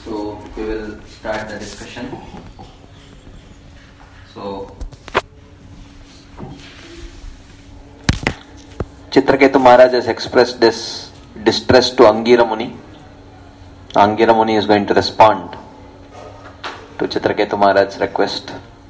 So we will start the discussion. So Chitraketu Maharaj has expressed this distress to Angira Muni. Angira Muni is going to respond to Chitraketu Maharaj's request.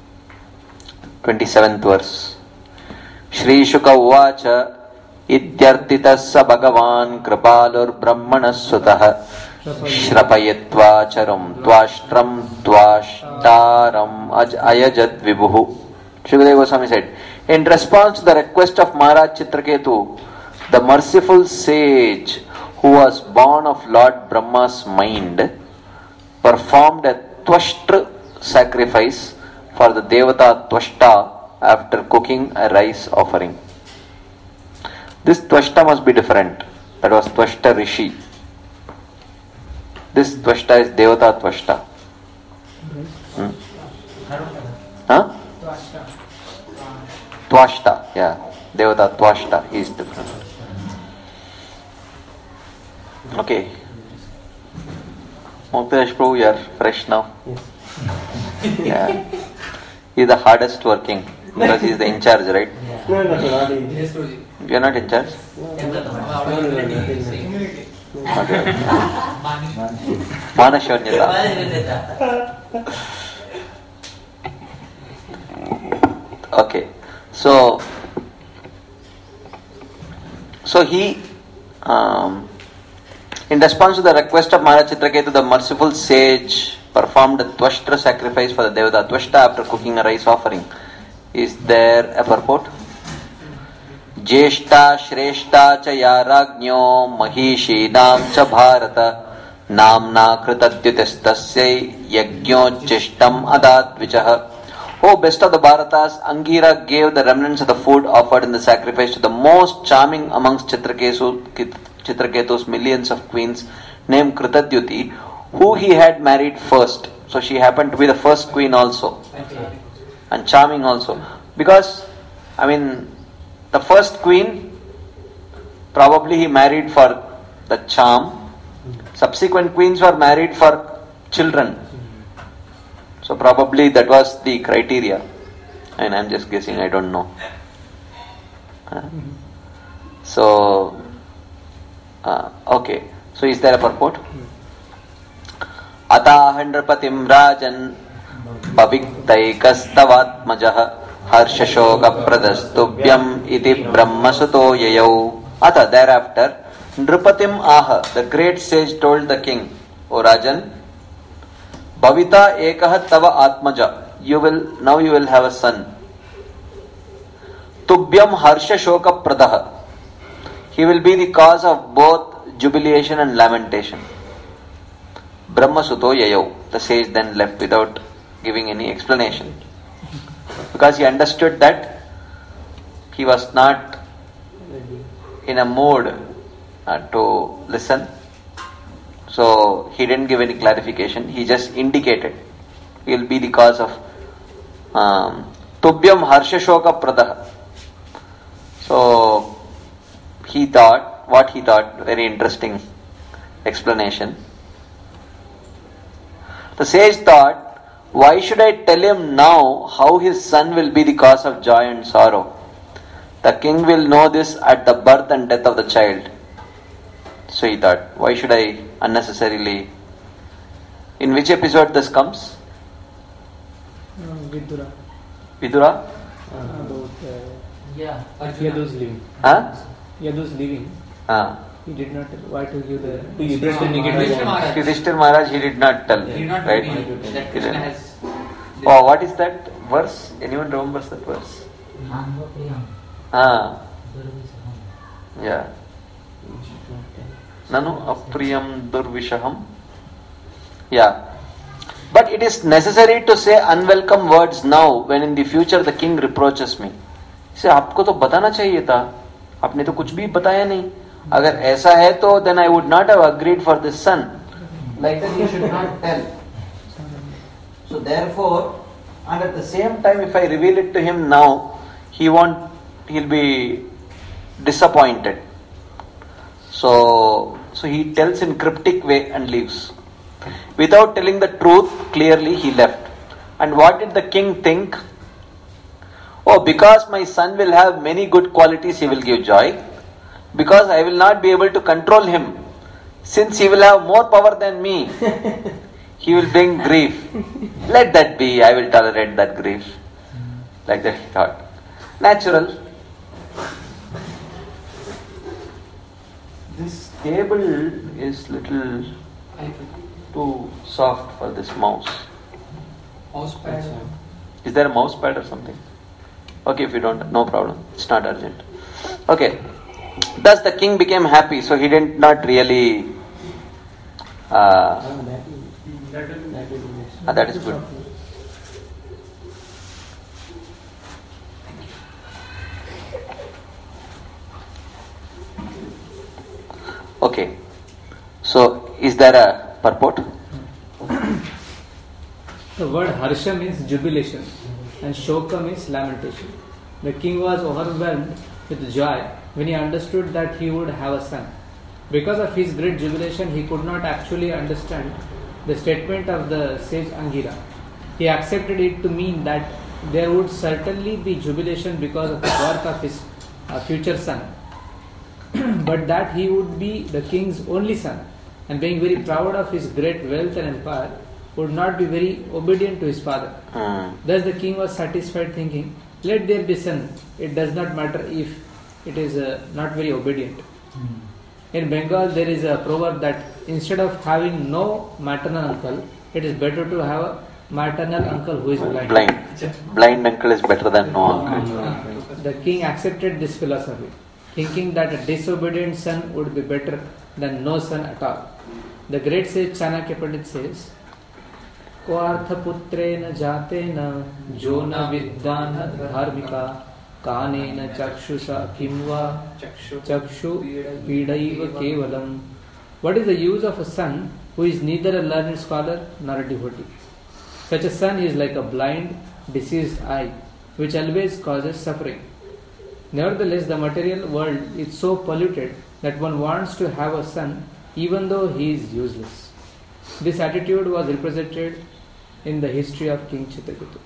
27th verse. Shri Shuka Uvacha Idyartitas sa Bhagavan Kripalur Brahmanas Sutah Shrapayatva Charum Tvashtram Tvashtaram Ayajat Vibhuhu. Shukadeva Goswami said, in response to the request of Maharaj Chitraketu, the merciful sage who was born of Lord Brahma's mind performed a Tvashtr sacrifice for the Devata Tvashta after cooking a rice offering. This Tvashta must be different. That was Tvashta Rishi. This Tvashta is Devata Tvashta. Huh? Tvashta, yeah. Devata Tvashta, he is different. Okay. Muktash Prabhu, you are fresh now. Yeah. He is the hardest working because he is the in charge, right? No, not in. You are not in charge? Okay. Manashonyata. Okay. So he, in response to the request of Maharaj Chitraketu, the merciful sage performed a Tvashtra sacrifice for the Devata Tvashta after cooking a rice offering. Is there a purport? Jeshta Shreshta cha Yaragno Mahishi Nam cha Bharata Namna Kritadyutastasya Yagno Chishtam Adat Vichaha. O best of the Bharatas, Angira gave the remnants of the food offered in the sacrifice to the most charming amongst Chitraketu's millions of queens named Kritadyuti, who he had married first. So she happened to be the first queen also. And charming also. Because, the first queen, probably he married for the charm. Subsequent queens were married for children. So probably that was the criteria. And I'm just guessing, I don't know. Okay. So is there a purport? Atahandrapatim rajan paviktaikastavatmajah harshashoka pradastubhyam iti brahmasuto yayau. Ata, thereafter, Nripatim aha, the great sage told the king, O Rajan, Bhavita ekah tava atmaja, you will have a son. Tubhyam harsha shoka pradaha, he will be the cause of both jubilation and lamentation. Brahmasuto yayau, the sage then left without giving any explanation. Because he understood that he was not in a mood to listen. So he didn't give any clarification. He just indicated he will be the cause of Tubhyam Harsha Shoka Pradaha. So he thought, very interesting explanation. The sage thought, why should I tell him now how his son will be the cause of joy and sorrow? The king will know this at the birth and death of the child. So he thought, why should I unnecessarily... In which episode this comes? Vidura. Vidura? About Yadu's living. Huh? Yadu's living. He did not tell. Why to give the Yudhishthira Maharaj, he did not tell. Right? That Krishna has... Oh, what is that verse? Anyone remembers that verse? Yeah. Nanu apriyam durvishaham. Yeah. But it is necessary to say unwelcome words now when in the future the king reproaches me. इसे आपको तो बताना चाहिए था, आपने तो कुछ भी बताया नहीं. अगर ऐसा है तो then I would not have agreed for this son. Like that you should not tell. So therefore, and at the same time if I reveal it to him now, he'll be disappointed. So he tells in cryptic way and leaves. Without telling the truth clearly, he left. And what did the king think? Oh, because my son will have many good qualities, he will give joy. Because I will not be able to control him, since he will have more power than me, he will bring grief. Let that be, I will tolerate that grief. Like that he thought. Natural. This cable is little too soft for this mouse. Mouse pad. Is there a mouse pad or something? Okay, if you don't, no problem. It's not urgent. Okay. Thus the king became happy, so he did not really. That is good. Okay. So, is there a purport? The word harsha means jubilation and shoka means lamentation. The king was overwhelmed with joy when he understood that he would have a son. Because of his great jubilation, he could not actually understand the statement of the sage Angira. He accepted it to mean that there would certainly be jubilation because of the birth of his future son, but that he would be the king's only son, and being very proud of his great wealth and empire, would not be very obedient to his father. Thus the king was satisfied, thinking, let there be son, it does not matter if it is not very obedient. In Bengal there is a proverb that instead of having no maternal uncle, it is better to have a maternal uncle who is blind. Blind uncle is better than no uncle. The king accepted this philosophy, thinking that a disobedient son would be better than no son at all. The great sage Chanakya Pandit says, Ko artha putrena jatena jona viddana dharmika kanena chakshusha kimva chakshu pidaiva kevalam. What is the use of a son who is neither a learned scholar nor a devotee? Such a son is like a blind, diseased eye, which always causes suffering. Nevertheless, the material world is so polluted that one wants to have a son even though he is useless. This attitude was represented in the history of King Chitraketu.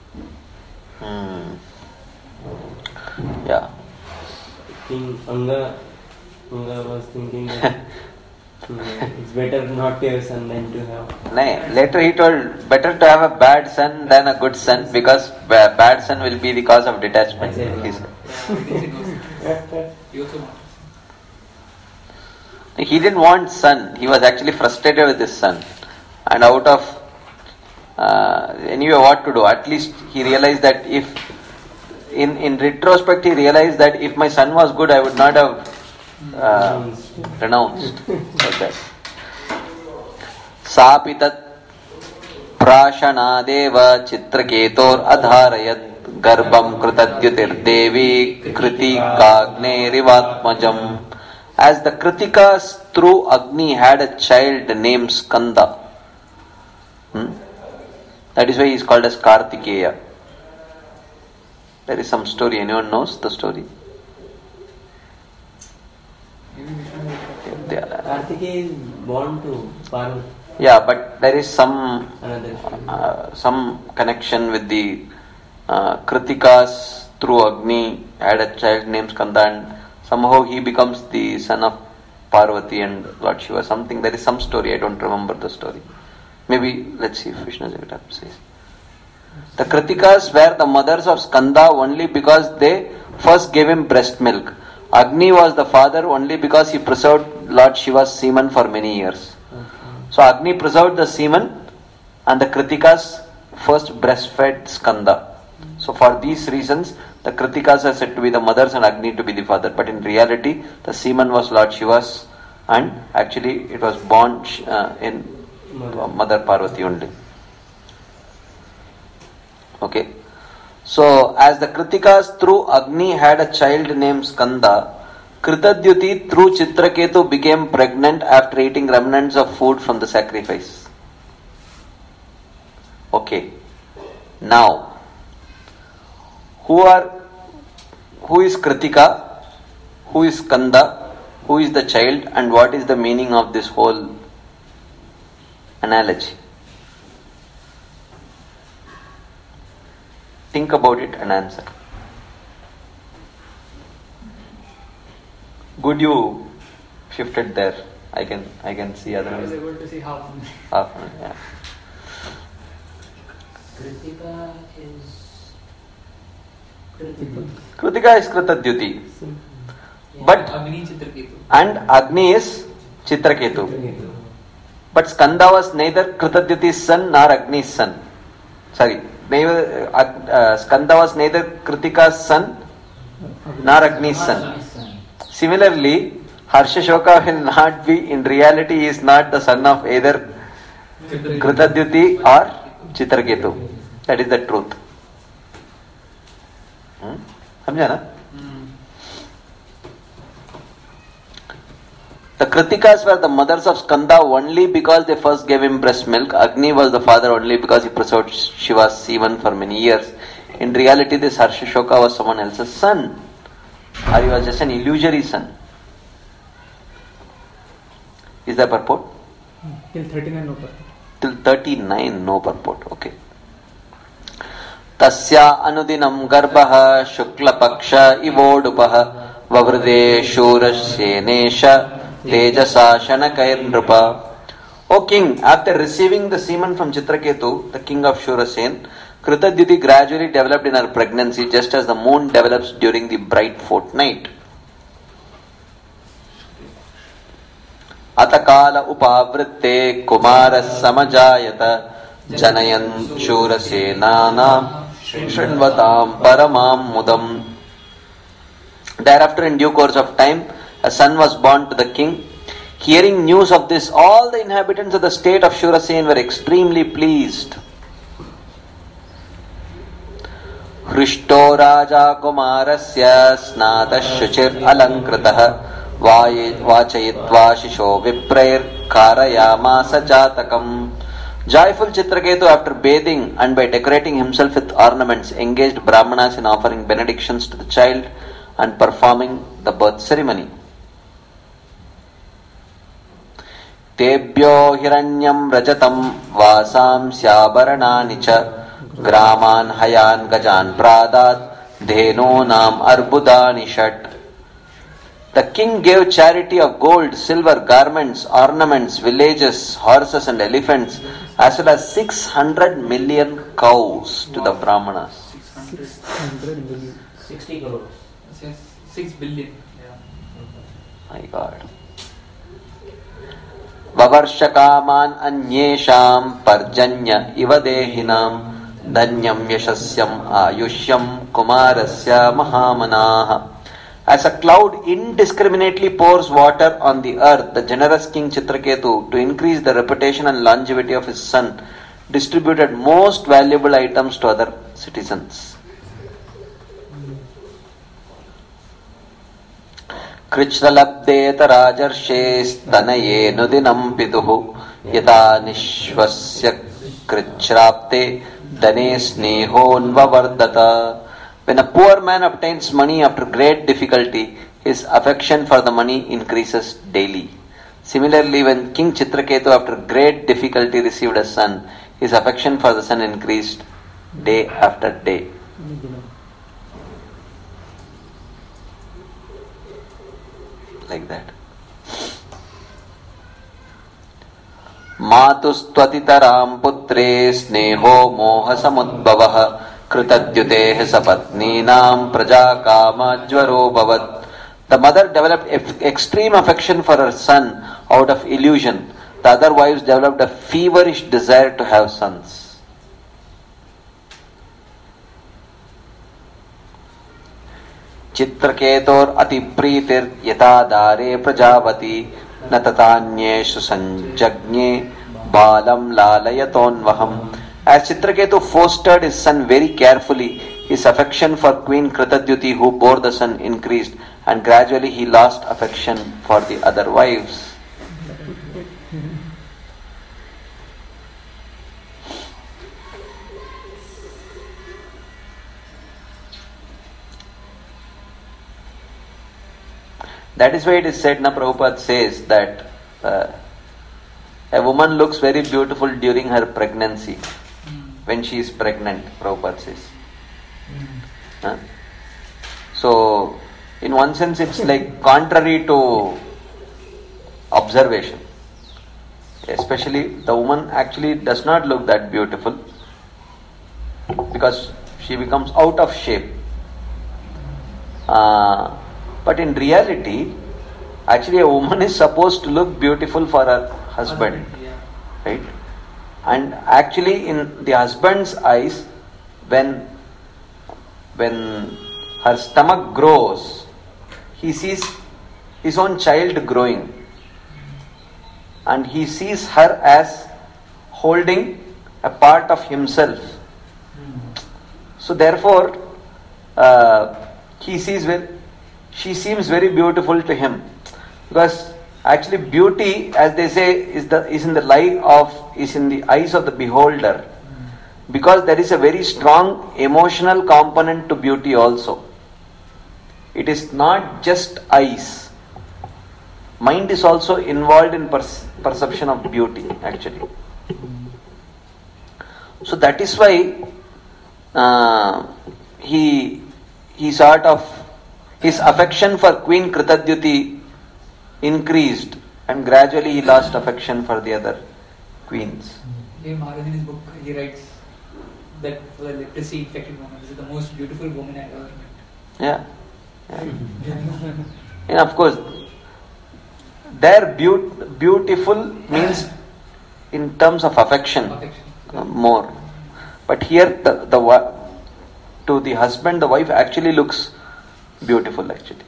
Yeah. King Anga was thinking that it's better not to have a son than to have. No, later he told, better to have a bad son than a good son, because bad son will be the cause of detachment. He said. He didn't want son. He was actually frustrated with his son, and out of anyway, what to do? At least he realized that if, in retrospect, he realized that if my son was good, I would not have renounced. Like that. Sapitat prashanadeva chitraketor adharayat garbham kritadyutir devi kritikagne rivatmajam. As the Kritikas through Agni had a child named Skanda. That is why he is called as Kartikeya. There is some story. Anyone knows the story? Kartikeya is born to Parvati. Yeah, but there is some connection with the Kritikas through Agni had a child named Skanda, and somehow he becomes the son of Parvati and Lord Shiva. Something, there is some story. I don't remember the story. Maybe let's see if Vishnu Jagata says. The Kritikas were the mothers of Skanda only because they first gave him breast milk. Agni was the father only because he preserved Lord Shiva's semen for many years. So Agni preserved the semen and the Kritikas first breastfed Skanda. So for these reasons, the Kritikas are said to be the mothers and Agni to be the father. But in reality, the semen was Lord Shiva's, and actually it was born in Mother Parvati only. Okay. So as the Kritikas through Agni had a child named Skanda, Kritadyuti through Chitraketu became pregnant after eating remnants of food from the sacrifice. Okay. Now, who is Kritika, who is Skanda, who is the child, and what is the meaning of this whole analogy. Think about it and answer. Good, you shifted there. I can see I was otherwise. able to see half. Half, yeah. Kritika is Kritika is Kritadyuti. yeah. But Agni Chitraketu. and Agni is Chitraketu. But Skanda was neither Kritadyuti's son nor Agni's son. Sorry, Skanda was neither Kritika's son nor Agni's son. Similarly, Harsha Shoka will not be, in reality, he is not the son of either Kritadyuti or Chitraketu. That is the truth. समझा ना? The Kritikas were the mothers of Skanda only because they first gave him breast milk. Agni was the father only because he preserved Shiva's semen for many years. In reality, this Harsha Shoka was someone else's son, or he was just an illusory son. Is that purport? Till 39 no purport. Till 39 no purport. Okay. Tasya anudinam garbah shukla paksha ivodupah vavrude shurasyenesha tejasa shanakair nrupa. O king, after receiving the semen from Chitraketu, the king of Shurasen, Kritadyuti gradually developed in her pregnancy just as the moon develops during the bright fortnight. Atakala upavritte kumara samajayata janayan Shurasenanam Shrinvatam Paramam Mudam. Thereafter, in due course of time, a son was born to the king. Hearing news of this, all the inhabitants of the state of Shurasen were extremely pleased. Hrishto Raja Kumarasya Snata Shuchir Alankritah Vachayitva Shisho Viprair Karayamasa Jatakam. Joyful Chitraketu, after bathing and by decorating himself with ornaments, engaged Brahmanas in offering benedictions to the child and performing the birth ceremony. Tebhyo hiranyam rajatam vasam syabaranani cha graman hayan gajan pradat dheno nam arbudani shat. The king gave charity of gold, silver, garments, ornaments, villages, horses and elephants, as well as 600 million cows to the Brahmanas. 600 million. 60 crores. 6 billion. Yeah. My God. Vavarshakaman anyesham parjanya iva dehinam dhanyam yashasyam ayushyam kumarasya mahamanaha. As a cloud indiscriminately pours water on the earth, the generous king Chitraketu, to increase the reputation and longevity of his son, distributed most valuable items to other citizens. Krichralabdeta rajarshes tanaye nudinam piduhu yata nishvasya krichrapte dane snehonvavardata. When a poor man obtains money after great difficulty, his affection for the money increases daily. Similarly, when King Chitraketu after great difficulty received a son, his affection for the son increased day after day. Like that. Matustvatitaram putre sneho moha samudbhavah Kritadyuteha sapatninam praja kama jvaro bhavat. The mother developed extreme affection for her son out of illusion. The other wives developed a feverish desire to have sons. Chitraketor ati pritir yata dare prajavati natatanyeshu sanjagne balam lalayatonvaham. As Chitraketu fostered his son very carefully, his affection for Queen Kritadyuti, who bore the son, increased, and gradually he lost affection for the other wives. That is why it is said, Prabhupada says that A woman looks very beautiful during her pregnancy. When she is pregnant, Prabhupada says. Huh? So, in one sense, it's like contrary to observation. Especially, the woman actually does not look that beautiful because she becomes out of shape. But in reality, actually, a woman is supposed to look beautiful for her husband, right? And actually, in the husband's eyes, when her stomach grows, he sees his own child growing, and he sees her as holding a part of himself. So therefore, she seems very beautiful to him, because actually beauty, as they say, is in the eyes of the beholder, because there is a very strong emotional component to beauty also. It is not just eyes. Mind is also involved in perception of beauty, actually. So that is why he sort of, his affection for Queen Kritadyuti increased, and gradually he lost affection for the other queens. Maharaj in his book, he writes that for the leprosy infected woman, this is the most beautiful woman I've ever met. Yeah. And of course, their beautiful means in terms of affection more. But here, to the husband, the wife actually looks beautiful, actually.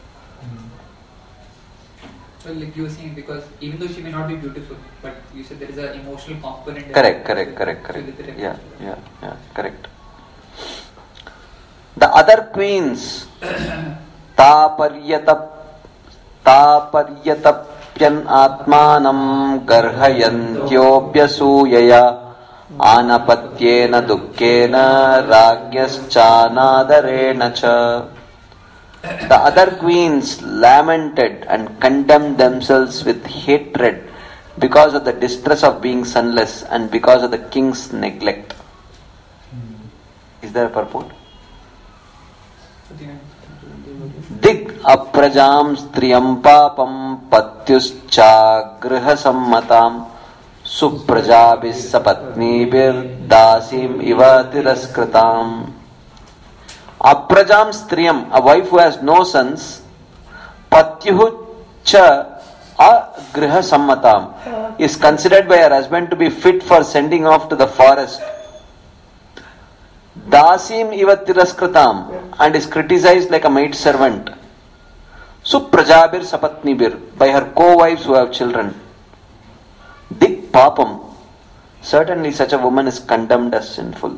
Well, like you were saying, because even though she may not be beautiful, but you said there is an emotional component. Correct. Yeah, correct. The other queens, Taparyatapyan Atmanam Garhayantyobhyasuyaya Anapatyena Dukkena Ragyaschanadarena cha. The other queens lamented and condemned themselves with hatred because of the distress of being sonless and because of the king's neglect. Is there a purport? Dig aprajam striyam papam patyuscha griha sammatam suprajabis sapatnibir dasim iva tiraskritam. Aprajam striyam, a wife who has no sons, patyuhu cha agriha sammatam, is considered by her husband to be fit for sending off to the forest. Dasim iva tiraskritam, and is criticized like a maid servant. Suprajabir sapatnibir, by her co-wives who have children. Dik papam, certainly such a woman is condemned as sinful.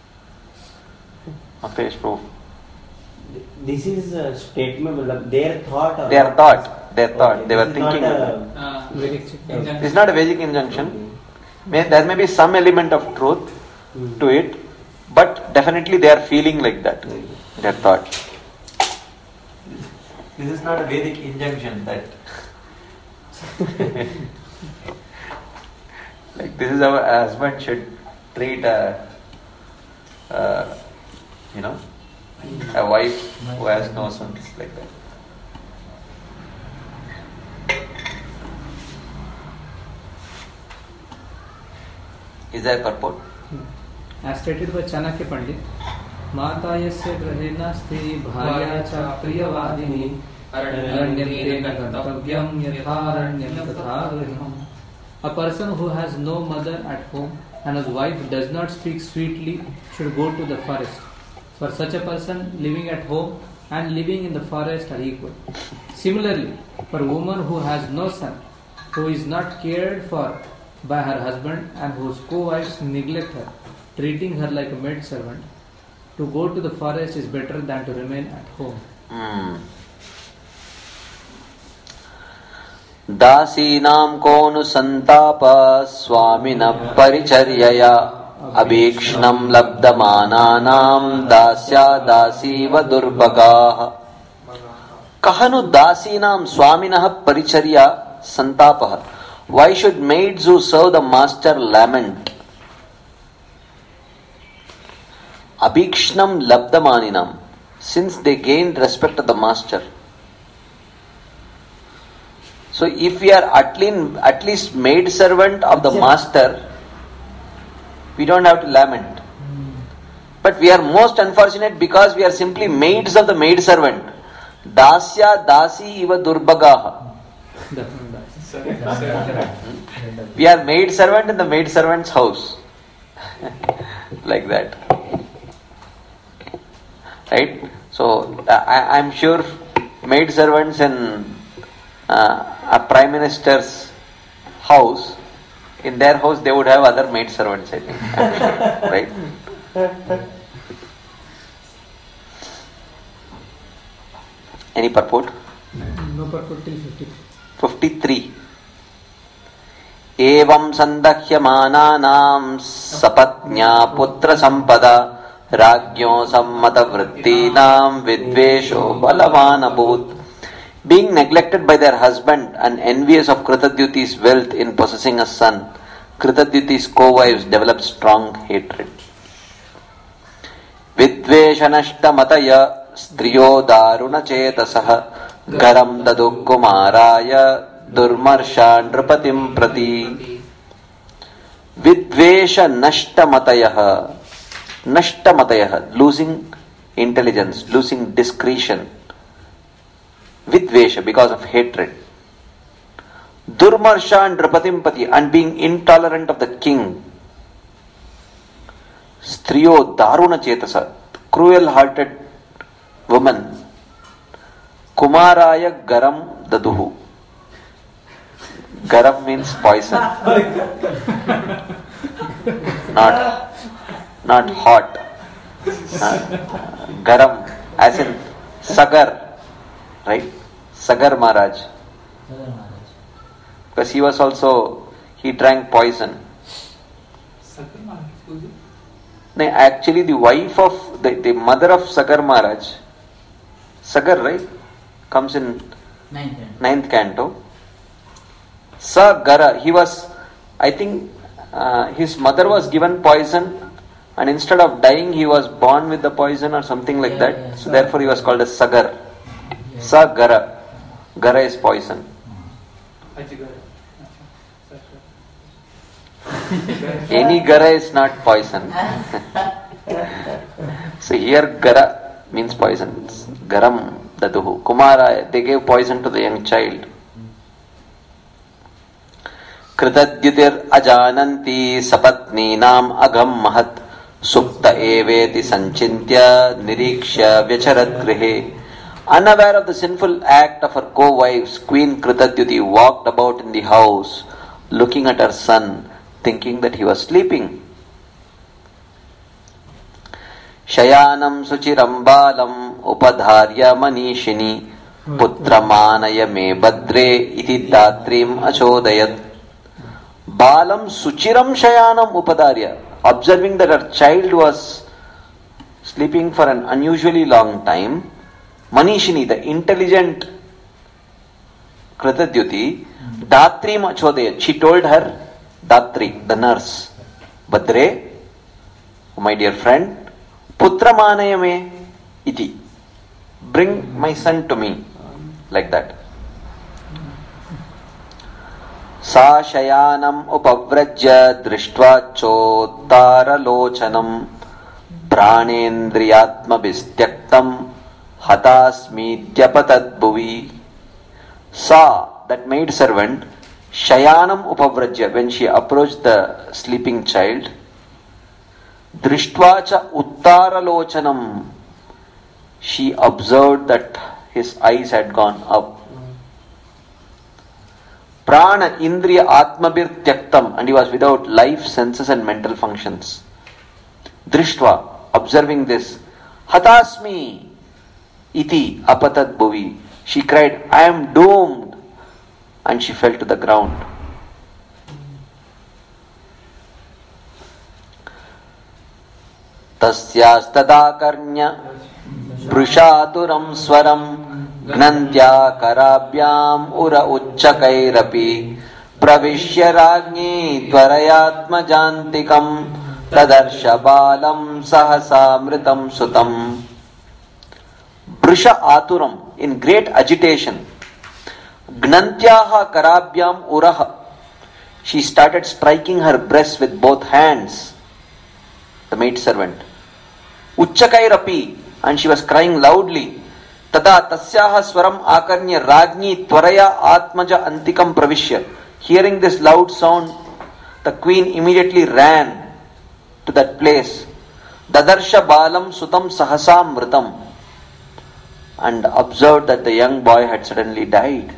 Apesh proof. This is a statement, their thought. Their thought. They were This is thinking. not It's not a Vedic injunction. There may be some element of truth to it, but definitely they are feeling like that. Their thought. This is not a Vedic injunction that. Like this is how a husband should treat a wife who has no sons, like that. Is there a purport? As stated by Chanakya Pandit, Mata yasya grahe nasti bharya cha priyavadini aranyam gantavyaam yatharanyam tathagriham. A person who has no mother at home and whose wife does not speak sweetly should go to the forest. For such a person, living at home and living in the forest are equal. Similarly, for a woman who has no son, who is not cared for by her husband and whose co-wives neglect her, treating her like a maid servant, to go to the forest is better than to remain at home. दासीनां कोनु संताप स्वामिनः परिचर्यया अभीक्ष्णं लब्धमानानां दास्या दासीव दुर्भगाः. कहनु दासीनां स्वामिनः परिचर्या संतापः. Why should maids who serve the master lament? Abhikshnam labdamaninam, since they gain respect of the master. So if we are at least maid servant of the master, we don't have to lament. But we are most unfortunate because we are simply maids of the maid servant. Dasya dasi iva durbagaha. We are maid servant in the maid servant's house. Like that. Right? So I am sure maid servants in a prime minister's house, in their house they would have other maid servants, I think. I'm sure. Right? Any purport? No purport till 53. Evam sandahyamananam sapatnya putra sampada rajyo sammata vrittinam vidvesho balavanabhut. Being neglected by their husband and envious of Kritadyuti's wealth in possessing a son, Kritadyuti's co-wives developed strong hatred. Vidveshanashtamataya striyo daruna chetasaha garam dadu kumaraya durmarsha nripatim prati. Vidvesha nashtamatayah, nashtamatayah, losing intelligence, losing discretion. Vidvesha, because of hatred. Durmarsha nripatim prati, and being intolerant of the king. Striyo daruna chetasa, cruel-hearted woman. Kumaraya garam daduhu. Garam means poison. Not hot. Garam, as in Sagar, right? Sagar Maharaj. Because he drank poison. Actually, the wife of the mother of Sagar Maharaj, Sagar, right, comes in 9th canto. Sagara, he was, I think, his mother was given poison, and instead of dying, he was born with the poison or something like that. Yeah. So therefore, he was called as Sagar. Sagara, Gara is poison. Any Gara is not poison. So here Gara means poison. Garam daduhu. Kumara, they gave poison to the young child. Kritadyutir ajananti sapatninam agam mahat sukta eveti sanchintya nirikshya vyacharat grihe. Unaware of the sinful act of her co-wives, Queen Kritadyuti walked about in the house, looking at her son, thinking that he was sleeping. Shayanam suchiram balam upadharya manishini putramanaya me badre iti datrim achodayat. Balam suchiram shayanam upadharya. Observing that her child was sleeping for an unusually long time, Manishini, the intelligent Kritadyuti, Datrim achodayat. She told her Datri, the nurse, Badre, my dear friend, Putra manayame iti. Bring my son to me. Like that. Sa shayanam upavrajya drishtva chottara lochanam pranendriyatma bistyaktam hatasmi dyapatat bhuvi. Sa, that maid servant, shayanam upavrajya, when she approached the sleeping child, drishtvacha uttara lochanam, she observed that his eyes had gone up. Prana indriya atmabir tyaktam, and he was without life, senses and mental functions. Drishtva, observing this, hatasmi iti apatat bhuvi, she cried, I am doomed, and she fell to the ground. Tasyastadakarnya prushaduram swaram gnantya karabhyam ura uchchakairapi प्रविश्य राज्ञी त्वरयात्मजान्तिकम् तदर्श बालं सहसामृतं सुतम्. Brisha Aturam, in great agitation, Gnantyaha Karabhyam Uraha, she started striking her breast with both hands, the maidservant. Uchchakairapi, and she was crying loudly. Tada tasyaha swaram akarnya rajni tvaraya atmaja antikam pravishya. Hearing this loud sound, the queen immediately ran to that place. Dadarsha balam sutam sahasam mritam, and observed that the young boy had suddenly died.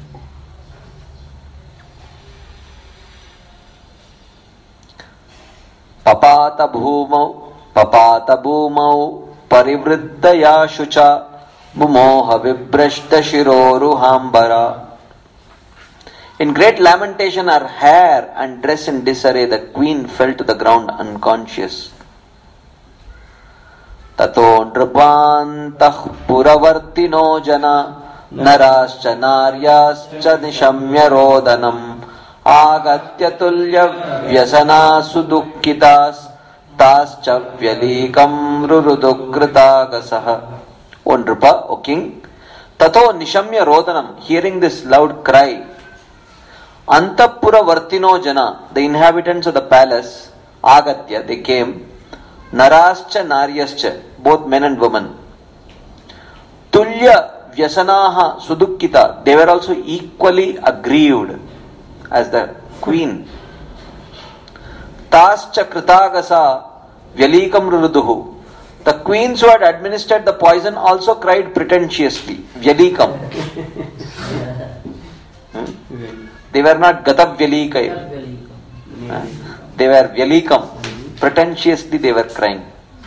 Papata bhumau parivriddaya shucha mumoha vibrashta shiroruhambara. In great lamentation, her hair and dress in disarray, the queen fell to the ground unconscious. Tato nripantah puravartino jana narascha naryascha nishamya rodanam agatya tulya vyasana sudukkitas tascha vyalikam rurudukkritagasah. O Nripa, O king, tato nishamya rodanam, hearing this loud cry, Antapura Vartino Jana, the inhabitants of the palace, Agatya, they came, Narascha Naryascha, both men and women. Tulya Vyasanaha Sudukkita, they were also equally aggrieved as the queen. Tascha Kritagasa Vyalikam Ruruduhu, the queens who had administered the poison also cried pretentiously, Vyalikam. They were not Gatab Vyalikai. They were Vyalikam. Pretentiously they were crying.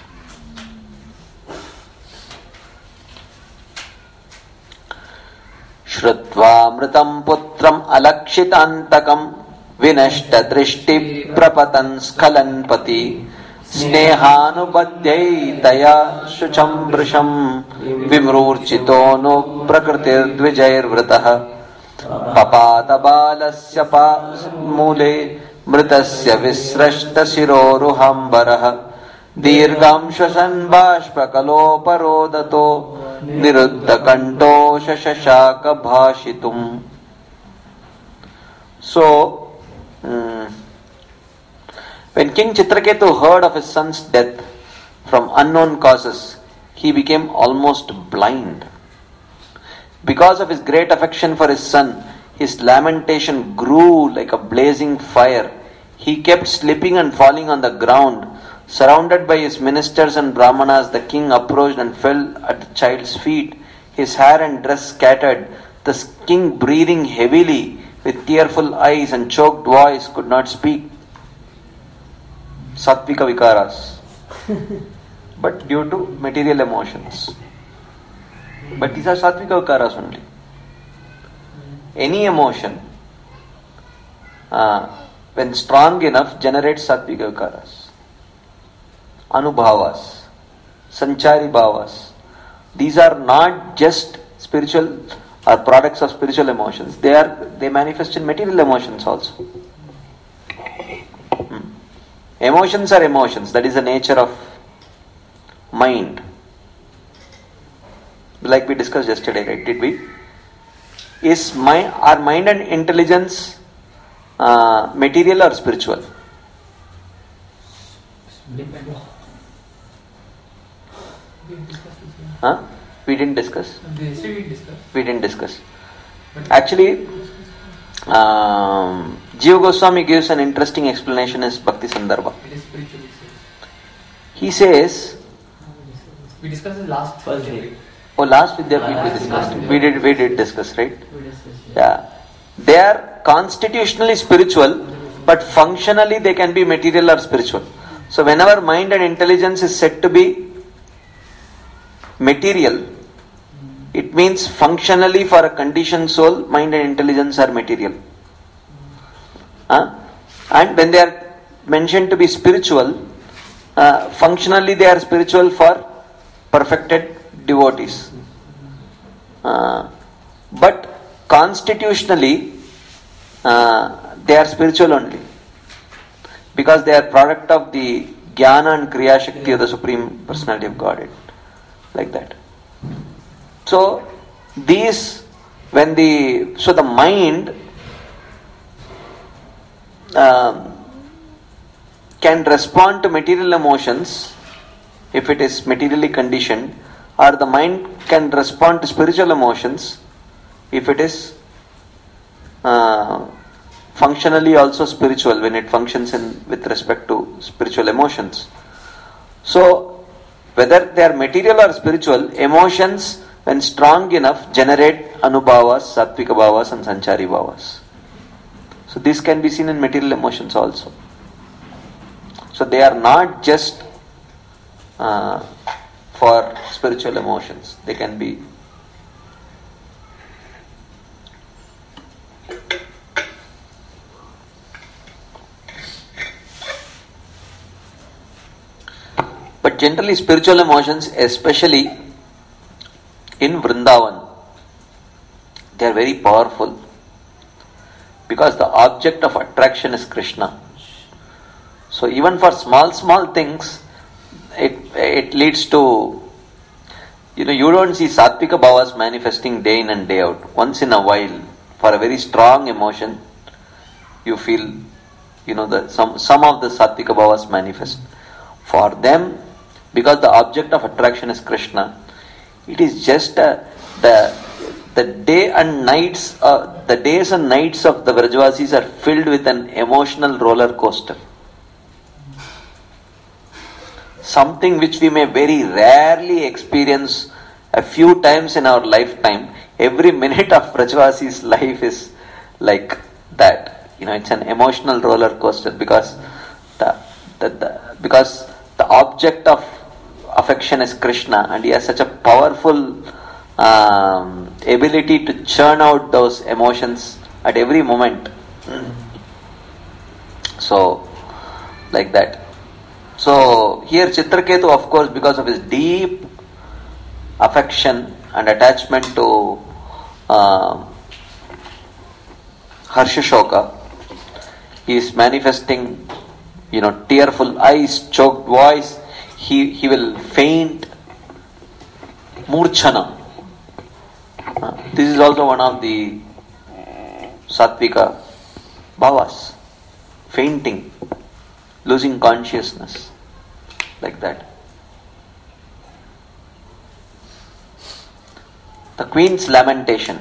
Shrutva mritam putram alakshitantakam vinashta drishti prapatan skhalanpati snehanubadhyai taya shucham vrisham vimrurchito no prakritir dvijair vrataha papata balasya mule mritasya visrashta shiroruhambaraha dirgham shvasan bashpakaloparodato niruddha kanto shashaka bhashitum. So, when King Chitraketu heard of his son's death from unknown causes, he became almost blind. Because of his great affection for his son, his lamentation grew like a blazing fire. He kept slipping and falling on the ground. Surrounded by his ministers and brahmanas, the king approached and fell at the child's feet. His hair and dress scattered. The king, breathing heavily, with tearful eyes and choked voice, could not speak. Sattvika vikaras. But due to material emotions. But these are sattvika vikaras only. Any emotion, when strong enough, generates sattvika vikaras. Anubhavas, sanchari bhavas. These are not just spiritual or products of spiritual emotions. They manifest in material emotions also. Emotions are emotions. That is the nature of mind. Like we discussed yesterday, right? Did we? Are mind and intelligence material or spiritual? We didn't discuss. We didn't discuss. Actually, Jiva Goswami gives an interesting explanation in his Bhakti Sandarbha. It is spiritual. He says, We discussed the last Vidya. Last Vidyapeeth we discussed. We did discuss, right? Yeah. They are constitutionally spiritual, but functionally they can be material or spiritual. So whenever mind and intelligence is said to be material, it means functionally for a conditioned soul, mind and intelligence are material. And when they are mentioned to be spiritual, functionally they are spiritual for perfected devotees. But constitutionally, they are spiritual only. Because they are product of the Jnana and Kriya Shakti of the Supreme Personality of Godhead. Like that. So, these, so the mind can respond to material emotions if it is materially conditioned, or the mind can respond to spiritual emotions if it is functionally also spiritual, when it functions with respect to spiritual emotions. So, whether they are material or spiritual, emotions, when strong enough, generate anubhavas, sattvika bhavas and sanchari bhavas. So this can be seen in material emotions also. So they are not just for spiritual emotions. They can be but generally spiritual emotions, especially in Vrindavan, they are very powerful because the object of attraction is Krishna. So even for small things, it leads to, you don't see sattvika bhavas manifesting day in and day out. Once in a while, for a very strong emotion, you feel, some of the sattvika bhavas manifest. For them, because the object of attraction is Krishna, it is just the days and nights of the Vrajavasis are filled with an emotional roller coaster. Something which we may very rarely experience a few times in our lifetime. Every minute of Vrajavasi's life is like that. It's an emotional roller coaster because the object of affection is Krishna, and he has such a powerful ability to churn out those emotions at every moment. So, like that. So, here Chitraketu, of course, because of his deep affection and attachment to Harshashoka, he is manifesting, tearful eyes, choked voice. He will faint, murchana. This is also one of the sattvika bhavas. Fainting, losing consciousness, like that. The queen's lamentation.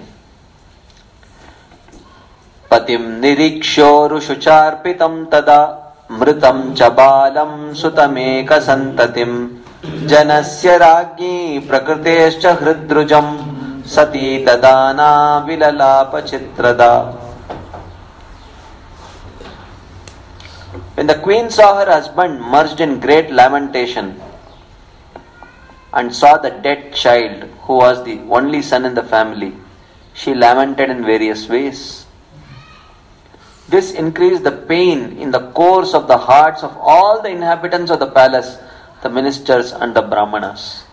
Patim nirikshorushacharpitam tada mritam chabalam sutameka santatim janasya ragni prakritescha hridrujam sati tadana vilalapa chitrada. When the queen saw her husband merged in great lamentation and saw the dead child, who was the only son in the family, she lamented in various ways. This increased the pain in the cores of the hearts of all the inhabitants of the palace, the ministers and the brahmanas.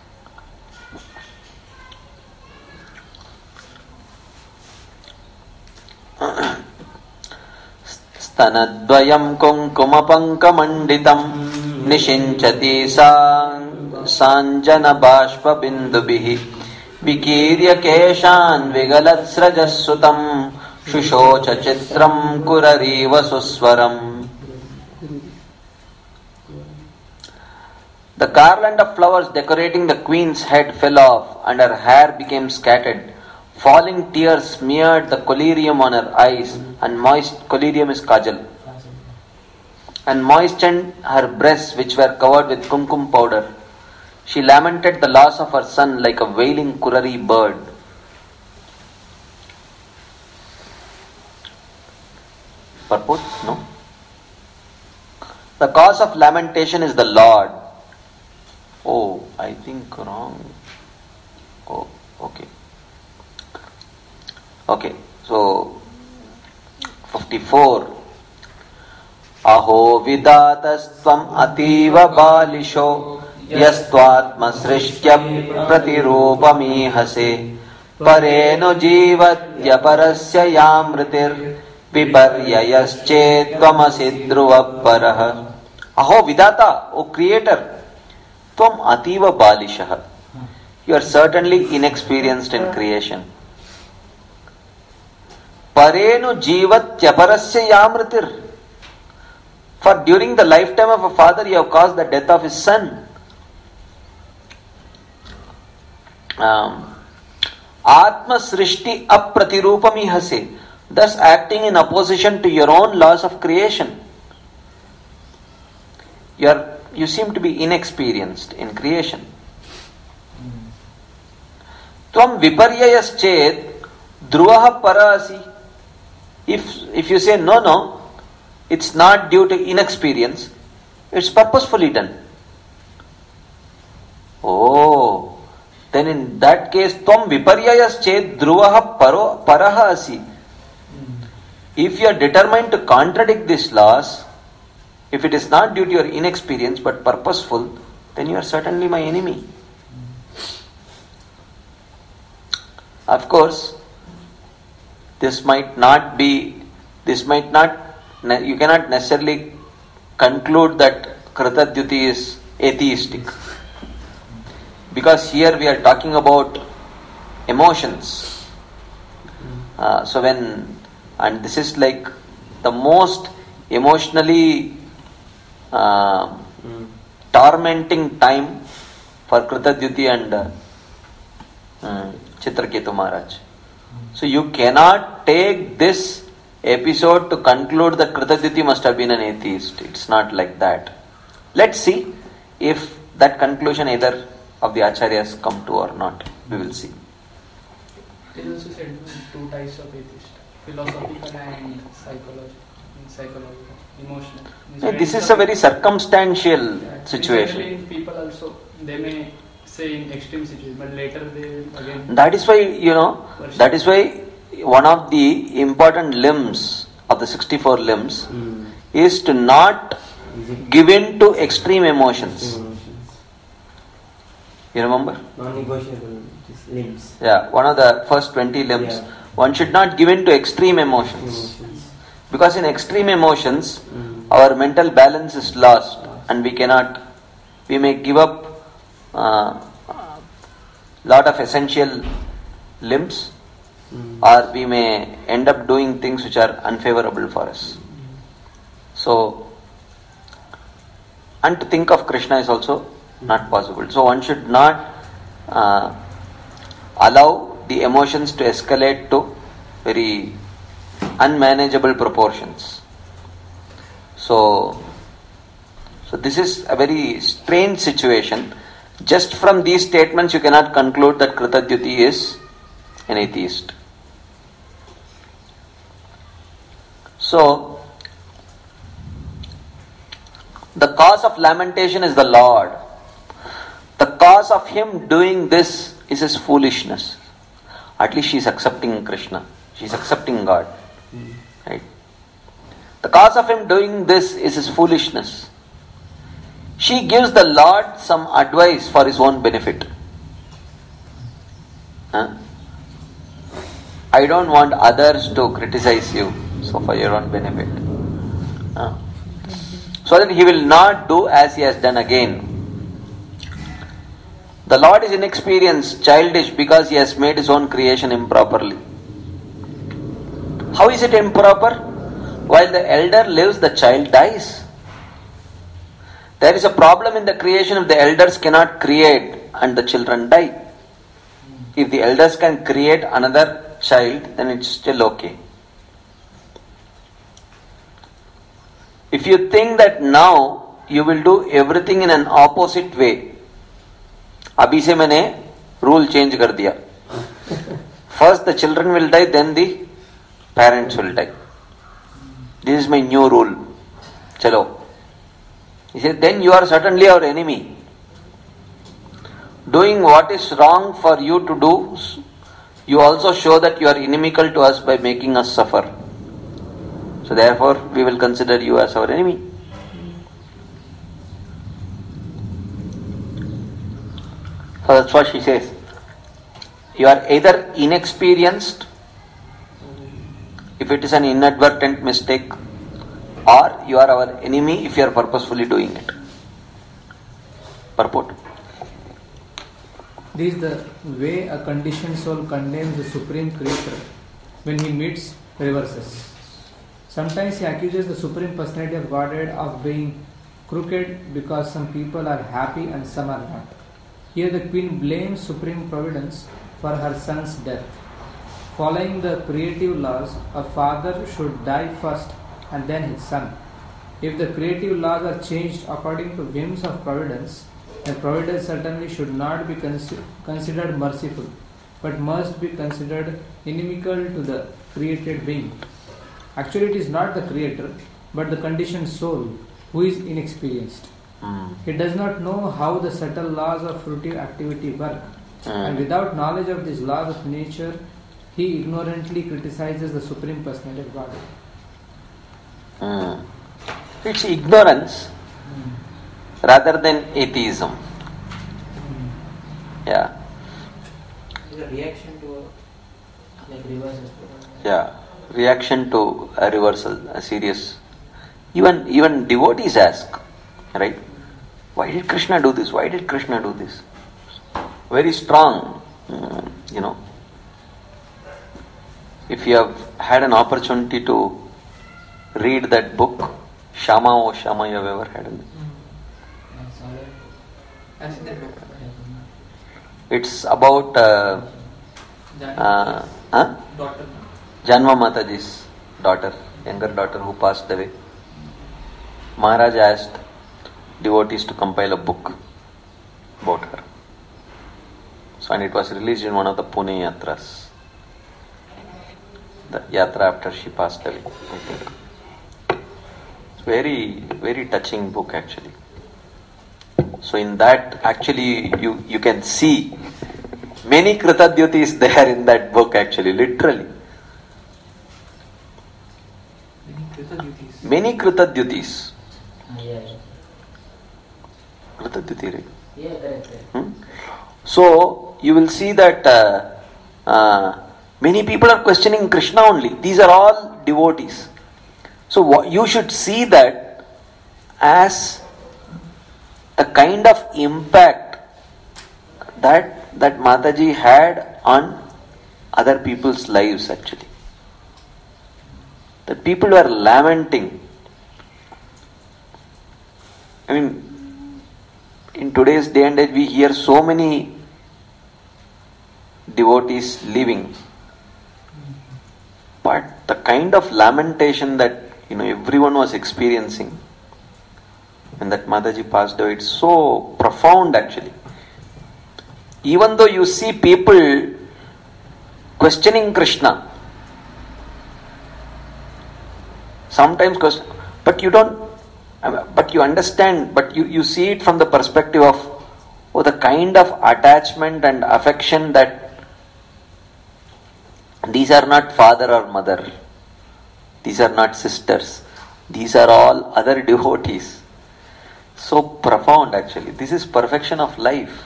Stanadvayam kunkumapankamanditam nishinchati sanjana bashpa bindubihi vikirya keshan vigalatsrajasutam shushocha chitram kurariva suswaram. The garland of flowers decorating the queen's head fell off and her hair became scattered. Falling tears smeared the collyrium on her eyes, and collyrium is kajal, and moistened her breasts which were covered with kumkum powder. She lamented the loss of her son like a wailing kurari bird. Purport? No. The cause of lamentation is the Lord. Oh, I think wrong. Oh, okay. Okay, so 54. Aho vidatasvam ativa balisho yastvatma srishtya pratirupamihase pareno jivatya parasya yamritir विपर्ययश्चेत्त्वमसि ध्रुवः परः. अहो विधाता, ओ creator, त्वम् अतीव बालिशः. You are certainly inexperienced in creation. Parenu jivatyaparaस्य yamritir. For during the lifetime of a father, you have caused the death of his son. Atma srishti apratirupamihase, thus acting in opposition to your own laws of creation. You seem to be inexperienced in creation. Tvam viparyayaschet dhruvaha parasi. If you say no, it's not due to inexperience, it's purposefully done. Oh, then in that case, tvam viparyayaschet dhruvaha paraha asi. If you are determined to contradict these laws, if it is not due to your inexperience but purposeful, then you are certainly my enemy. Of course, you cannot necessarily conclude that Kritadyuti is atheistic. Because here we are talking about emotions. And this is like the most emotionally tormenting time for Kritadyuti and Chitraketu Maharaj. So you cannot take this episode to conclude that Kritadyuti must have been an atheist. It's not like that. Let's see if that conclusion either of the acharyas come to or not. We will see. It is also said two types of atheist: philosophical and psychological, emotional. This is a very circumstantial situation. People also, they may say in extreme situation, but later they again. That is why one of the important limbs of the 64 limbs is to not give in to extreme emotions. You remember? Non-negotiable limbs. Yeah, one of the first 20 limbs. Yeah. One should not give in to extreme emotions. Because in extreme emotions, our mental balance is lost and we may give up lot of essential limbs, or we may end up doing things which are unfavorable for us. So, and to think of Krishna is also not possible. So one should not allow the emotions to escalate to very unmanageable proportions. So this is a very strange situation. Just from these statements, you cannot conclude that Kritadyuti is an atheist. So, the cause of lamentation is the Lord. The cause of him doing this is his foolishness. At least she is accepting Krishna. She is accepting God. Right? The cause of him doing this is his foolishness. She gives the Lord some advice for his own benefit. I don't want others to criticize you, so for your own benefit. So that he will not do as he has done again. The Lord is inexperienced, childish, because he has made his own creation improperly. How is it improper? While the elder lives, the child dies. There is a problem in the creation if the elders cannot create and the children die. If the elders can create another child, then it's still okay. If you think that now you will do everything in an opposite way, अभी से मैंने rule change कर दिया. First the children will die, then the parents will die. This is my new rule. Chalo. He said, then you are certainly our enemy. Doing what is wrong for you to do, you also show that you are inimical to us by making us suffer. So therefore, we will consider you as our enemy. So that's what she says. You are either inexperienced if it is an inadvertent mistake, or you are our enemy if you are purposefully doing it. Purport. This is the way a conditioned soul condemns the Supreme Creator when he meets reverses. Sometimes he accuses the Supreme Personality of Godhead of being crooked because some people are happy and some are not. Here the Queen blames Supreme Providence for her son's death. Following the creative laws, a father should die first and then his son. If the creative laws are changed according to whims of Providence, then Providence certainly should not be considered merciful, but must be considered inimical to the created being. Actually, it is not the Creator, but the conditioned soul who is inexperienced. He does not know how the subtle laws of fruitive activity work, and without knowledge of these laws of nature, he ignorantly criticizes the Supreme Personality of Godhead. It's ignorance rather than atheism. Yeah. It's a reaction to like reverses. Yeah. Reaction to a reversal, a serious. Even devotees ask, right? Why did Krishna do this? Why did Krishna do this? Very strong, If you have had an opportunity to read that book, Shama O Shama, you have ever had it? I've seen that book. It's about Daughter. Janma Mataji's daughter, younger daughter who passed away. Maharaj asked devotees to compile a book about her. So, and it was released in one of the Pune Yatras. The Yatra after she passed away, I think. It's very, very touching book actually. So in that actually you can see many Kritadyutis there in that book actually, literally. Many Kritadyutis. Yeah. Kritadyuti, right? Yeah, correct. So you will see that many people are questioning Krishna only. These are all devotees. So you should see that as the kind of impact that Mataji had on other people's lives actually. That people were lamenting. I mean, in today's day and age we hear so many devotees leaving. But the kind of lamentation that everyone was experiencing when that Mataji passed away, it's so profound actually. Even though you see people questioning Krishna, sometimes question, but you understand, but you see it from the perspective of the kind of attachment and affection that these are not father or mother, these are not sisters, these are all other devotees. So profound actually. This is perfection of life.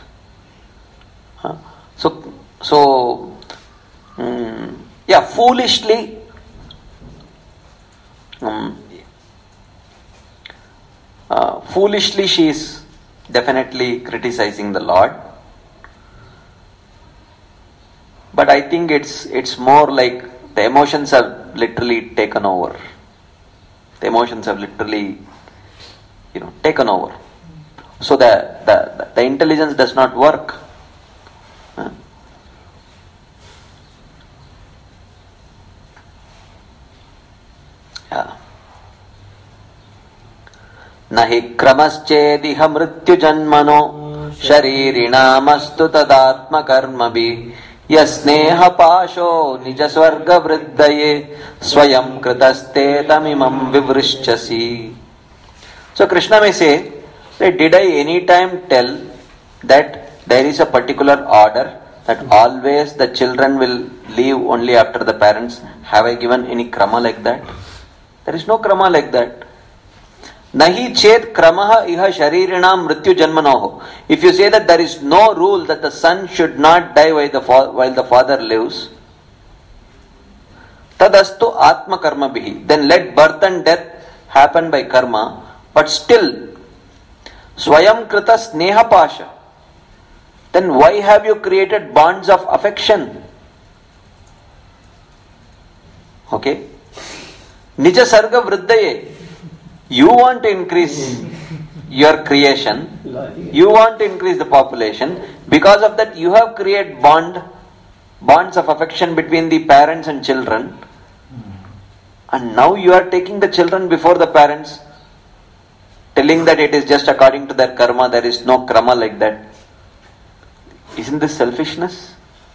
Foolishly foolishly she is definitely criticizing the Lord. But I think it's more like the emotions have literally taken over. The emotions have literally taken over. So the intelligence does not work. Nahi kramaschediha mrityu janmano sharirinaamastu tadatma karmabhi yasneha pasho nijasvarga vriddhaye swayam kritaste tamimam vivrishchasi. So Krishna may say that did I any time tell that there is a particular order that always the children will leave only after the parents? Have I given any krama like that? There is no krama like that. Nahi chet kramaha iha sharirinam mrityu janmanoho. If you say that there is no rule that the son should not die while the father lives, Tadastu atma karma bihi. Then let birth and death happen by karma, but still swayam krita sneha pasha. Then why have you created bonds of affection? Okay? Nija sarga vriddhaye. You want to increase your creation. You want to increase the population. Because of that, you have created bonds of affection between the parents and children. And now you are taking the children before the parents, telling that it is just according to their karma, there is no krama like that. Isn't this selfishness?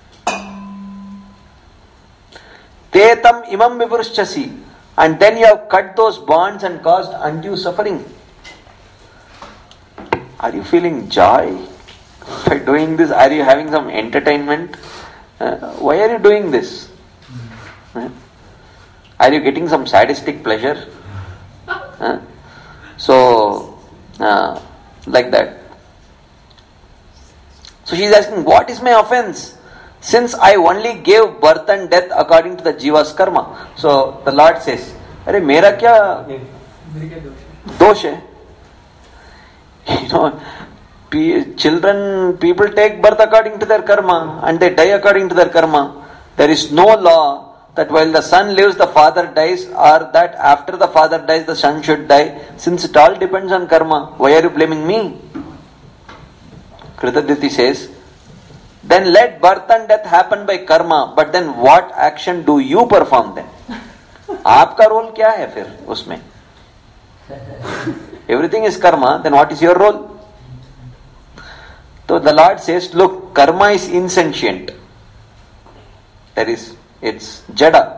Tetam imam vivrushchasi. And then you have cut those bonds and caused undue suffering. Are you feeling joy by doing this? Are you having some entertainment? Why are you doing this? Are you getting some sadistic pleasure? Like that. So she is asking, what is my offense? Since I only gave birth and death according to the Jiva's karma. So the Lord says, Arey, mera kya dosh hai? People take birth according to their karma and they die according to their karma. There is no law that while the son lives, the father dies, or that after the father dies, the son should die. Since it all depends on karma, why are you blaming me? Kritaditi says, then let birth and death happen by karma, but then what action do you perform then? आपका role क्या है फिर उसमें? Everything is karma, then what is your role? So the Lord says, look, karma is insentient. It's jada.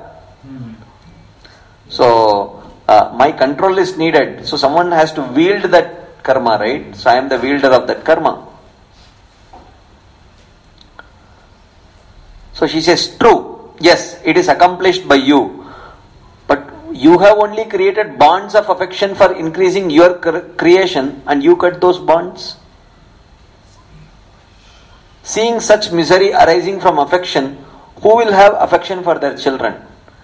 So my control is needed. So someone has to wield that karma, right? So I am the wielder of that karma. So she says, true, yes, it is accomplished by you. But you have only created bonds of affection for increasing your creation, and you cut those bonds. Seeing such misery arising from affection, who will have affection for their children?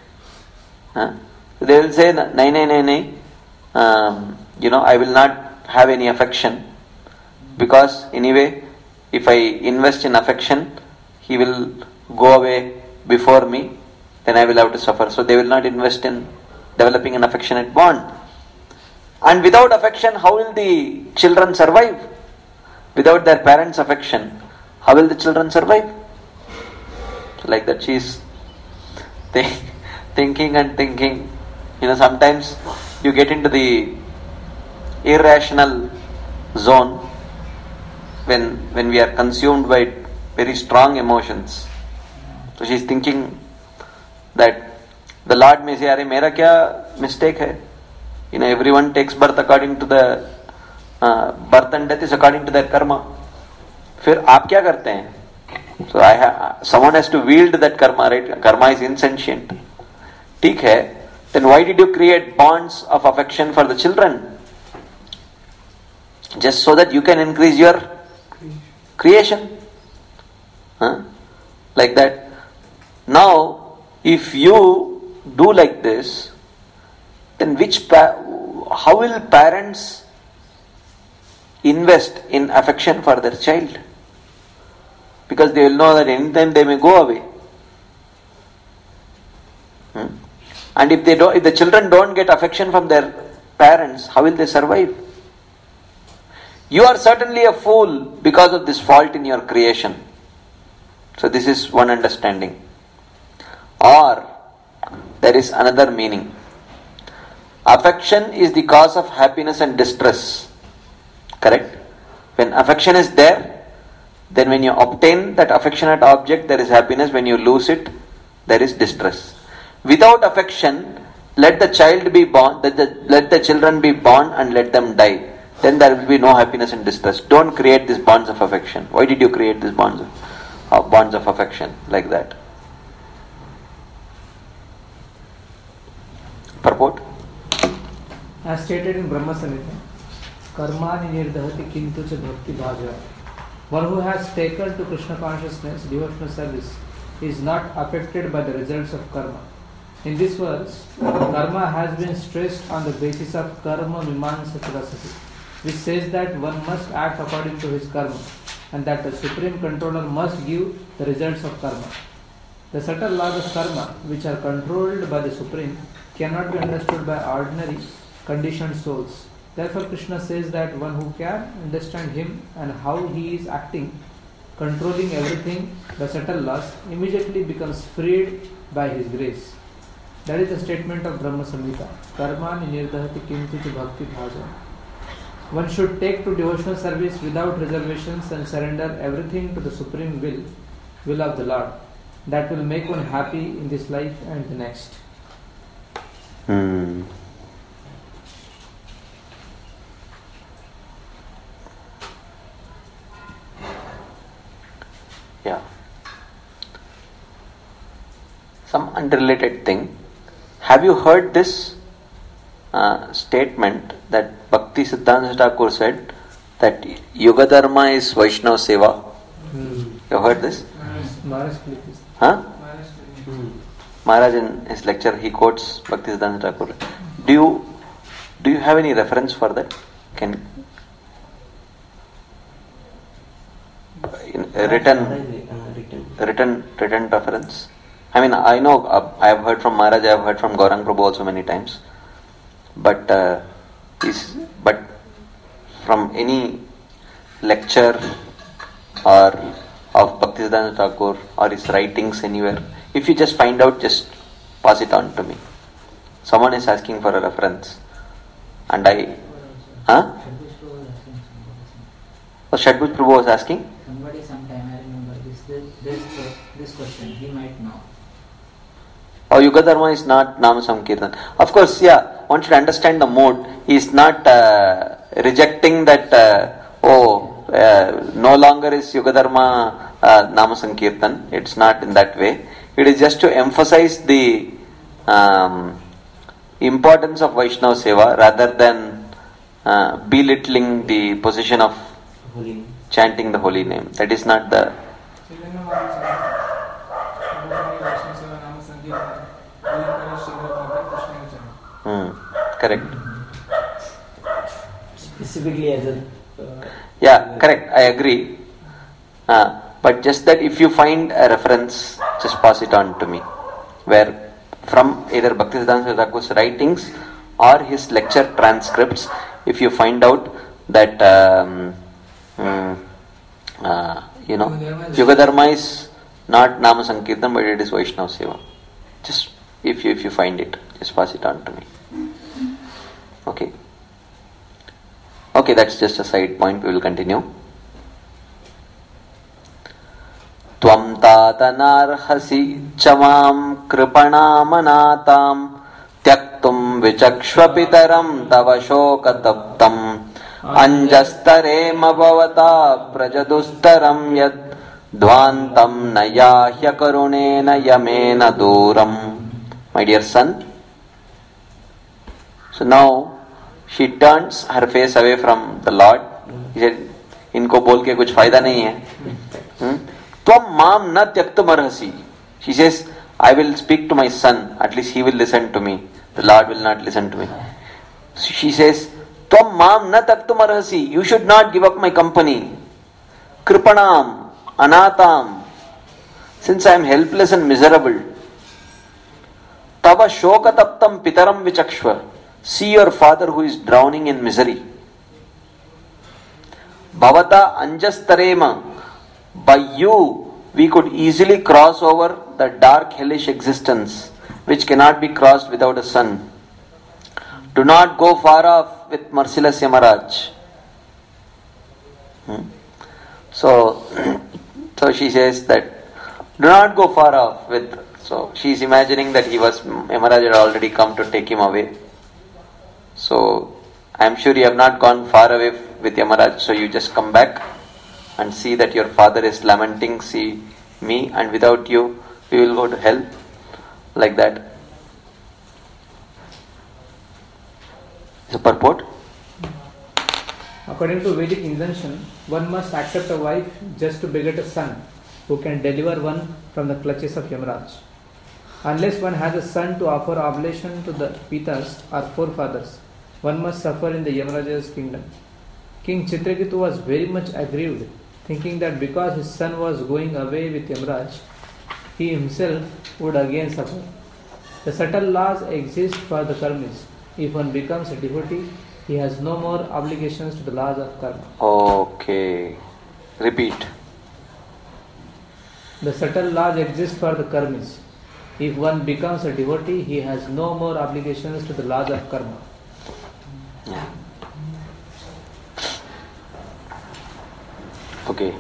They will say, nay, I will not have any affection, because anyway, if I invest in affection, he will go away before me, then I will have to suffer. So they will not invest in developing an affectionate bond. And without affection, how will the children survive? Without their parents' affection, how will the children survive? So like that, she is thinking and thinking. Sometimes you get into the irrational zone when we are consumed by very strong emotions. So she is thinking that the Lord may say, "Arey, mera kya mistake hai? Everyone takes birth according to the birth and death is according to their karma. फिर आप क्या करते हैं? So someone has to wield that karma, right? Karma is insentient. ठीक है? Then why did you create bonds of affection for the children? Just so that you can increase your creation. Like that. Now, if you do like this, then how will parents invest in affection for their child? Because they will know that anytime they may go away. And if the children don't get affection from their parents, how will they survive? You are certainly a fool because of this fault in your creation. So this is one understanding. Or there is another meaning. Affection is the cause of happiness and distress. Correct? When affection is there, then when you obtain that affectionate object, there is happiness. When you lose it, there is distress. Without affection, let the child be born, let the children be born and let them die. Then there will be no happiness and distress. Don't create these bonds of affection. Why did you create these bonds of affection like that? Purport? As stated in Brahma Samhita, Karmani nirdhati kintu cha bhakti bhaja. One who has taken to Krishna consciousness, devotional service, is not affected by the results of karma. In this verse, karma has been stressed on the basis of karma mimamsa philosophy, which says that one must act according to his karma and that the supreme controller must give the results of karma. The subtle laws of karma, which are controlled by the supreme, cannot be understood by ordinary conditioned souls. Therefore, Krishna says that one who can understand him and how he is acting, controlling everything, the subtle laws, immediately becomes freed by his grace. That is the statement of Brahma Samhita. Karma nirdahati kintuch bhakti bhaja. One should take to devotional service without reservations and surrender everything to the supreme will of the Lord. That will make one happy in this life and the next. Yeah. Some unrelated thing. Have you heard this statement that Bhakti Siddhanta Thakur said that Yuga Dharma is Vaishnava Seva? You heard this? Maharaj, please. Huh? Maharaj in his lecture he quotes Bhakti Siddhanta Thakur. Do you have any reference for that? Can written reference? I mean, I know I have heard from Maharaj, I have heard from Gaurang Prabhu also many times, but from any lecture or of Bhaktisiddhanta Thakur or his writings anywhere, if you just find out, just pass it on to me. Someone is asking for a reference, and Shadbhuj Prabhu was asking. Somebody sometime, I remember this question, he might know. Oh, Yuga Dharma is not Nama Sankirtan. Of course, yeah, one should understand the mode. He is not rejecting that, no longer is Yuga Dharma Nama Sankirtan. It's not in that way. It is just to emphasize the importance of Vaishnava Seva rather than belittling the position of chanting the holy name. That is not the... Correct. Specifically as a... yeah, correct. I agree. But just that if you find a reference, just pass it on to me. Where from either Bhaktisiddhanta Thakur's writings or his lecture transcripts, if you find out that Yuga Dharma is not Nama Sankirtan, but it is Vaishnava Seva. Just if you find it, just pass it on to me. Okay, that's just a side point. We will continue. Tvam tatanarhasi chamam kripanamanatam tyaktum vichakshva pitaram tava shokataptam anjastarema bhavata prajadustaram yad dvantam nayahya karunena yamena duram. My dear son, so now she turns her face away from the Lord. He said, इनको बोल के कुछ फायदा नहीं है. त्वं माम न त्यक्तुम अर्हसि. She says, I will speak to my son. At least he will listen to me. The Lord will not listen to me. She says, त्वं माम न त्यक्तुम अर्हसि. You should not give up my company. Kripanam, anatam. Since I am helpless and miserable. Tava shokataptam pitaram vichakshva. See your father who is drowning in misery. Bhavata anjastarema. By you, we could easily cross over the dark hellish existence which cannot be crossed without a son. Do not go far off with merciless Yamaraj. So she says that do not go far off with. So she is imagining that Yamaraj had already come to take him away. So I am sure you have not gone far away with Yamaraj. So you just come back and see that your father is lamenting, see me, and without you we will go to hell. Like that. Is a purport? According to Vedic injunction, one must accept a wife just to beget a son who can deliver one from the clutches of Yamaraj. Unless one has a son to offer oblation to the Pitas or forefathers, one must suffer in the Yamaraja's kingdom. King Chitraketu was very much aggrieved, thinking that because his son was going away with Yamaraj, he himself would again suffer. The subtle laws exist for the karmis. If one becomes a devotee, he has no more obligations to the laws of karma. Okay. Repeat. The subtle laws exist for the karmis. If one becomes a devotee, he has no more obligations to the laws of karma. Yeah. Okay.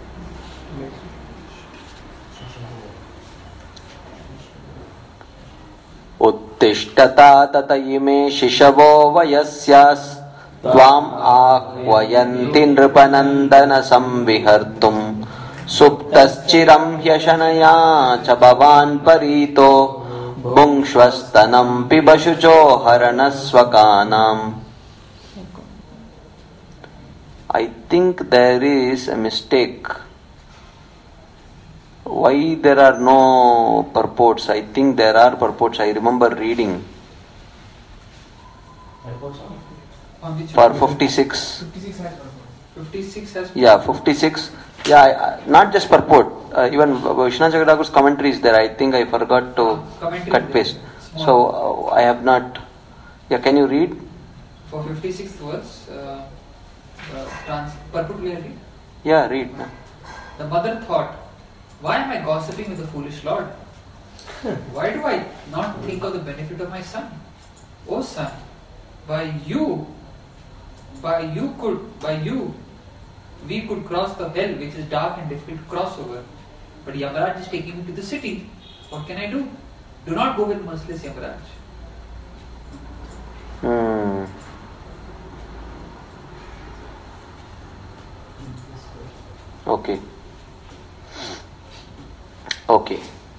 उत्तिष्ठता तत इमे शिशवो वयस्यास् त्वाम् आह्वयन्ति नृपनन्दन संविहर्तुम् सुप्तश्चिरं ह्यशनया च भवान् परीतो भुङ्क्ष्वस्तनं पिबशुचो हरणस्वकानाम्. I think there is a mistake. Why there are no purports? I think there are purports. I remember reading On which for 56. 56 has 56 has Yeah, 56. Yeah, not just purport. Even Vishnu Jagadaguru's commentary is there. I think I forgot to commentary cut there. paste. Small. So I have not. Yeah, can you read? For 56th verse, particularly, Yeah, read. the mother thought, why am I gossiping with the foolish Lord? Why do I not think of the benefit of my son? O son, by you, we could cross the hell which is dark and difficult to cross over. But Yamaraj is taking me to the city. What can I do? Do not go with merciless Yamaraj. Okay. Okay.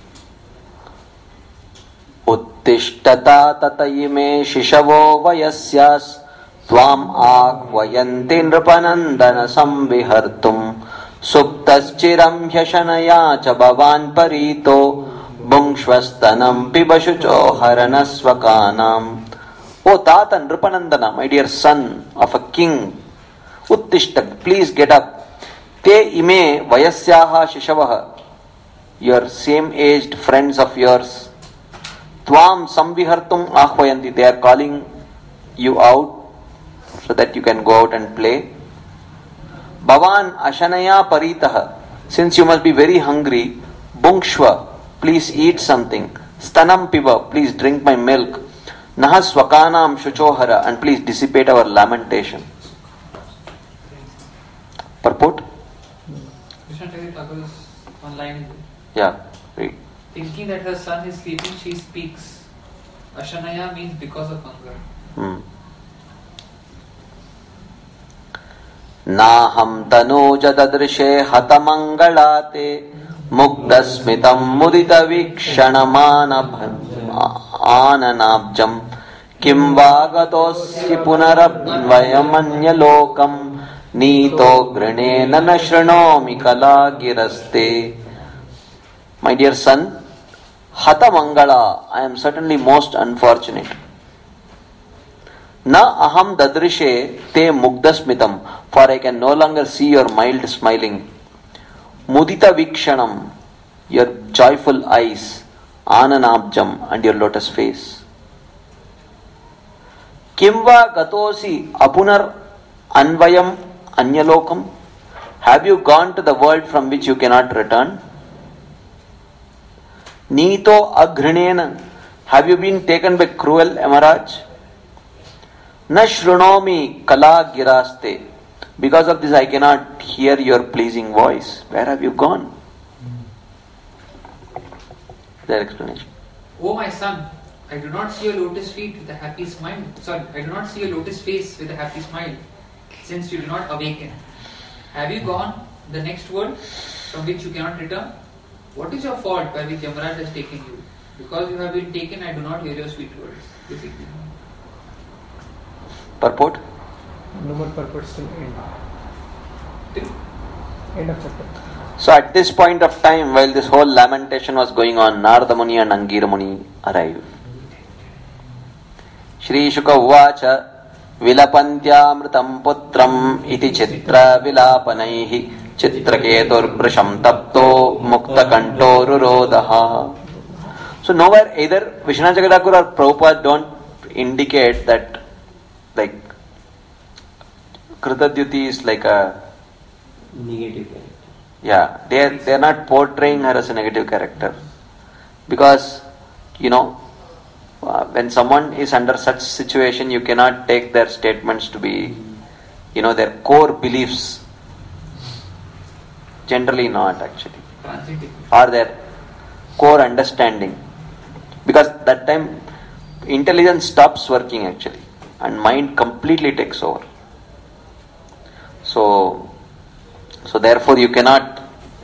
उत्तिष्ठता तत इमे शिशवो वयस्यास् त्वाम् आह्वयन्ति नृपनन्दन संविहर्तुम् सुप्तश्चिरं ह्यशनया च भवान् परीतो भुङ्क्ष्वस्तनं पिबशुचो हरणस्वकानाम्. O Tata Nripanandana, my dear son of a king, Uttishta, please get up. Te ime vayasyaha shishavaha, your same aged friends of yours, Tvam samvihartum ahvayanti, they are calling you out so that you can go out and play. Bhavan ashanaya paritaha, since you must be very hungry, Bhunkshva, please eat something. Stanam piva, please drink my milk. Nahaswakanam shuchohara, and please dissipate our lamentation. Purport? Krishna Thakur's one line. Yeah, read. Thinking that her son is sleeping, she speaks. Ashanaya means because of hunger. Naham tanuja dadrishe hatamangalate mugdasmitam mudita vikshanamana ananabjam kim vagatossi punarabvayamanyalokam nito grinena nashranomi kalagiraste. My dear son, Hata Mangala, I am certainly most unfortunate. Na aham dadrishe te mugdasmitam, for I can no longer see your mild smiling. Mudita vikshanam, your joyful eyes. Ananabjam, and your lotus face. Kimva gatosi apunar anvayam anyalokam, have you gone to the world from which you cannot return? Nito agrinena, have you been taken by cruel Yamaraj? Na shrunomi kala giraste, because of this I cannot hear your pleasing voice. Where have you gone? Their explanation. Oh my son, I do not see your lotus feet with a happy smile. Sorry, I do not see your lotus face with a happy smile, since you do not awaken. Have you gone the next world from which you cannot return? What is your fault by which Yamaraj has taken you? Because you have been taken, I do not hear your sweet words. Basically. Purport? No more purports till end. End of chapter. So at this point of time, while this whole lamentation was going on, Narada Muni and Angira Muni arrived. Shri Shuka Uvacha Vilapantyamritam Putram iti Chitra Vilapanaihi Chitraketur Prasham Tapto Mukta Kanto Rurodaha. So nowhere either Vishwanath Chakravarti or Prabhupada don't indicate that like Kritadyuti is like a Negative character. yeah, they are not portraying her as a negative character, because when someone is under such situation, you cannot take their statements to be their core beliefs. Generally not actually, or their core understanding, because that time intelligence stops working actually and mind completely takes over. So therefore you cannot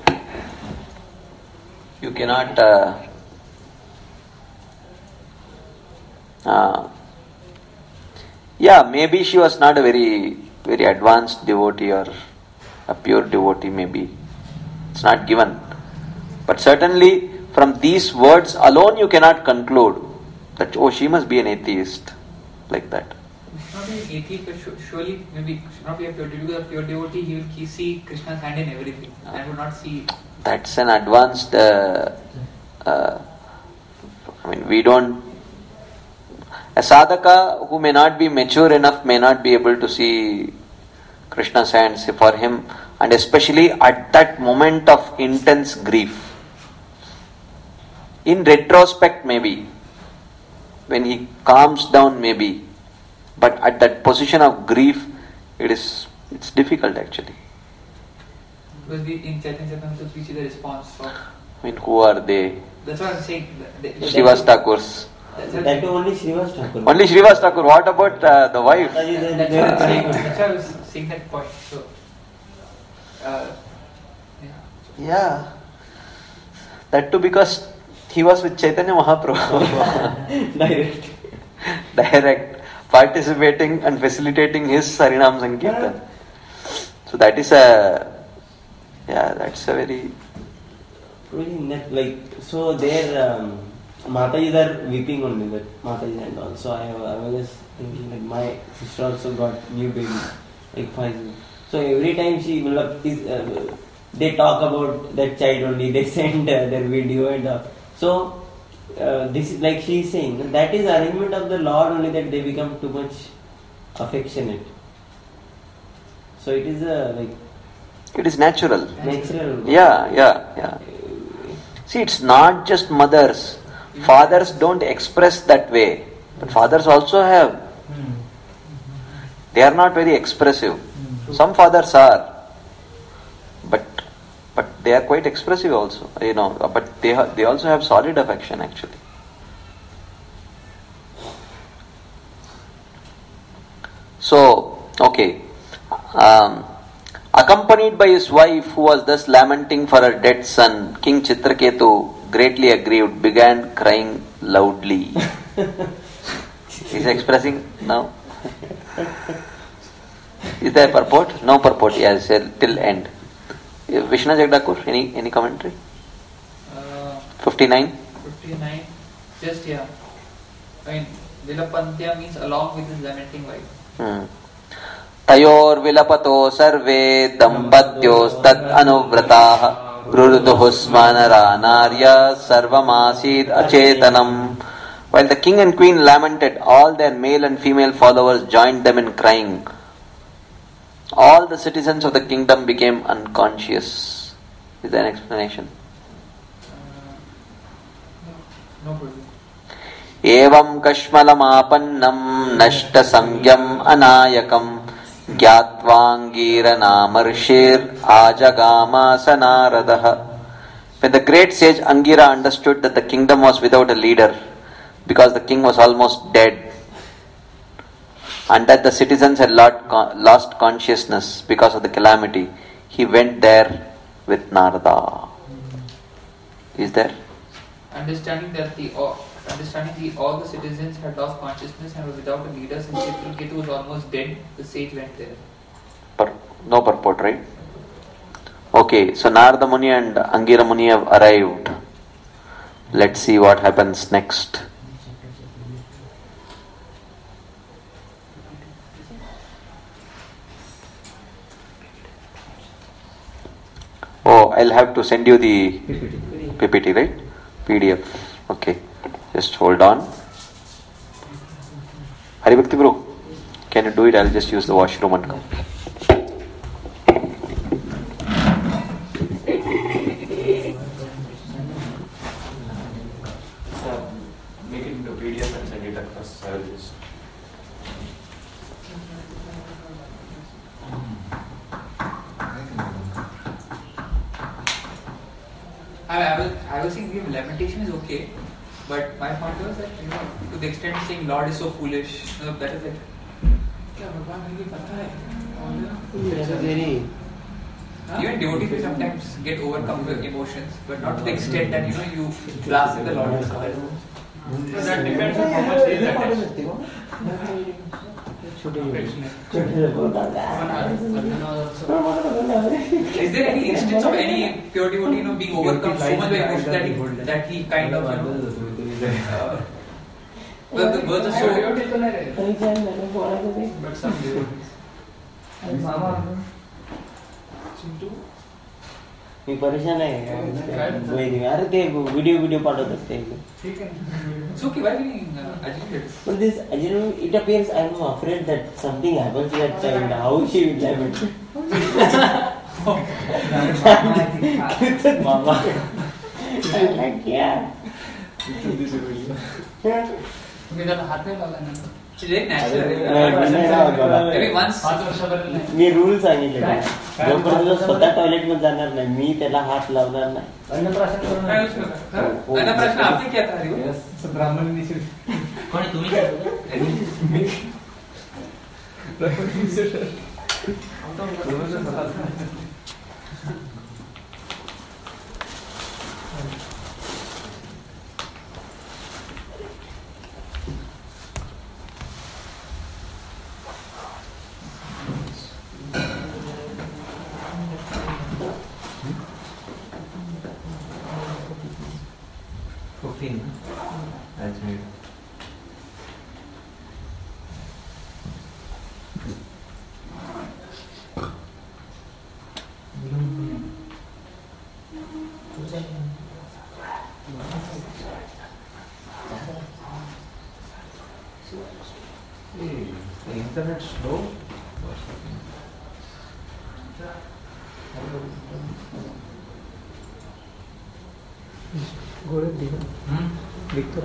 maybe she was not a very very advanced devotee or a pure devotee, maybe it's not given, but certainly from these words alone you cannot conclude that she must be an atheist like that. Not be an atheist, but surely maybe should not be a pure devotee. Because a pure devotee, he will see Krishna's hand in everything and would not see. That's an advanced. We don't. A sadhaka who may not be mature enough may not be able to see Krishna's hands for him, and especially at that moment of intense grief. In retrospect, maybe when he calms down, maybe. But at that position of grief, it's difficult actually. Because in Chaitanya Charitamrita we see the response of. Who are they? That's what I'm saying. Srivas Thakurs. That only Srivas Thakur. Only Srivas Thakur. What about the wife? That's what I'm saying. That's why I was saying that point. So, yeah. That too because he was with Chaitanya Mahaprabhu. Direct. Participating and facilitating his Harinam Sankirtan. So that's a very. So their Matajis are weeping only, but Matajis and all. So I was just thinking that my sister also got new baby, like 5 years. So every time they talk about that child only, they send their video and all. So this is like she is saying, that is arrangement of the Lord only, that they become too much affectionate. So it is it is natural. Natural. Yeah. See, it's not just mothers. Fathers don't express that way. But fathers also have. They are not very expressive. Some fathers are. But they are quite expressive also. But they also have solid affection actually. So, okay. Accompanied by his wife, who was thus lamenting for her dead son, King Chitraketu, greatly aggrieved, began crying loudly. He's expressing now. Is there purport? No purport. Yes, till end. Vishnu Jagdakur, any commentary? 59. 59. Just yeah. Vilapantya means along with his lamenting wife. तयोर्विलपतो survey दम्पत्योस्तद् अनुव्रताः रुरुदुः स्मनरा नार्य सर्वमासीद् अचेतनम्. While the king and queen lamented, all their male and female followers joined them in crying. All the citizens of the kingdom became unconscious. Is there an explanation? No problem. एवं कश्मलमापन्नं नष्टसंज्ञम् अनायकम् ज्ञात्वाङ्गीरनामर्षिर् आजगामास नारदः. When the great sage Angira understood that the kingdom was without a leader, because the king was almost dead, and that the citizens had lost consciousness because of the calamity, he went there with Narada. Is there? Understanding all the citizens had lost consciousness and were without a leader, since Chitraketu was almost dead, the sage went there. No purport, right? Okay, so Narada Muni and Angira Muni have arrived. Let's see what happens next. Oh, I'll have to send you the PPT, right? PDF. Okay, just hold on. Haribhakti bro, can you do it? I'll just use the washroom and come. Make it into PDF and send it across. I will just. I was thinking lamentation is okay, but my point was that to the extent saying Lord is so foolish, that is it. Even devotees will sometimes get overcome with emotions, but not to the extent that you blast in the Lord. So that depends on how much is attached. Is there any instance of any pure devotee being overcome so much by emotion that he kind of well, the words are so But some devotees. मी परेशान आहे अरे ते video पाठवत असते it's okay. Why are you agitated? But this it appears I am afraid that something happens to that child. How she will lament. Mama. I'm like, yeah. It's very natural. Maybe once. मी rule सांगितले जोपर्यंत स्वतः toilet मध्ये जाणार नाही मी त्याला हात लावणार नाही प्रश्न आपने क्या था ब्राह्मण कोणी तुम्ही काय That's me. The internet slow. Go ahead, Victor.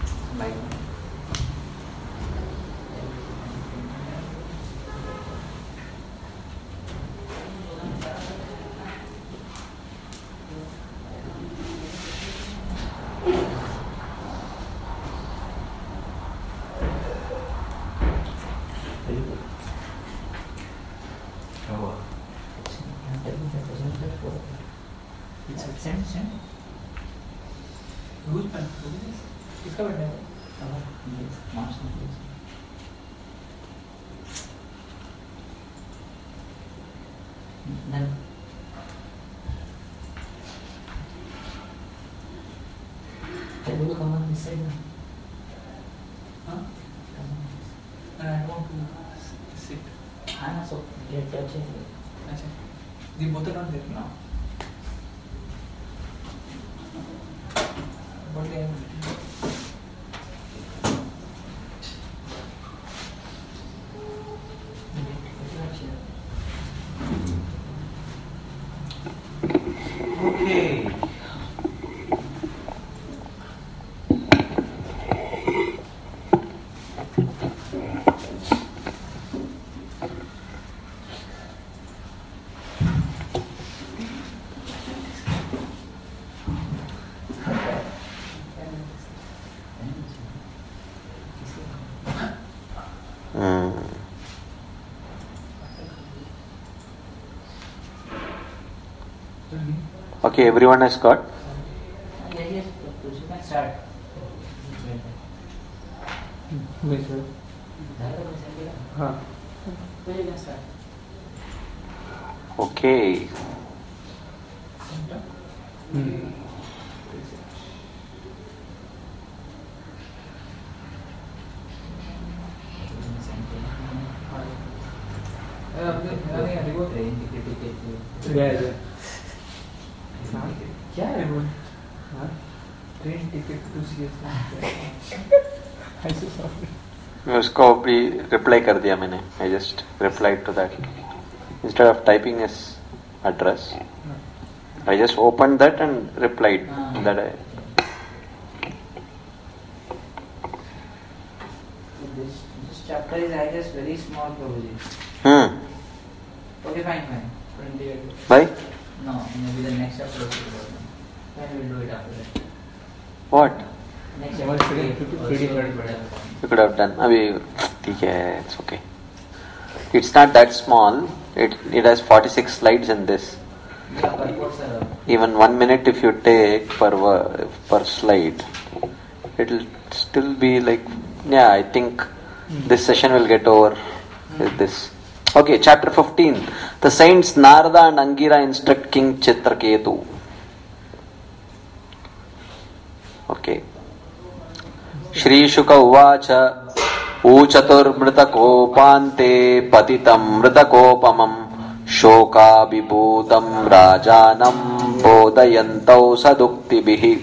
Send. Who's pen? It's covered now. Then can you come on this side? Huh? And I want to sit. So get your chair. Achha. The both are not there. No. What they have? Okay. Okay, everyone has got? Yes, you can start. Okay. Train ticket क्या है वो? Train ticket उसको भी reply कर दिया मैंने. I just replied to that. Instead of typing his address, I just opened that and replied that I. This chapter is, I guess, very small probably. Okay, fine. 28. Why? No, maybe the next chapter will be done. Then we will do it after that. What? Next One chapter second, will pretty also good. be done. You could have done. अभी ठीक है. It's okay. It's not that small. It has 46 slides in this. Yeah, but what's Even 1 minute if you take per slide, it'll still be like. Yeah, I think this session will get over with this. Okay, chapter 15. The saints Narada and Angira instruct King Chitraketu. Okay. Shri Shuka Uvacha Uchaturbhritakopaante Patitam Mritakopamam Shokabhibhutam Rajanam Bodhayantau Saduktibihi.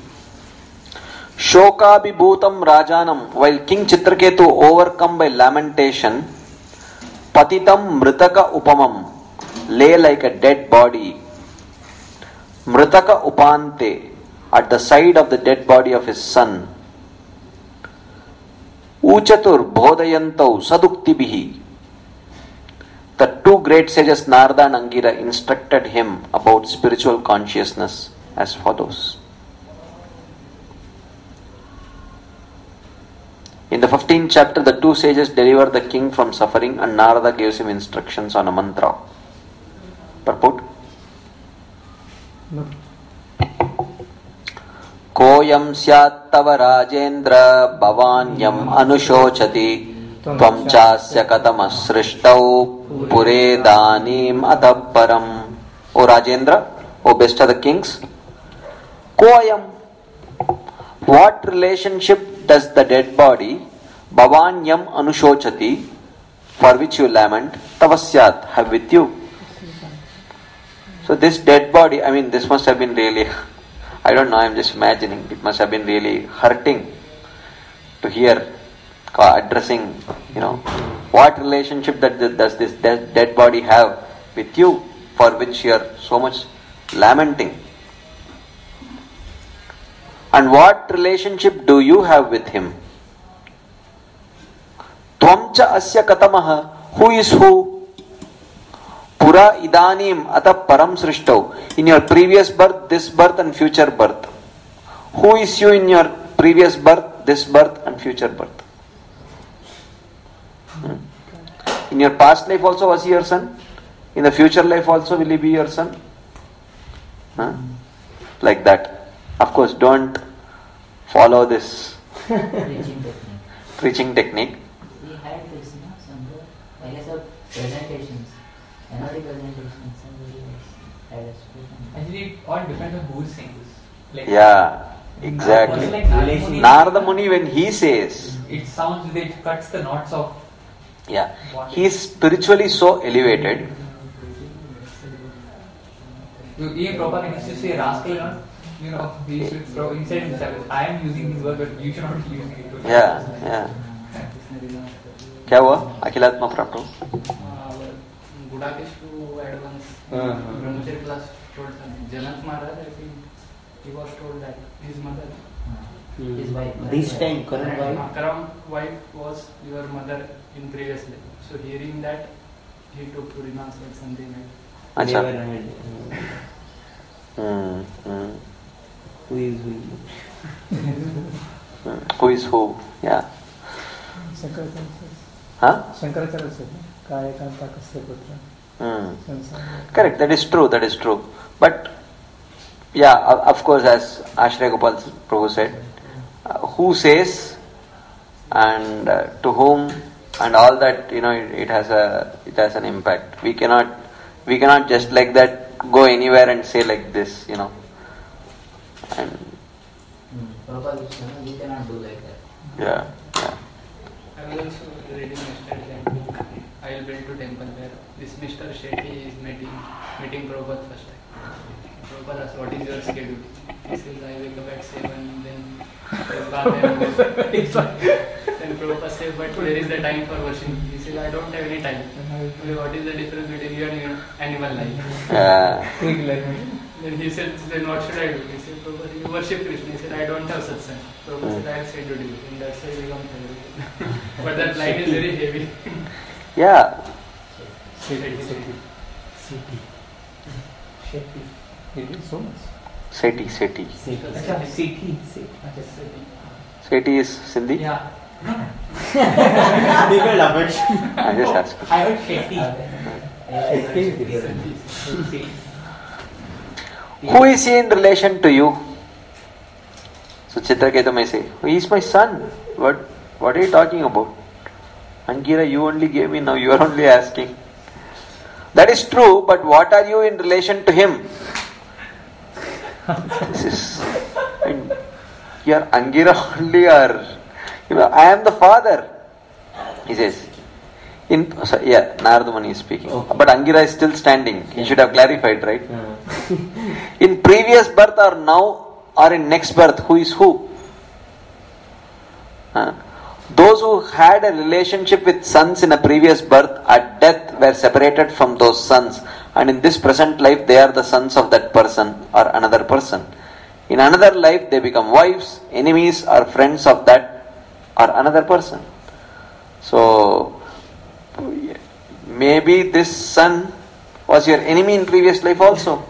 Shokabhibhutam Rajanam. While King Chitraketu overcome by lamentation, Patitam Mritaka Upamam, lay like a dead body. Mritaka Upante, at the side of the dead body of his son. Uchatur Bodhayantau Saduktibihi. The two great sages Narada and Angira instructed him about spiritual consciousness as follows. In the 15th chapter, the two sages deliver the king from suffering and Narada gives him instructions on a mantra. Purport? No. Koyam syat tava rajendra bhavanyam anushocati tvam chasya katamasrishtau pure danim adapparam. O Rajendra, O best of the kings, Koyam, what relationship does the dead body bhavanyam anushocati, for which you lament, tavasyat, have with you? So this dead body, I mean, this must have been really, I don't know, I'm just imagining, it must have been really hurting to hear addressing, what relationship does this dead body have with you, for which you are so much lamenting? And what relationship do you have with him? Tvamcha asya katamaha, who is who? Pura idanim ata param srishtau, in your previous birth, this birth and future birth. Who is you in your previous birth, this birth and future birth? In your past life also was he your son? In the future life also will he be your son? Like that. Of course, don't follow this preaching technique. We had this, I guess, presentations. Another presentation, somebody had a presentation. Actually, it all depends on who is saying this. Like, Yeah, exactly. Like Narada Muni, Narada Muni, when he says, it sounds, it cuts the knots of. he is spiritually so elevated. Even Prabhupada used to say rascal, he should throw inside himself. I am using this word, but you should not be using it. Yeah. क्या हुआ अखिलात्मा प्राप्त? Gudakesh who had once Brahmachari class told Janak Maharaj, I think he was told that his mother, His wife. This time, current wife. Karam wife was your mother in previous life. So hearing that, he took to renounce or something like that. Never heard. Who is who? Who is who? Yeah. Shankaracharya said, Kaya Kanta Kasya Putra. Correct, that is true. But, of course, as Ashraya Gopal Prabhu said, who says and to whom and all that, it has an impact. We cannot just like that go anywhere and say like this, And Prabhupada used to say, "You cannot do like that." yeah. I was also reading yesterday that book, I will build to temple, where this Mr. Shetty is meeting Prabhupada first time. Prabhupada asks, what is your schedule? He says, I wake up at 7, then bath and go. Then Prabhupada says, but there is the time for worship. He says, I don't have any time. What is the difference between you and your animal life? Then he said, then what should I do? He said, Prabhupada, you worship Krishna. He said, I don't have satsang. Prabhupada said, I have said to do. And that's why we become favorite. But that line is very heavy. Yeah. Seti. Sethi. Seti is Sindhi? Yeah. People love it. I just asked. I heard Shetty. Who is he in relation to you? So Chitraketu may say, he is my son. What are you talking about? Angira, you only gave me, now you are only asking. That is true, but what are you in relation to him? This is, you are Angira only, or I am the father. He says. Narada Muni is speaking. Okay. But Angira is still standing. He should have clarified, right? In previous birth or now or in next birth, who is who? Those who had a relationship with sons in a previous birth at death were separated from those sons, and in this present life they are the sons of that person or another person. In another life they become wives, enemies or friends of that or another person. So maybe this son was your enemy in previous life also.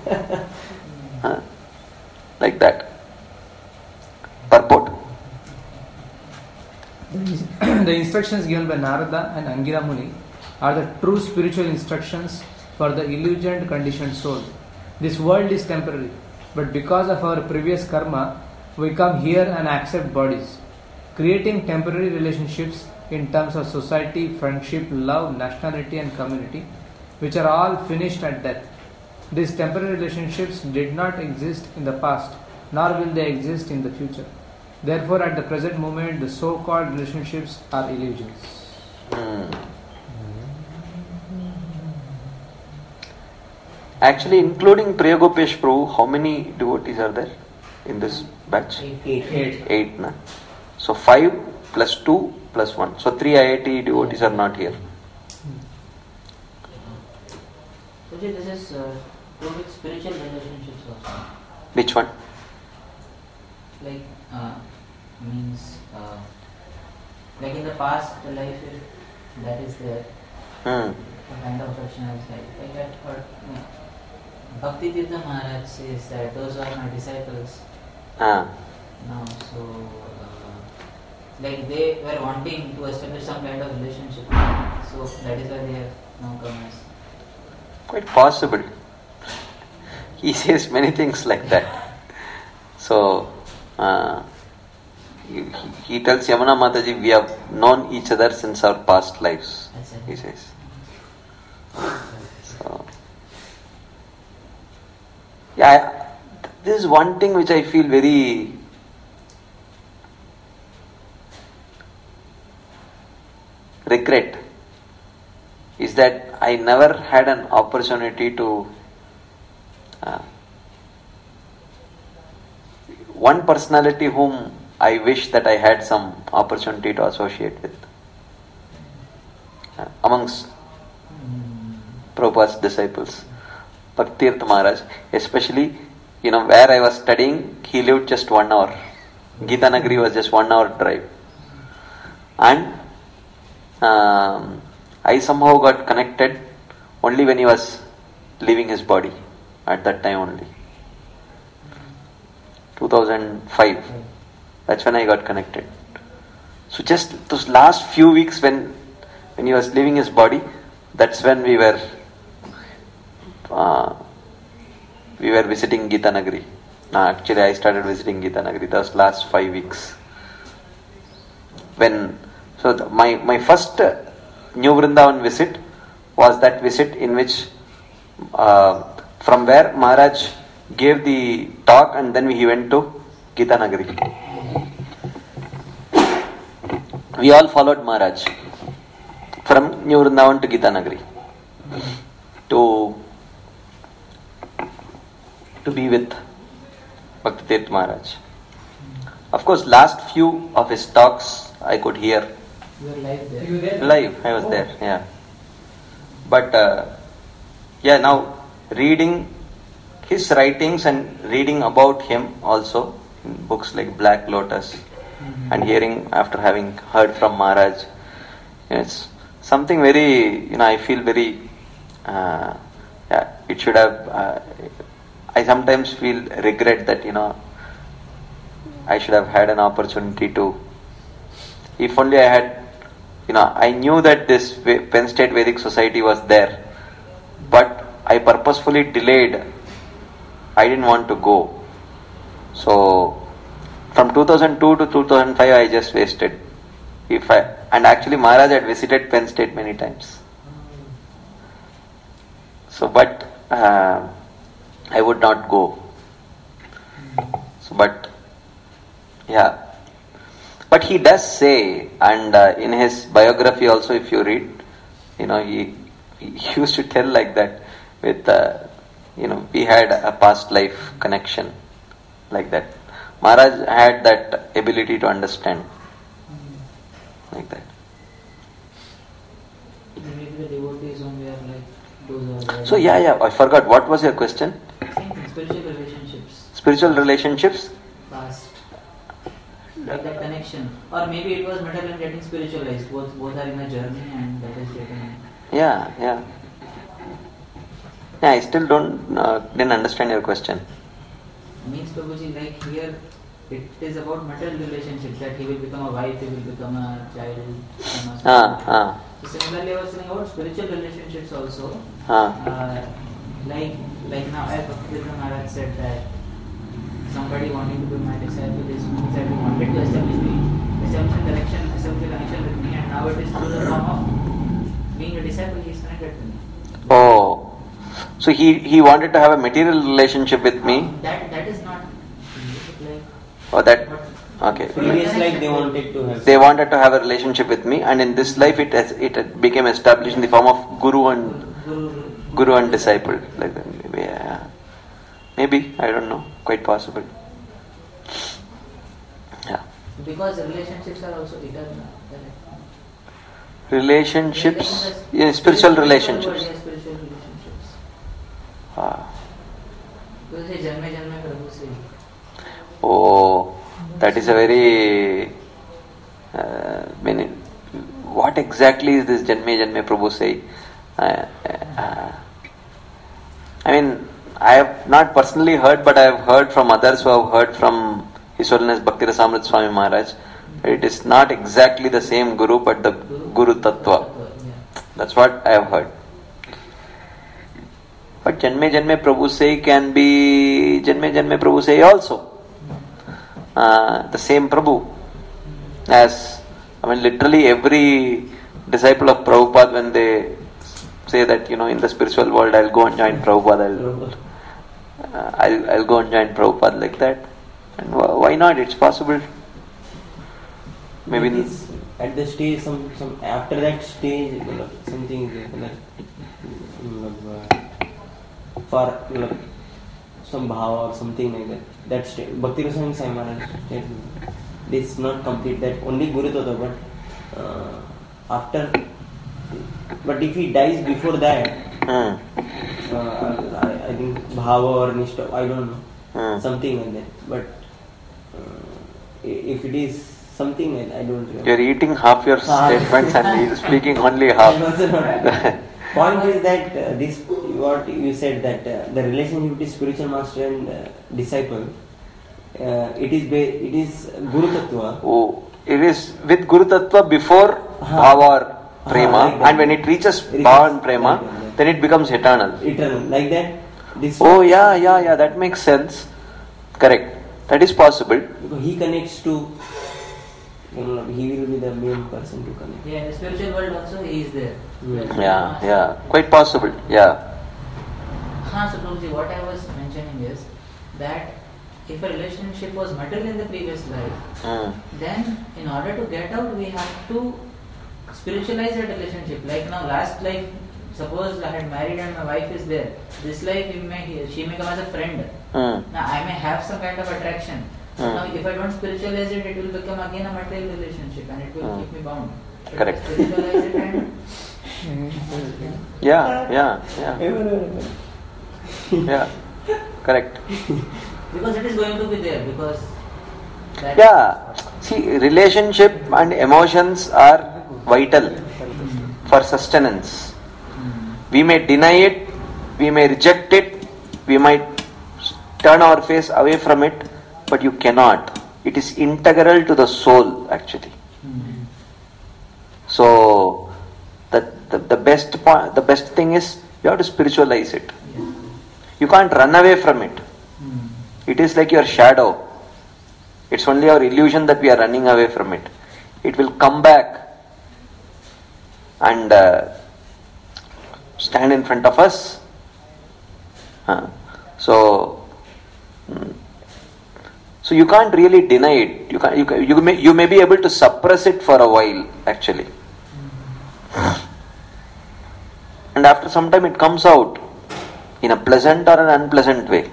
Like that. Purport. The instructions given by Narada and Angira Muni are the true spiritual instructions for the illusioned conditioned soul. This world is temporary, but because of our previous karma, we come here and accept bodies, creating temporary relationships in terms of society, friendship, love, nationality and community, which are all finished at death. These temporary relationships did not exist in the past, nor will they exist in the future. Therefore, at the present moment, the so-called relationships are illusions. Actually, including Priyagopesh Prabhu, how many devotees are there in this batch? 8. Na? So 5 plus 2 plus 1. So 3 IIT devotees are not here. Puji, this is true with spiritual relationships also. Which one? Like, like in the past life, that is there. The kind of affection I was like that. Or Bhakti Tirtha Maharaj says that those are my disciples. Now, so like they were wanting to establish some kind of relationship. So that is why they have now come as. Quite possible. He says many things like that. So, he tells Yamuna Mataji, we have known each other since our past lives. He says. So, this is one thing which I feel very regret, is that I never had an opportunity to one personality whom I wish that I had some opportunity to associate with amongst Prabhupada's disciples, Bhakti Tirtha Maharaj, especially where I was studying, he lived just 1 hour. Gita Nagari was just 1 hour drive, and I somehow got connected only when he was leaving his body, at that time only. 2005, that's when I got connected. So just those last few weeks when he was leaving his body, that's when we were visiting Gita Nagari. Actually I started visiting Gita Nagari, those last 5 weeks. My first New Vrindavan visit was that visit in which from where Maharaj gave the talk and then he went to Gita Nagari. We all followed Maharaj from New Vrindavan to Gita Nagari to be with Bhakti Tirth Maharaj. Of course, last few of his talks I could hear. You were live there. You were there? Live, I was there, yeah. But now reading his writings and reading about him also in books like Black Lotus and hearing after having heard from Maharaj, it's something very, I feel very, it should have, I sometimes feel regret that, I should have had an opportunity to, if only I had, I knew that this Penn State Vedic Society was there, but I purposefully delayed. I didn't want to go. So, from 2002 to 2005, I just wasted. And actually, Maharaj had visited Penn State many times. So, but I would not go. So, but he does say, and in his biography also, if you read, he used to tell like that with, we had a past life connection like that. Maharaj had that ability to understand like that. Maybe the devotees only are like those are. So I forgot. What was your question? Same thing, spiritual relationships. Spiritual relationships? Past. Like that connection. Or maybe it was material and getting spiritualized. Both are in a journey and that is getting. Yeah, I still didn't understand your question. Means Prabhuji, like here, it is about material relationships, that he will become a wife, he will become a child. So similarly, I was saying about spiritual relationships also. Like now, as Bhakti Maharaj said that somebody wanting to be my disciple is means that he wanted to establish a connection with me, and now it is through the form of being a disciple, he is connected to me. Oh. So he wanted to have a material relationship with me. That is not like. Oh, that. Okay. Previous life they wanted to have. They wanted to have a relationship with me, and in this life it became established in the form of guru and disciple, like that. Maybe I don't know. Quite possible. Yeah. Because relationships are also eternal. Relationships, spiritual relationships. Spiritual relationships. Oh, that is a very. What exactly is this Janme Prabhu say? I have not personally heard, but I have heard from others who have heard from His Holiness Bhakti Rasamrit Swami Maharaj. It is not exactly the same Guru, but the Guru Tattva. That's what I have heard. But Janme Prabhu Say can be Janme Prabhu Say also. The same Prabhu. As, literally every disciple of Prabhupada, when they say that, in the spiritual world, I'll go and join Prabhupada, I'll go and join Prabhupada like that. And why not? It's possible. Maybe at the stage, some after that stage, something for some bhava or something like that. That stage, Bhakti Rasamrita Swami Maharaj said, this is not complete. That only Guru Tattva, but after. But if he dies before that, I think bhava or nishta, I don't know, something like that. But if it is something like that, I don't remember. You're eating half your statements and he's speaking only half. Point is that this, what you said, that the relationship between spiritual master and disciple, it is Guru Tattva. Oh, it is with Guru Tattva before bhava or prema, like and when it reaches bhava and prema, then it becomes eternal. Eternal, like that. Yeah, that makes sense. Correct. That is possible. Because he connects to, he will be the main person to connect. Yeah, in the spiritual world also he is there. Yeah, quite possible. Yeah. So Prabhuji, what I was mentioning is that if a relationship was material in the previous life, then in order to get out, we have to spiritualize that relationship. Like now, last life, suppose I had married and my wife is there. This life, she may come as a friend. Now, I may have some kind of attraction. Now, if I don't spiritualize it, it will become again a material relationship and it will keep me bound. But Correct. Spiritualize it and Yeah. Correct. because it is going to be there. Because that Yeah. See, relationship and emotions are vital for sustenance. We may deny it, we may reject it, we might turn our face away from it, but you cannot. It is integral to the soul, actually. So, the best thing is you have to spiritualize it. You can't run away from it. It is like your shadow. It's only our illusion that we are running away from it. It will come back and stand in front of us. So you can't really deny it. You may be able to suppress it for a while, actually. And after some time it comes out in a pleasant or an unpleasant way.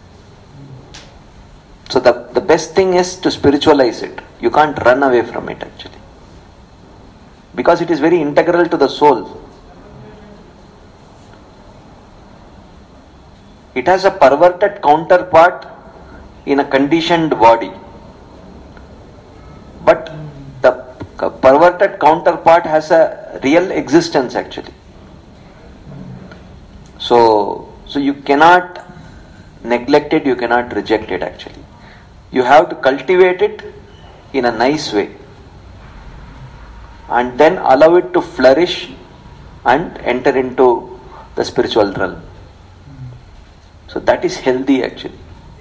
So the best thing is to spiritualize it. You can't run away from it, actually. Because it is very integral to the soul. It has a perverted counterpart in a conditioned body. But the perverted counterpart has a real existence, actually. So you cannot neglect it, you cannot reject it, actually. You have to cultivate it in a nice way and then allow it to flourish and enter into the spiritual realm. So that is healthy, actually.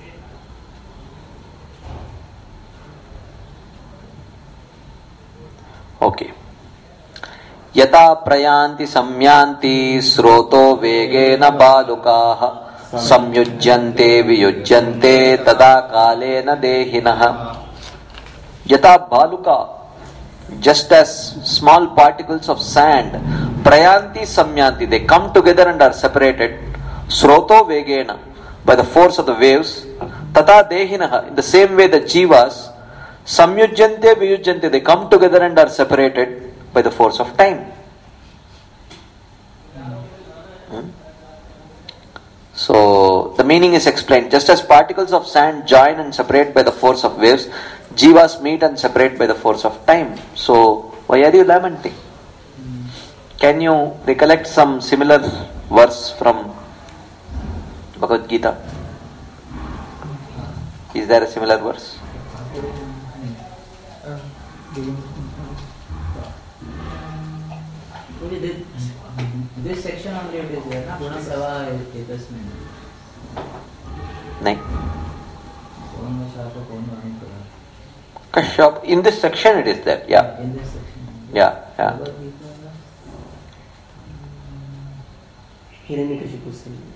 Okay. Yata prayanti samyanti sroto vegena balukaha samyujjante viyujjante tada kalena dehinaha. Yata baluka, just as small particles of sand, prayanti samyanti, they come together and are separated. Sroto vegena, by the force of the waves. Tata dehinaha, in the same way the jivas, samyujjante viyujjante, they come together and are separated by the force of time. So the meaning is explained. Just as particles of sand join and separate by the force of waves, jivas meet and separate by the force of time. So why are you lamenting? Can you recollect some similar verse from Bhagavad Gita? Is there a similar verse? This section only it is there, na? Gunasava etasmin. No. Kashyap. In this section it is there. Yeah. In this section. Yeah. Hiranyakashipu.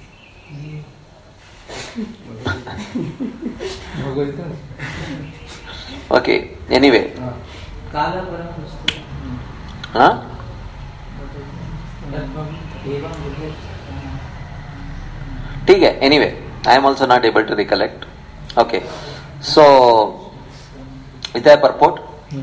Okay. Anyway. Kala param pustu. Huh? Okay. Anyway, I am also not able to recollect. Okay. So, is there a purport?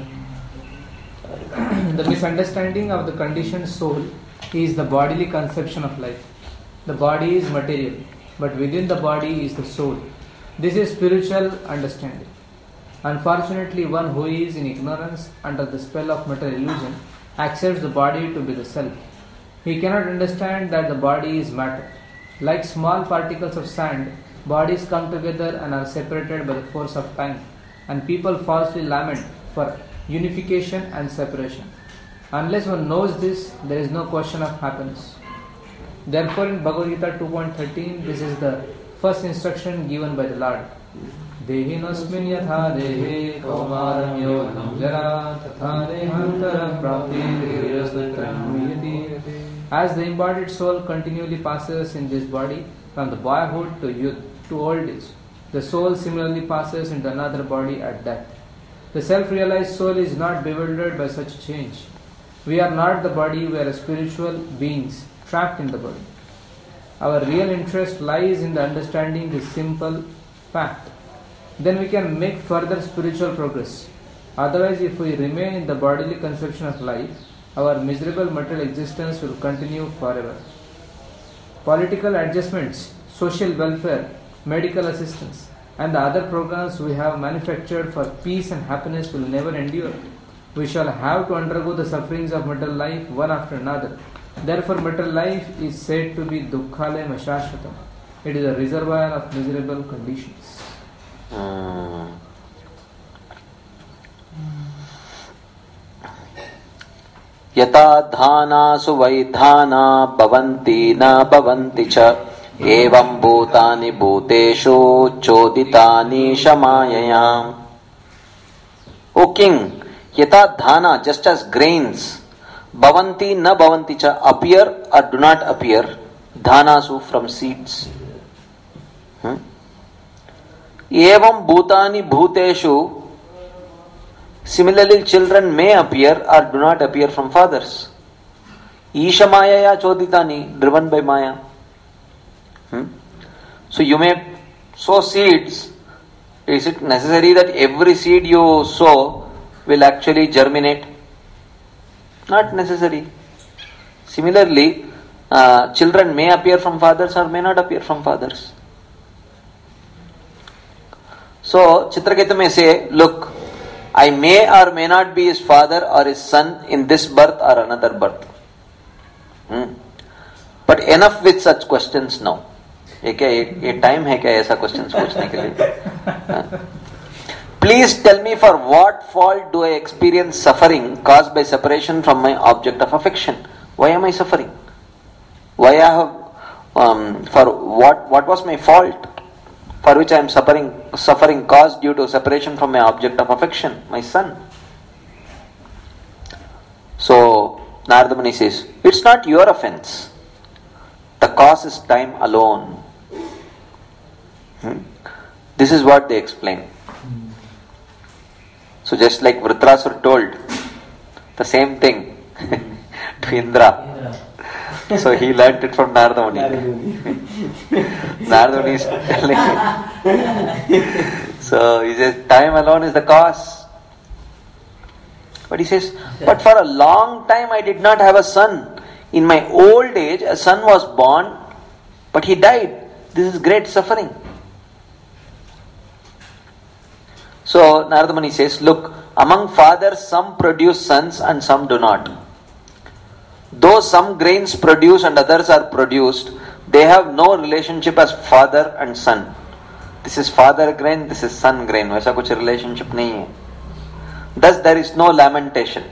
The misunderstanding of the conditioned soul is the bodily conception of life. The body is material, but within the body is the soul. This is spiritual understanding. Unfortunately, one who is in ignorance under the spell of material illusion accepts the body to be the self. He cannot understand that the body is matter. Like small particles of sand, bodies come together and are separated by the force of time, and people falsely lament for unification and separation. Unless one knows this, there is no question of happiness. Therefore, in Bhagavad Gita 2.13, this is the first instruction given by the Lord. Dehinosmin yatha dehe kaumaram yodham jara tatha dehantaram prapti dhirasutram. As the embodied soul continually passes in this body, from the boyhood to youth to old age. The soul similarly passes into another body at death. The self-realized soul is not bewildered by such change. We are not the body, we are spiritual beings trapped in the body. Our real interest lies in the understanding this simple fact. Then we can make further spiritual progress. Otherwise, if we remain in the bodily conception of life, our miserable material existence will continue forever. Political adjustments, social welfare, medical assistance, and the other programs we have manufactured for peace and happiness will never endure. We shall have to undergo the sufferings of material life one after another. Therefore, material life is said to be dukkhalayam ashashvatam. It is a reservoir of miserable conditions. यथा धानासु वै धाना भवन्ति न भवन्ति च एवं भूतानि भूतेषु चोदितानि शमाययाम्. O king, yata dhana, just as grains, bhavanti na bhavanti cha, appear or do not appear, dhanasu from seeds. Evam bhutani bhuteshu, similarly children may appear or do not appear from fathers. Isha mayaya choditani, driven by maya. So you may sow seeds. Is it necessary that every seed you sow will actually germinate? Not necessary. Similarly, children may appear from fathers or may not appear from fathers. So, Chitraketu may say, look, I may or may not be his father or his son in this birth or another birth. But enough with such questions now. ये time है क्या ऐसा question पूछने के लिए? Please tell me, for what fault do I experience suffering caused by separation from my object of affection? Why am I suffering? Why I have for what was my fault for which I am suffering caused due to separation from my object of affection, my son? So Narada Muni says, it's not your offense. The cause is time alone. This is what they explain. So just like Vritrasura told the same thing to Indra. So he learnt it from Narada Muni. Narada Muni is telling. So he says time alone is the cause. But he says, but for a long time I did not have a son. In my old age a son was born, but he died. This is great suffering. So Narada Muni says, look, among fathers some produce sons and some do not. Though some grains produce and others are produced, they have no relationship as father and son. This is father grain, this is son grain. वैसा कुछ relationship नहीं है. Thus there is no lamentation.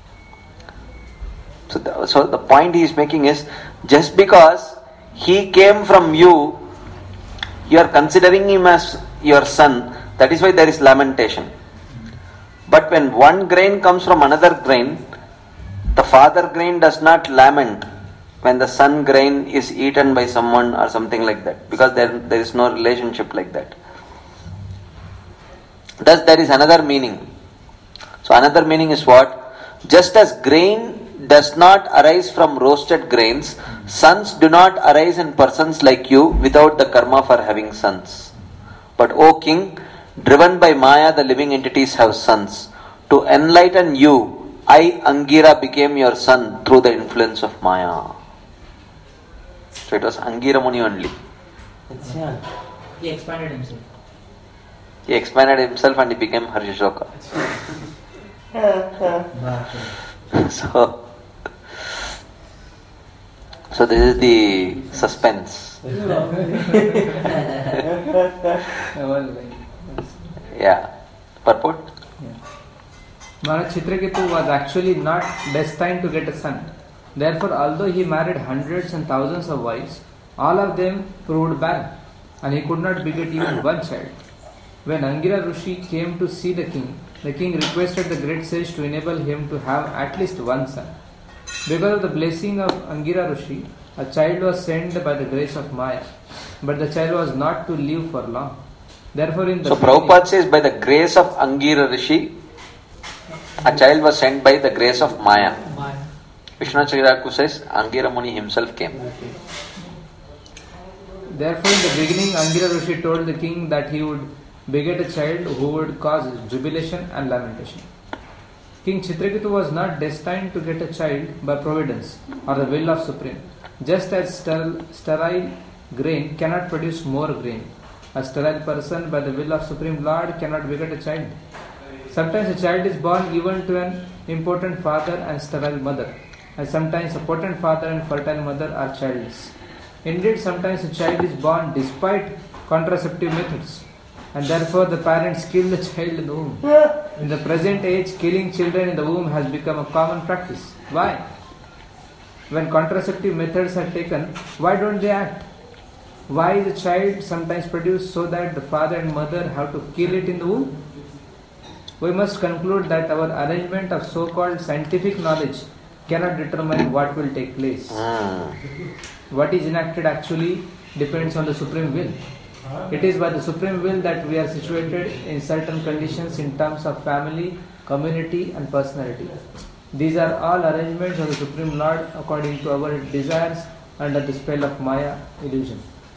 So the point he is making is, just because he came from you, you are considering him as your son. That is why there is lamentation. But when one grain comes from another grain, the father grain does not lament when the son grain is eaten by someone or something like that, because there is no relationship like that. Thus there is another meaning. So another meaning is what? Just as grain does not arise from roasted grains, sons do not arise in persons like you without the karma for having sons. But O king, driven by Maya, the living entities have sons. To enlighten you, I, Angira, became your son through the influence of Maya. So it was Angira Muni only. He expanded himself. He expanded himself and he became Harshishoka. So this is the suspense. Yeah. Purport? Maharaj Chitraketu was actually not destined to get a son. Therefore, although he married hundreds and thousands of wives, all of them proved barren, and he could not beget even one child. When Angira Rishi came to see the king requested the great sage to enable him to have at least one son. Because of the blessing of Angira Rishi, a child was sent by the grace of Maya. but the child was not to live for long. Therefore, in the So Prabhupada says, by the grace of Angira Rishi, a child was sent by the grace of Maya. Vishwanath Chakravarti says, Angira Muni himself came. Therefore, in the beginning, Angira Rishi told the king that he would beget a child who would cause jubilation and lamentation. King Chitraketu was not destined to get a child by providence or the will of Supreme. Just as sterile grain cannot produce more grain, a sterile person by the will of Supreme Lord cannot beget a child. Sometimes a child is born even to an impotent father and sterile mother, and sometimes a potent father and fertile mother are childless. Indeed, sometimes a child is born despite contraceptive methods, and therefore the parents kill the child in the womb. In the present age, killing children in the womb has become a common practice. Why? When contraceptive methods are taken, why don't they act? Why is a child sometimes produced so that the father and mother have to kill it in the womb? We must conclude that our arrangement of so-called scientific knowledge cannot determine what will take place. What is enacted actually depends on the Supreme Will. It is by the Supreme Will that we are situated in certain conditions in terms of family, community and personality. These are all arrangements of the Supreme Lord according to our desires under the spell of Maya illusion.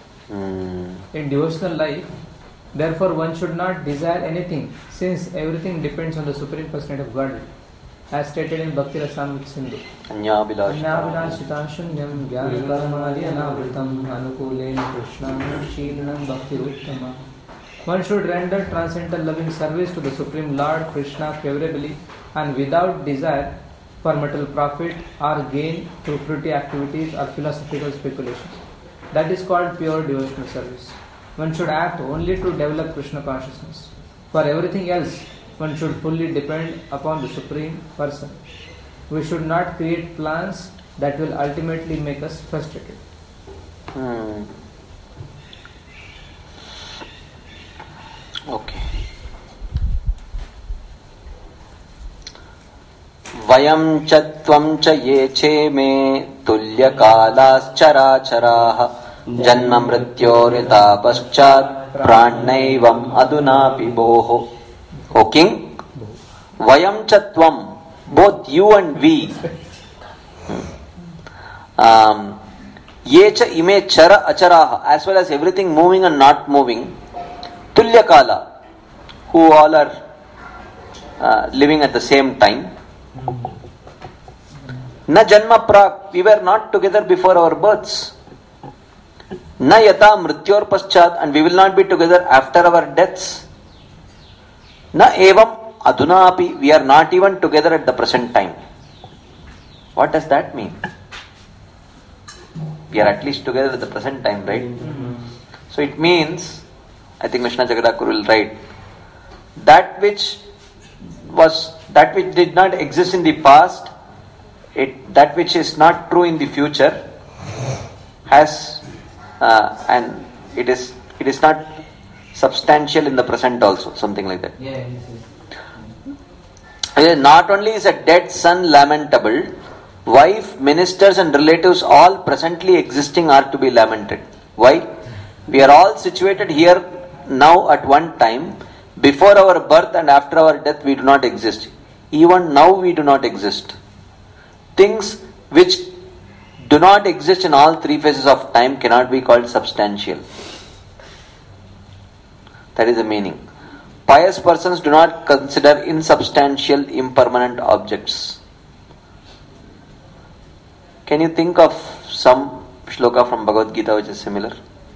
In devotional life, therefore one should not desire anything, since everything depends on the Supreme Personality of Godhead, as stated in Bhakti Rasamrita Sindhu. Anyavilashitam shunyam jnanakarmadi anavritam anukulena krishnam shīlanam bhakti uttama. One should render transcendental loving service to the Supreme Lord Krishna favorably and without desire for material profit or gain through fruity activities or philosophical speculations. That is called pure devotional service. One should act only to develop Krishna consciousness. For everything else, one should fully depend upon the Supreme Person. We should not create plans that will ultimately make us frustrated. Okay. Vayam cha tvam cha ye che me tulya kalas characharaha janma mrityorita paschat pranaivam adunapi boho. O king, vayam cha tvam, both you and we, ye cha ime chara acharaha, as well as everything moving and not moving, tulya kala, who all are living at the same time. Na janma prak, we were not together before our births. Na yata mrityor paschat, and we will not be together after our deaths. Na evam aduna api, we are not even together at the present time. What does that mean? We are at least together at the present time, right? So it means, I think Vishwanath Chakravarti will write, that which did not exist in the past, that which is not true in the future, has and it is not substantial in the present also, something like that. Not only is a dead son lamentable, wife, ministers and relatives all presently existing are to be lamented. Why? We are all situated here now at one time. Before our birth and after our death we do not exist. Even now we do not exist. Things which do not exist in all three phases of time cannot be called substantial. That is the meaning. Pious persons do not consider insubstantial, impermanent objects. Can you think of some shloka from Bhagavad Gita which is similar?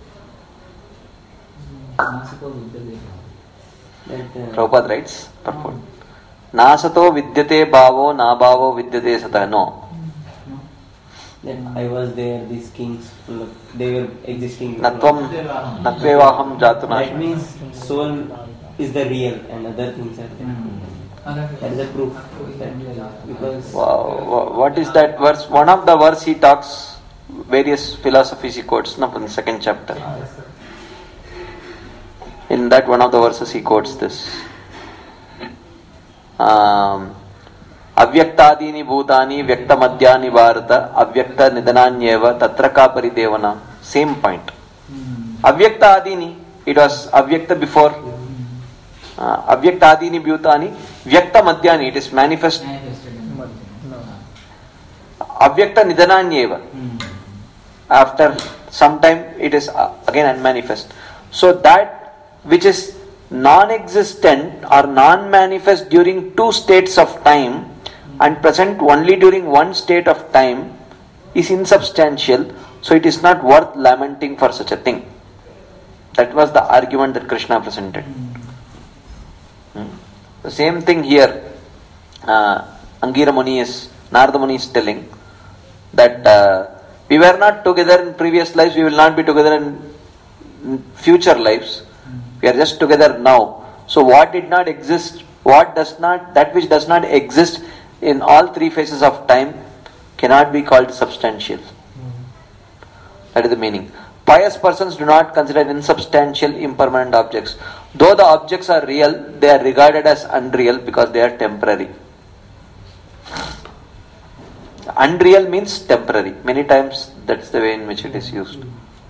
Prabhupada writes, purport. Nasato vidyate bhavo, na bhavo vidyate sata. No. Then I was there, these kings, they were existing. Natvam, natvevaham jatu That nasha. means soul is the real and other things are there. That is a proof. Because Wow. What is that verse? One of the verse he talks, various philosophies he quotes, no, from the second chapter. In that one of the verses he quotes this. Avyaktadini bhutani vyakta madhyani bharata avyakta nidananyeva tatra ka paridevana. Same point. Avyakta Adini. It was Avyakta before. Avyakta Adini Bhutani. Vyakta Madhyani. It is manifest. Manifested in No. Avyakta Nidananyeva. After some time it is again unmanifest. So that which is non-existent or non-manifest during two states of time and present only during one state of time is insubstantial, so it is not worth lamenting for such a thing. That was the argument that Krishna presented. The same thing here, Angira Muni Narada Muni is telling that we were not together in previous lives, we will not be together in future lives. We are just together now. So what did not exist, that which does not exist in all three phases of time cannot be called substantial. That is the meaning. Pious persons do not consider insubstantial, impermanent objects. Though the objects are real, they are regarded as unreal because they are temporary. Unreal means temporary. Many times that's the way in which it is used.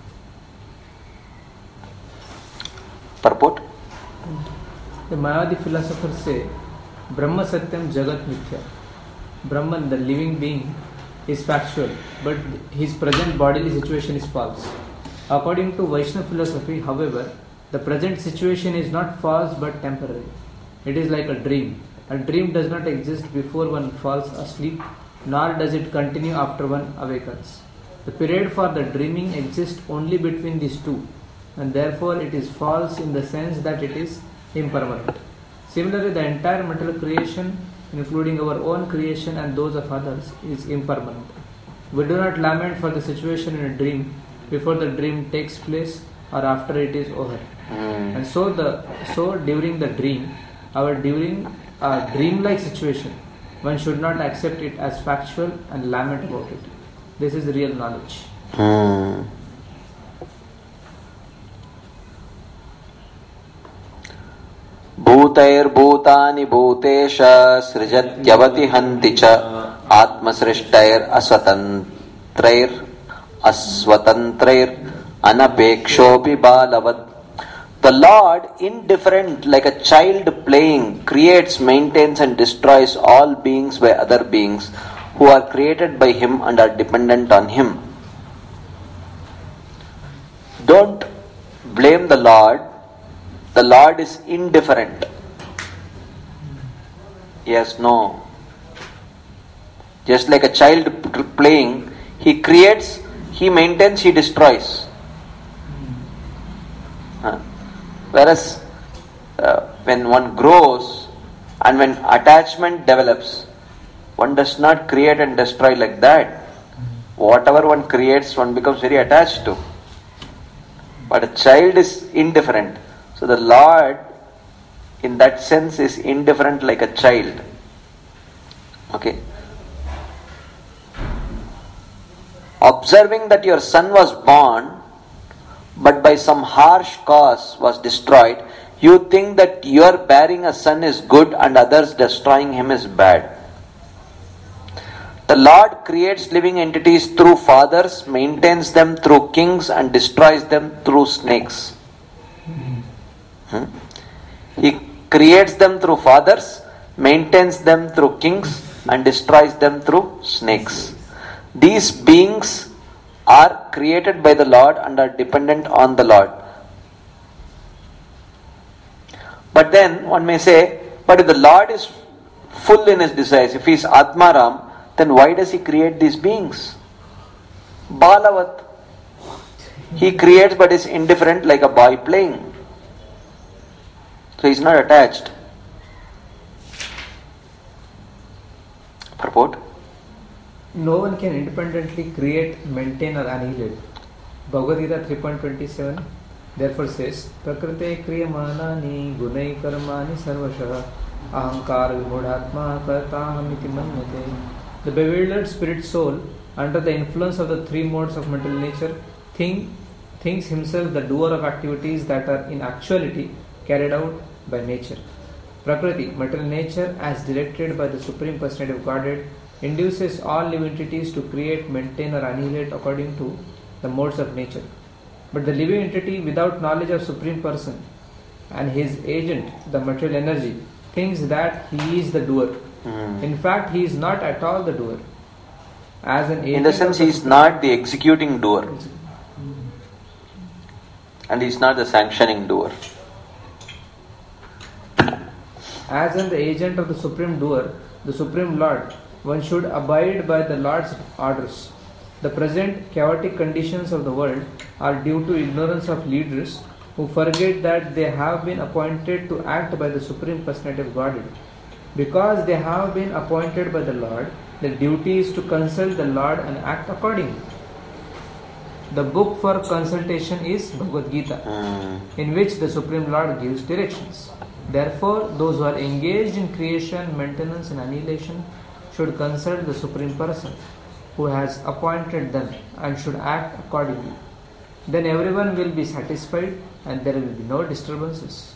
Purport? The Mayavadi philosophers say, Brahma Satyam Jagat Mithya. Brahman, the living being, is factual, but his present bodily situation is false. According to Vaishnava philosophy, however, the present situation is not false but temporary. It is like a dream. A dream does not exist before one falls asleep, nor does it continue after one awakens. The period for the dreaming exists only between these two, and therefore it is false in the sense that it is impermanent. Similarly, the entire material creation, including our own creation and those of others, is impermanent. We do not lament for the situation in a dream before the dream takes place or after it is over. And so during the dream, our dreamlike situation, one should not accept it as factual and lament about it. This is real knowledge. भूतैर्भूतानि Bhutesh सृजत्यवति हन्ति च आत्मसृष्टैर् अस्वतन्त्रैर् अस्वतन्त्रैर् अनपेक्षोऽपि बालवत्. The Lord, indifferent like a child playing, creates, maintains and destroys all beings by other beings who are created by Him and are dependent on Him. Don't blame the Lord. The Lord is indifferent. Yes, no. Just like a child playing, He creates, He maintains, He destroys. Whereas when one grows and when attachment develops, one does not create and destroy like that. Whatever one creates, one becomes very attached to. But a child is indifferent. So the Lord, in that sense, is indifferent like a child. Okay. Observing that your son was born, but by some harsh cause was destroyed, you think that your bearing a son is good and others destroying him is bad. The Lord creates living entities through fathers, maintains them through kings and destroys them through snakes. He creates them through fathers, maintains them through kings and destroys them through snakes. These beings are created by the Lord and are dependent on the Lord. But then one may say, but if the Lord is full in his desires, if he is Atmaram, then why does he create these beings? Balavat. He creates but is indifferent like a boy playing. So he is not attached. Purport? No one can independently create, maintain or annihilate. Bhagavad Gita 3.27 therefore says, Prakrite kriyamanani gunai karmani sarvashah ahankar vimudhatma kartahamiti manyate. The bewildered spirit soul, under the influence of the three modes of mental nature, thinks himself the doer of activities that are in actuality carried out by nature. Prakriti, material nature, as directed by the Supreme Personality of Godhead, induces all living entities to create, maintain or annihilate according to the modes of nature. But the living entity without knowledge of Supreme Person and his agent, the material energy, thinks that he is the doer. In fact, he is not at all the doer. As an agent In the sense, he is not the executing doer. And he is not the sanctioning doer. As an the agent of the Supreme Doer, the Supreme Lord, one should abide by the Lord's orders. The present chaotic conditions of the world are due to ignorance of leaders who forget that they have been appointed to act by the Supreme Personality of Godhead. Because they have been appointed by the Lord, their duty is to consult the Lord and act accordingly. The book for consultation is Bhagavad Gita, in which the Supreme Lord gives directions. Therefore, those who are engaged in creation, maintenance and annihilation should consult the Supreme Person who has appointed them and should act accordingly. Then everyone will be satisfied and there will be no disturbances.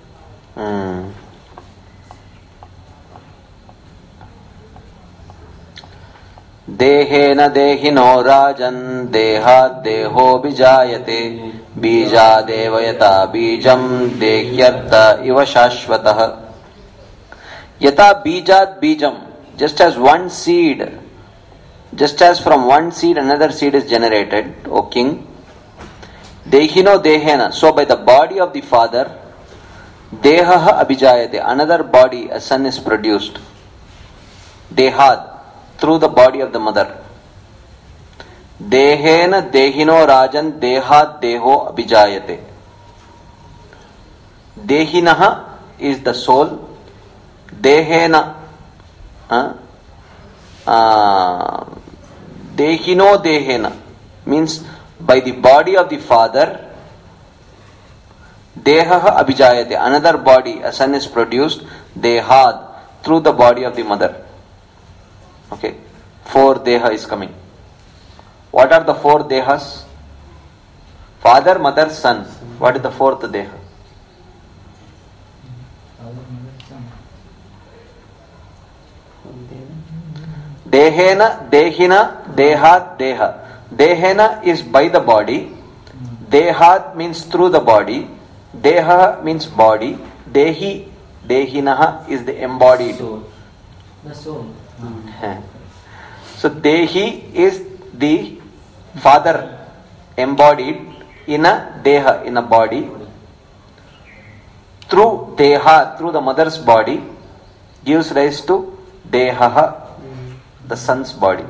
देहेन देहिनो राजन् देहात् देहो बीजायते बीजादेव यथा बीजं देह्यर्थ इव शाश्वतः यथा बीजात् बीजं. Just as one seed, just as from one seed another seed is generated, O king, dehino dehena, so by the body of the father, dehaha abhijayate, another body, a son is produced, dehad, through the body of the mother. Dehena dehino rajan dehat deho abhijayate. Dehinaha is the soul. Dehena dehino dehena means by the body of the father. Dehaha abhijayate, another body, a son is produced. Dehad, through the body of the mother. Okay, 4 deha is coming. What are the 4 dehas? Father, mother, son. What is the 4th deha? Dehena, dehina, dehat, deha. Dehena is by the body. Dehat means through the body. Deha means body. Dehi, dehinaha is the embodied. The soul. So Dehi is the father embodied in a Deha, in a body. Through Deha, through the mother's body, gives rise to Dehaha, the son's body.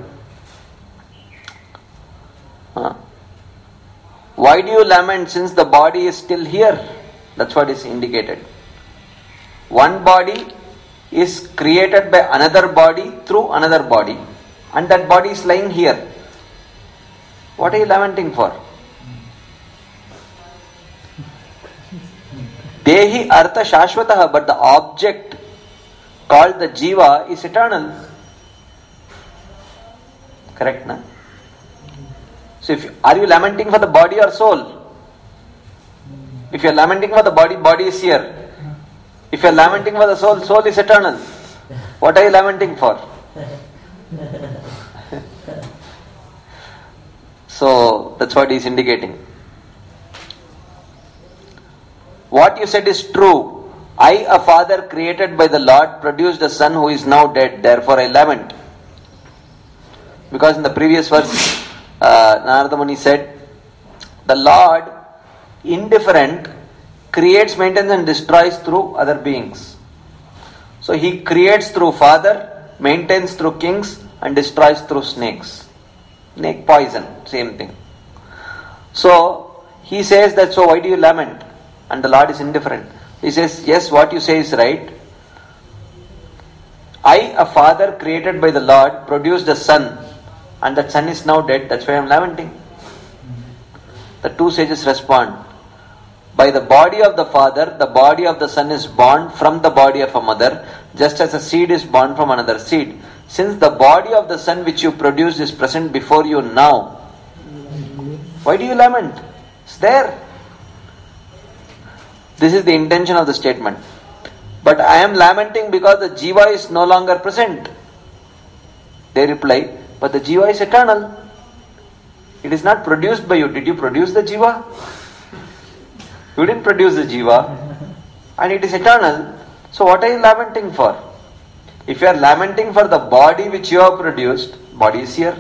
Why do you lament since the body is still here? That's what is indicated. One body is created by another body through another body, and that body is lying here. What are you lamenting for? Dehi artha shashvataha, but the object called the jiva is eternal. Correct, na? So are you lamenting for the body or soul? If you are lamenting for the body, body is here. If you are lamenting for the soul, soul is eternal. What are you lamenting for? So that's what he is indicating. What you said is true. I, a father created by the Lord, produced a son who is now dead. Therefore I lament. Because in the previous verse, Narada Muni said, the Lord, indifferent, creates, maintains and destroys through other beings. So he creates through father, maintains through kings and destroys through snakes. Snake poison, same thing. So he says that, so why do you lament? And the Lord is indifferent. He says, yes, what you say is right. I, a father created by the Lord, produced a son, and that son is now dead. That's why I am lamenting. The two sages respond. By the body of the father, the body of the son is born from the body of a mother, just as a seed is born from another seed. Since the body of the son which you produced is present before you now, why do you lament? It's there. This is the intention of the statement. But I am lamenting because the jiva is no longer present. They reply, but the jiva is eternal. It is not produced by you. Did you produce the jiva? You didn't produce the jiva. And it is eternal. So what are you lamenting for? If you are lamenting for the body which you have produced, body is here.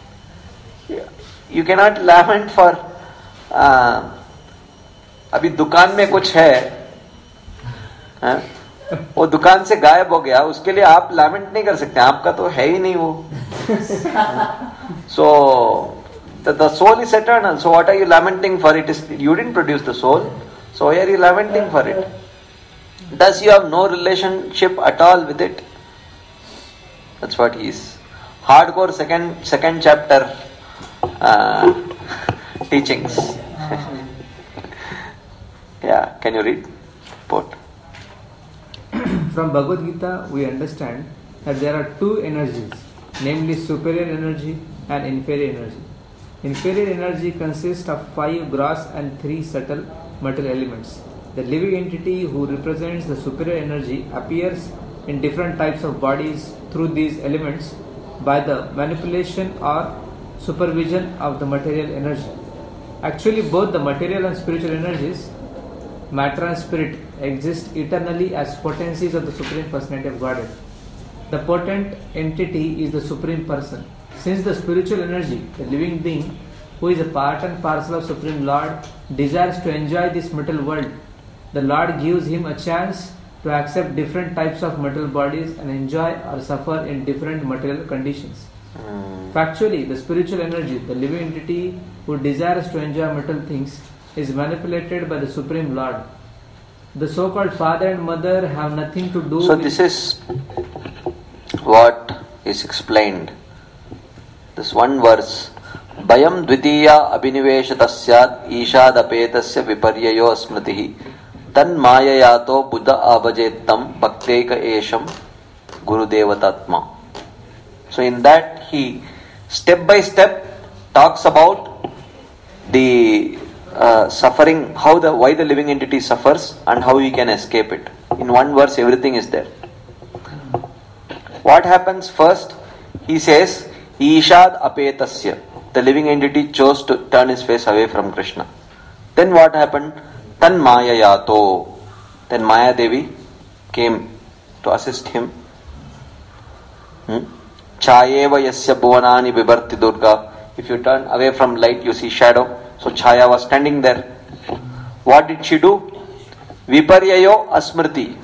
You cannot lament for अभी दुकान में कुछ है, वो दुकान से गायब हो गया, उसके लिए आप लैमेंट नहीं कर सकते, आपका तो है ही नहीं वो. So the soul is eternal. So what are you lamenting for? It is you didn't produce the soul. So why are you lamenting for it? Thus you have no relationship at all with it. That's what he is. Hardcore second chapter teachings. Yeah, can you read? Report. From Bhagavad Gita, we understand that there are two energies, namely superior energy and inferior energy. Inferior energy consists of 5 gross and 3 subtle material elements. The living entity who represents the superior energy appears in different types of bodies through these elements by the manipulation or supervision of the material energy. Actually, both the material and spiritual energies, matter and spirit, exist eternally as potencies of the Supreme Personality of Godhead. The potent entity is the Supreme Person. Since the spiritual energy, the living being, who is a part and parcel of Supreme Lord, desires to enjoy this material world, the Lord gives him a chance to accept different types of material bodies and enjoy or suffer in different material conditions. Factually, the spiritual energy, the living entity who desires to enjoy material things, is manipulated by the Supreme Lord. The so-called father and mother have nothing to do So with... this is what is explained. This one verse. Bayam dvitiya abhiniveshatasyat ishadapetasya viparyayo smritihi tan mayayato buddha abhajettam bhakteka esham gurudevatatma. So in that he step by step talks about the suffering, why the living entity suffers and how he can escape it. In one verse everything is there. What happens first? He says Ishad apetasya. The living entity chose to turn his face away from Krishna. Then what happened? Tan mayayato. Then Maya Devi came to assist him. Chayeva yasya bhuvanani vibharti durga. If you turn away from light, you see shadow. So Chaya was standing there. What did she do? Viparyayo asmriti.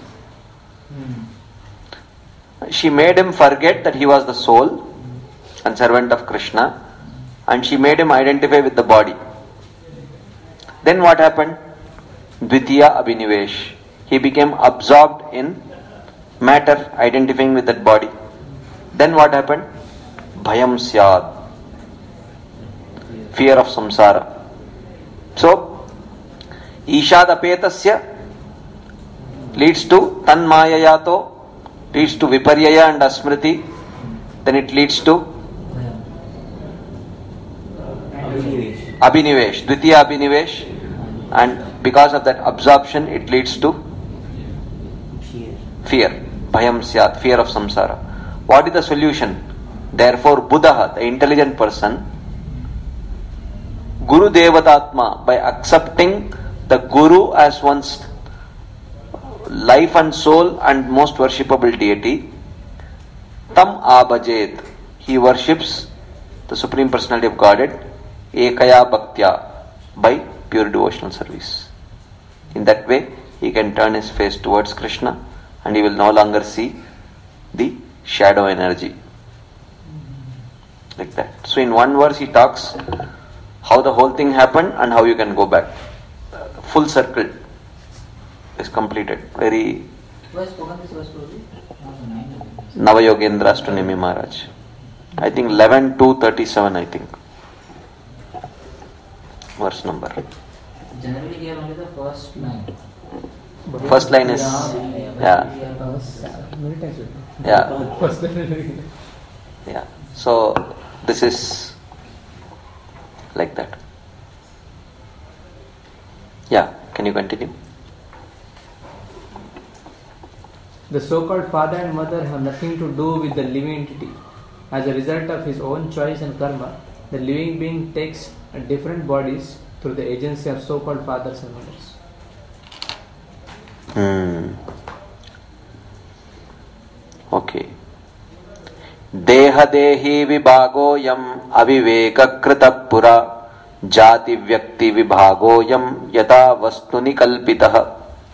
She made him forget that he was the soul and servant of Krishna, and she made him identify with the body. Then what happened? Dvitiya abhinivesh. He became absorbed in matter, identifying with that body. Then what happened? Bhayam syad. Fear of samsara. So, Ishad apetasya leads to Tan mayayato, leads to Viparyaya and Asmriti, then it leads to Abhinivesh, Dvitiya Abhinivesh, and because of that absorption it leads to fear, Bhayam Syat, fear of samsara. What is the solution? Therefore, Buddha, the intelligent person, Guru Devatatma, by accepting the Guru as one's life and soul and most worshipable deity, Tam Abhajet, he worships the Supreme Personality of Godhead, Ekaya Bhaktya, by pure devotional service. In that way, he can turn his face towards Krishna and he will no longer see the shadow energy. Like that. So in one verse he talks how the whole thing happened and how you can go back. Full circle is completed. Very Navayogendra Astunemi Maharaj. I think 11 to 37, I think. Verse number. Generally here only the first line. First line is yeah. So this is like that. Yeah, can you continue? The so-called father and mother have nothing to do with the living entity. As a result of his own choice and karma, the living being takes different bodies through the agency of so-called fathers and mothers. Okay. Dehadehi vibhagoyam avivekakritah pura jati vyakti vibhagoyam yata vastuni kalpitah.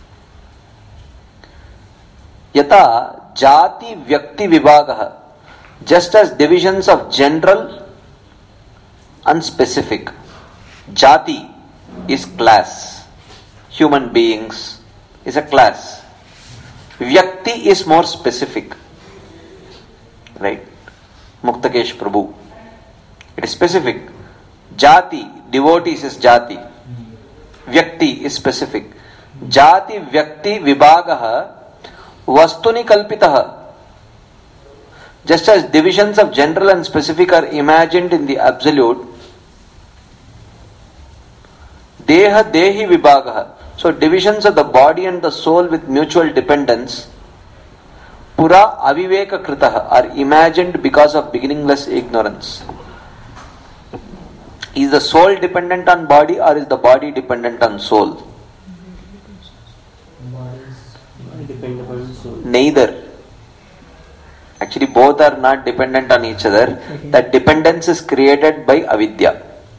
Yata jati vyakti vibhagah, just as divisions of general and specific. Jati is class, human beings is a class. Vyakti is more specific, right? Muktakesh Prabhu, it is specific. Jati, devotees is jati. Vyakti is specific. Jati vyakti vibhagah vastuni kalpitah. Just as divisions of general and specific are imagined in the absolute, deha dehi vibhagah, so divisions of the body and the soul with mutual dependence, pura aviveka kritah, are imagined because of beginningless ignorance. Is the soul dependent on body or is the body dependent on soul? Body depend upon soul. Neither. Actually, both are not dependent on each other. That dependence is created by avidya.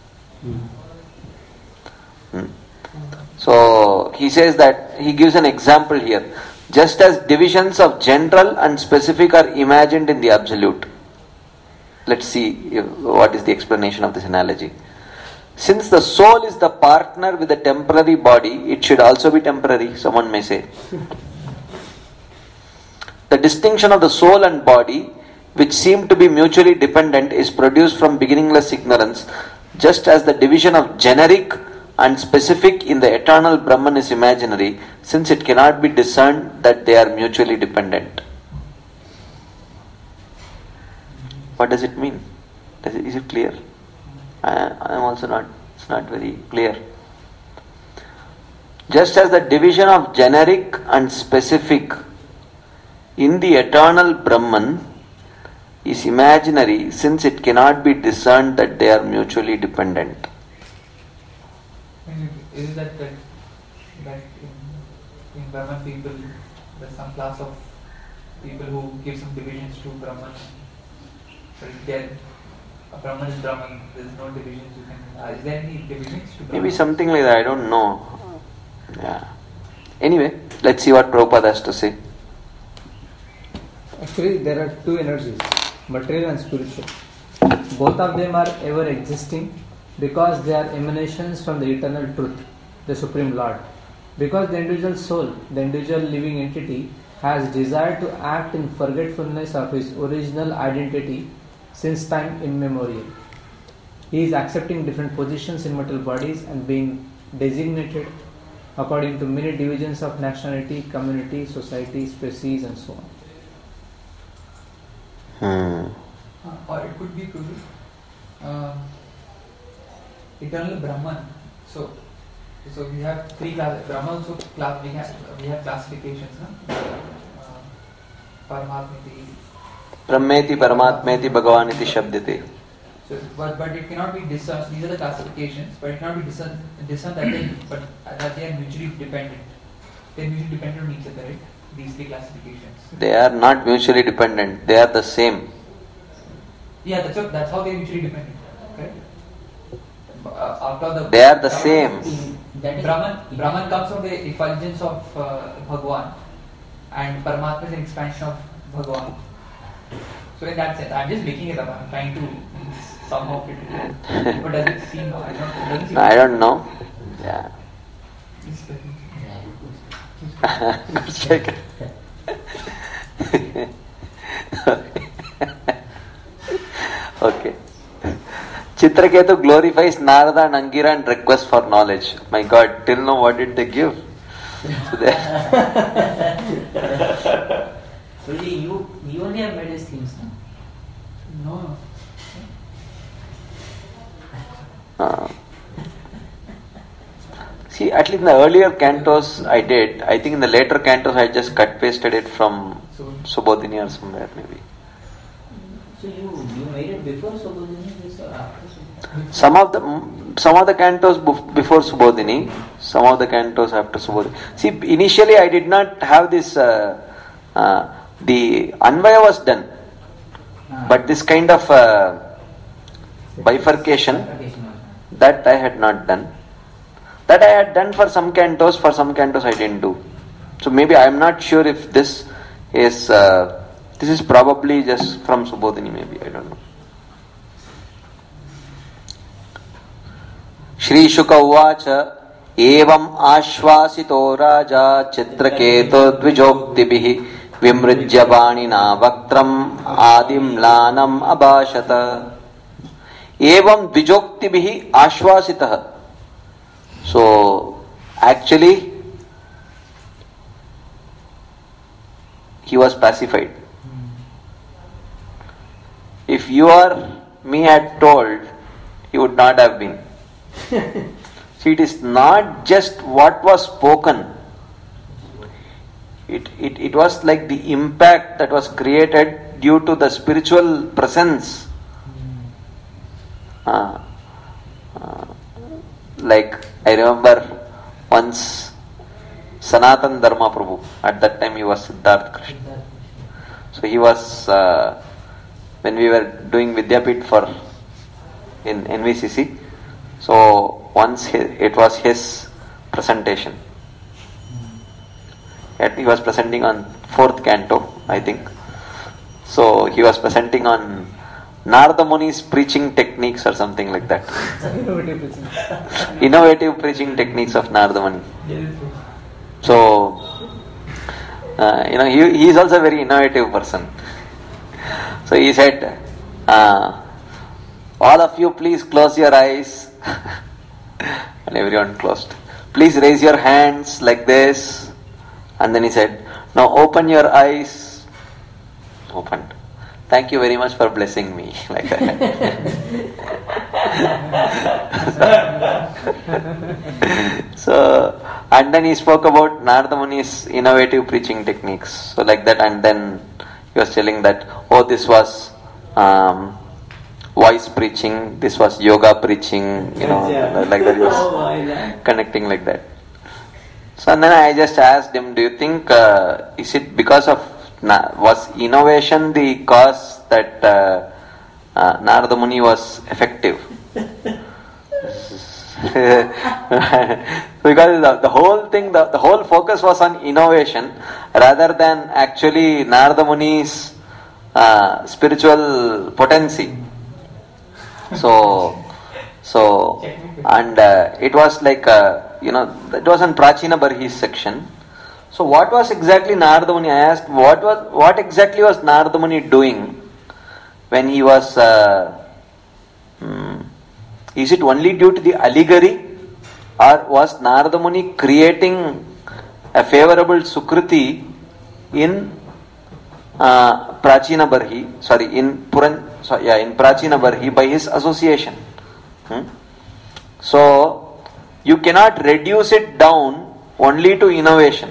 So he says that, he gives an example here. Just as divisions of general and specific are imagined in the absolute. Let's see what is the explanation of this analogy. Since the soul is the partner with the temporary body, it should also be temporary, someone may say. The distinction of the soul and body, which seem to be mutually dependent, is produced from beginningless ignorance, just as the division of generic and specific in the eternal Brahman is imaginary, since it cannot be discerned that they are mutually dependent. What does it mean? Is it clear? I am also not, it's not very clear. Just as the division of generic and specific in the eternal Brahman is imaginary, since it cannot be discerned that they are mutually dependent. Is that in Brahman people, there's some class of people who give some divisions to Brahman? But then Brahman is Brahman, there's no divisions. Is there any divisions to Brahman? Maybe something like that, I don't know. Yeah. Anyway, let's see what Prabhupada has to say. Actually, there are two energies, material and spiritual. Both of them are ever existing because they are emanations from the eternal truth, the Supreme Lord. Because the individual soul, the individual living entity, has desired to act in forgetfulness of his original identity since time immemorial. He is accepting different positions in material bodies and being designated according to many divisions of nationality, community, society, species, and so on. Or it could be eternal Brahman. So we have three classes. Brahman also we have classifications. Paramatmeti. Brahmeti, Paramatmeti, Bhagavaniti Shabdite. So, but it cannot be discerned. These are the classifications, but it cannot be discerned that they are mutually dependent. They are mutually dependent on each other, right? These three classifications. They are not mutually dependent. They are the same. Yeah, that's how they are mutually dependent, right? They are the same. Brahman comes from the effulgence of Bhagwan, and Paramatma is an expansion of Bhagwan. So in that sense, I'm just making it up. I'm trying to somehow fit it in. But does it seem? I don't know. Yeah. Okay. Chitraketu glorifies Narada and Angira and requests for knowledge. My God, till now what did they give? So you only have made his themes, no? No. See, at least in the earlier cantos I did. I think in the later cantos I just cut pasted it from Subodhini or somewhere maybe. So you made it before Subodhini or after Subodhini? Some of the cantos before Subodhini, some of the cantos after Subodhini. See, initially I did not have this. The Anvaya was done, but this kind of bifurcation, that I had not done. That I had done for some cantos I didn't do. So maybe I am not sure if this is probably just from Subodhini, maybe, I don't know. Shri Shuka Uvacha Evam Ashvasito Raja Chitraketo Dvijoktibihi Vimrujya Banina Vaktram Adim Lanam Abhashata. Evam Dvijoktibihi Ashvasitah. So, actually, he was pacified. If you or me had told, he would not have been. See, it is not just what was spoken. It was like the impact that was created due to the spiritual presence. Like I remember once Sanatan Dharma Prabhu, at that time he was Siddhartha Krishna. So he was, when we were doing Vidyapit in NVCC, so once it was his presentation. He was presenting on 4th canto, I think. So he was presenting on Narada Muni's preaching techniques or something like that. Innovative preaching techniques of Narada Muni. So, he is also a very innovative person. So he said, all of you please close your eyes. And everyone closed. Please raise your hands like this. And then he said, now open your eyes. Opened. Thank you very much for blessing me. Like that. So, and then he spoke about Narada Muni's innovative preaching techniques. So like that, and then he was telling that, this was voice preaching, this was yoga preaching, like that. He was connecting like that. So and then I just asked him, do you think, is it because of, was innovation the cause that Narada Muni was effective? Because the whole thing, the whole focus was on innovation rather than actually Narada Muni's spiritual potency. So and it was like, it was on Prachina Barhi's section. So what was exactly Narada Muni? I asked, what exactly was Narada Muni doing when he was, is it only due to the allegory, or was Narada Muni creating a favorable Sukriti in Prachina Barhi, in Prachina Barhi by his association? So you cannot reduce it down only to innovation.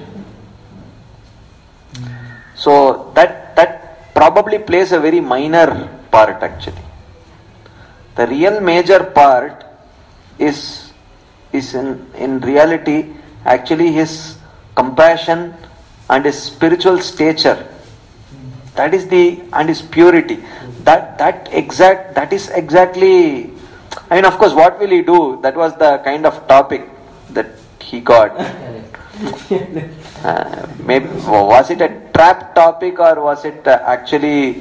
So that probably plays a very minor part actually. The real major part is in reality actually his compassion and his spiritual stature. That is and his purity. That is exactly. I mean, of course, what will he do? That was the kind of topic that he got. Maybe was it a trap topic, or was it actually,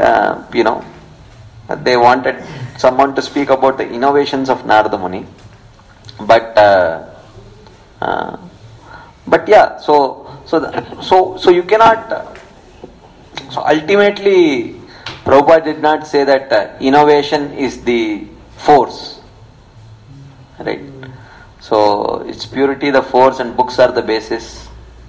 they wanted someone to speak about the innovations of Narada Muni. But yeah, so you cannot. So ultimately, Prabhupada did not say that innovation is the force, right? So it's purity the force and books are the basis,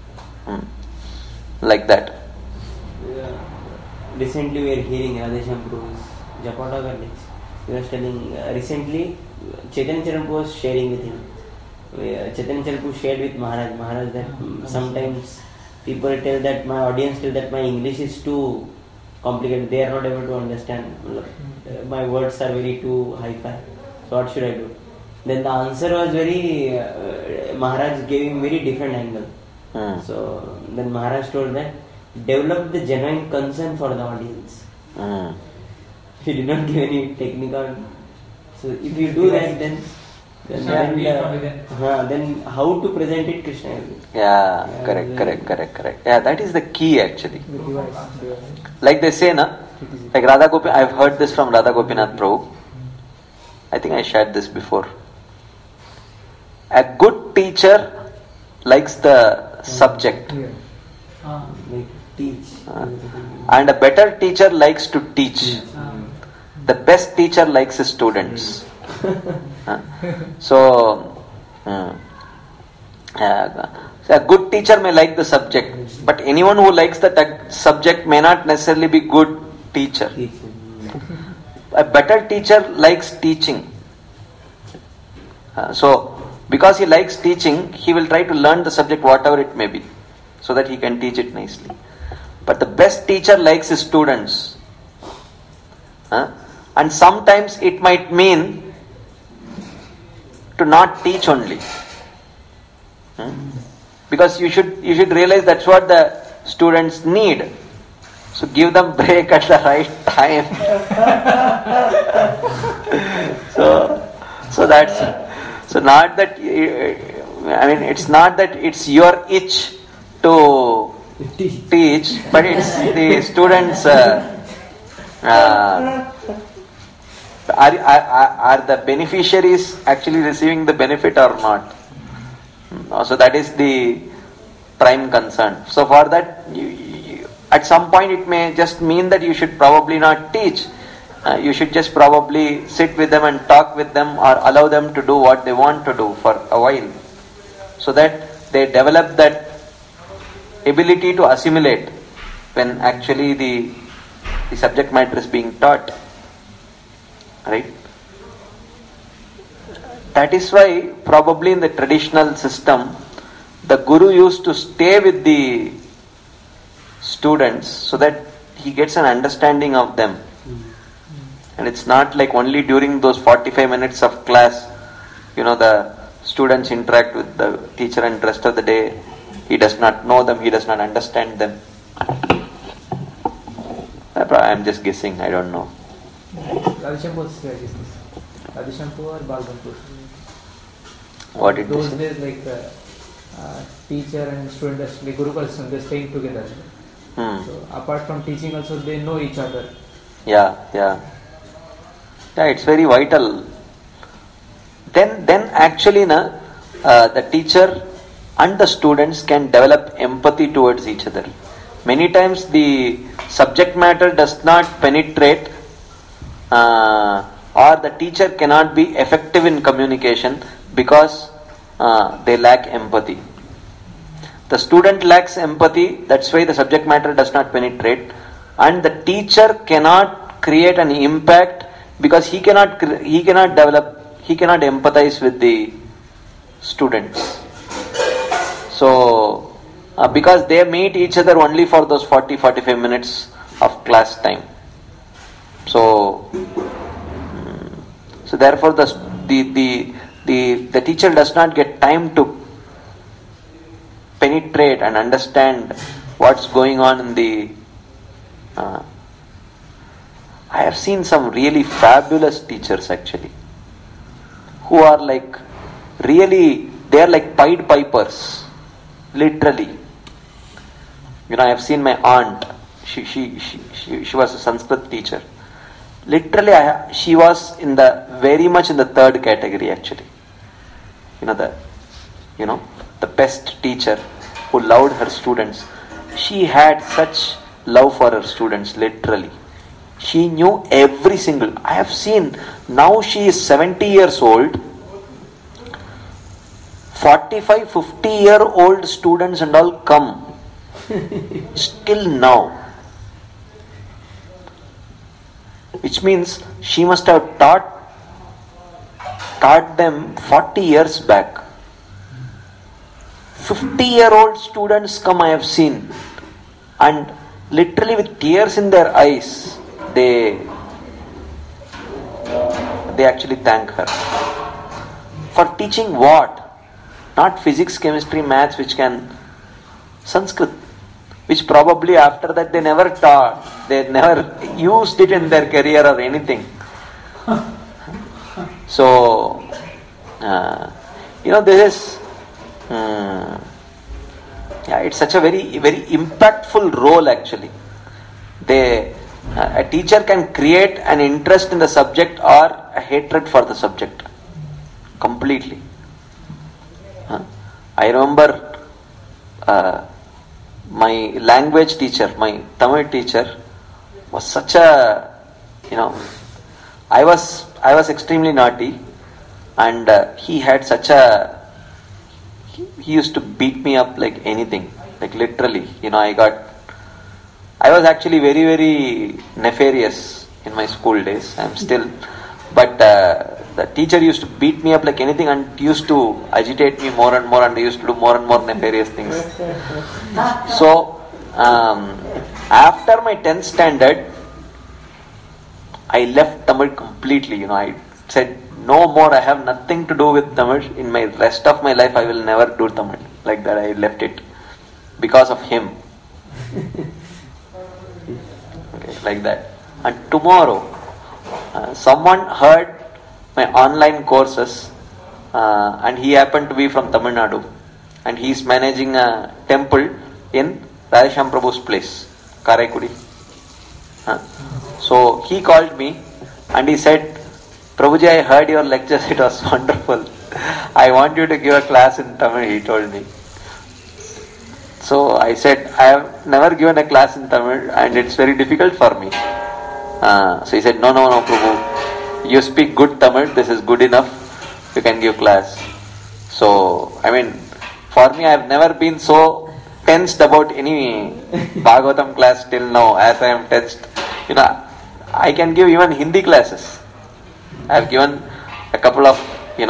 like that. Recently we are hearing Radhesham Prabhu's Japata Garlich. He was telling recently Chaitanya Charampapu was sharing with him. Chaitanya Charampapu shared with Maharaj that sometimes people tell that my audience tell that my English is too complicated. They are not able to understand. My words are very too high-fi. So what should I do? Then the answer was very, Maharaj gave him very different angle. So then Maharaj told that, develop the genuine concern for the audience. He did not give any technical. So if you do that, then how to present it, Krishna will do. Yeah, correct. Yeah, that is the key actually. Like they say, na, like Radha Gopi, I've heard this from Radha Gopinath Prabhu. I think I shared this before. A good teacher likes the subject. Like teach. And a better teacher likes to teach. The best teacher likes his students. So a good teacher may like the subject, but anyone who likes the subject may not necessarily be good teacher. A better teacher likes teaching. So because he likes teaching, he will try to learn the subject whatever it may be, so that he can teach it nicely. But the best teacher likes his students. And sometimes it might mean to not teach only. Because you should realize that's what the students need. So give them break at the right time. So that's so not that it's not that it's your itch to teach, but it's the students. Are the beneficiaries actually receiving the benefit or not? So that is the prime concern. So for that, at some point it may just mean that you should probably not teach. You should just probably sit with them and talk with them, or allow them to do what they want to do for a while, so that they develop that ability to assimilate when actually the subject matter is being taught. Right? That is why probably in the traditional system, the guru used to stay with the students so that he gets an understanding of them. And it's not like only during those 45 minutes of class, the students interact with the teacher and the rest of the day he does not know them, he does not understand them. I'm just guessing, I don't know. Radhishampur or Balgampur. What it Those is? days, like teacher and student, like Gurukul system, they're staying together. So apart from teaching, also they know each other. Yeah, it's very vital. Then actually, the teacher and the students can develop empathy towards each other. Many times the subject matter does not penetrate, or the teacher cannot be effective in communication because they lack empathy. The student lacks empathy, that's why the subject matter does not penetrate, and the teacher cannot create an impact because he cannot empathize with the students. So because they meet each other only for those 40-45 minutes of class time. So therefore the teacher does not get time to penetrate and understand what's going on in the I have seen some really fabulous teachers actually, who are like really, they are like Pied Pipers, literally. I have seen my aunt. She was a Sanskrit teacher. Literally, she was very much in the third category actually. The best teacher who loved her students. She had such love for her students, literally. She knew every single. I have seen, now she is 70 years old. 45, 50-year-old students and all come. Still now. Which means she must have taught them 40 years back. 50-year-old students come, I have seen, and literally with tears in their eyes, they they actually thank her. For teaching what? Not physics, chemistry, maths, which can... Sanskrit, which probably after that they never taught. They never used it in their career or anything. So, this is... it's such a very, very impactful role actually. A teacher can create an interest in the subject or a hatred for the subject. Completely. I remember my language teacher, my Tamil teacher was such a, I was extremely naughty, and he had such a, he used to beat me up like anything, like literally, I was actually very, very nefarious in my school days. I'm still, but the teacher used to beat me up like anything and used to agitate me more and more, and they used to do more and more nefarious things. So, after my 10th standard, I left Tamil completely. I said, no more, I have nothing to do with Tamil. In my rest of my life, I will never do Tamil. Like that, I left it because of him. Okay, like that. And tomorrow, someone heard my online courses, and he happened to be from Tamil Nadu, and he is managing a temple in Radhesham Prabhu's place, Karaikudi. So he called me and he said, Prabhuji, I heard your lectures, it was wonderful. I want you to give a class in Tamil, he told me. So I said, I have never given a class in Tamil and it's very difficult for me. So he said, no, Prabhu, you speak good Tamil, this is good enough, you can give class. So, for me, I have never been so tensed about any Bhagavatam class till now as I am tensed. I can give even Hindi classes. I have given a couple of,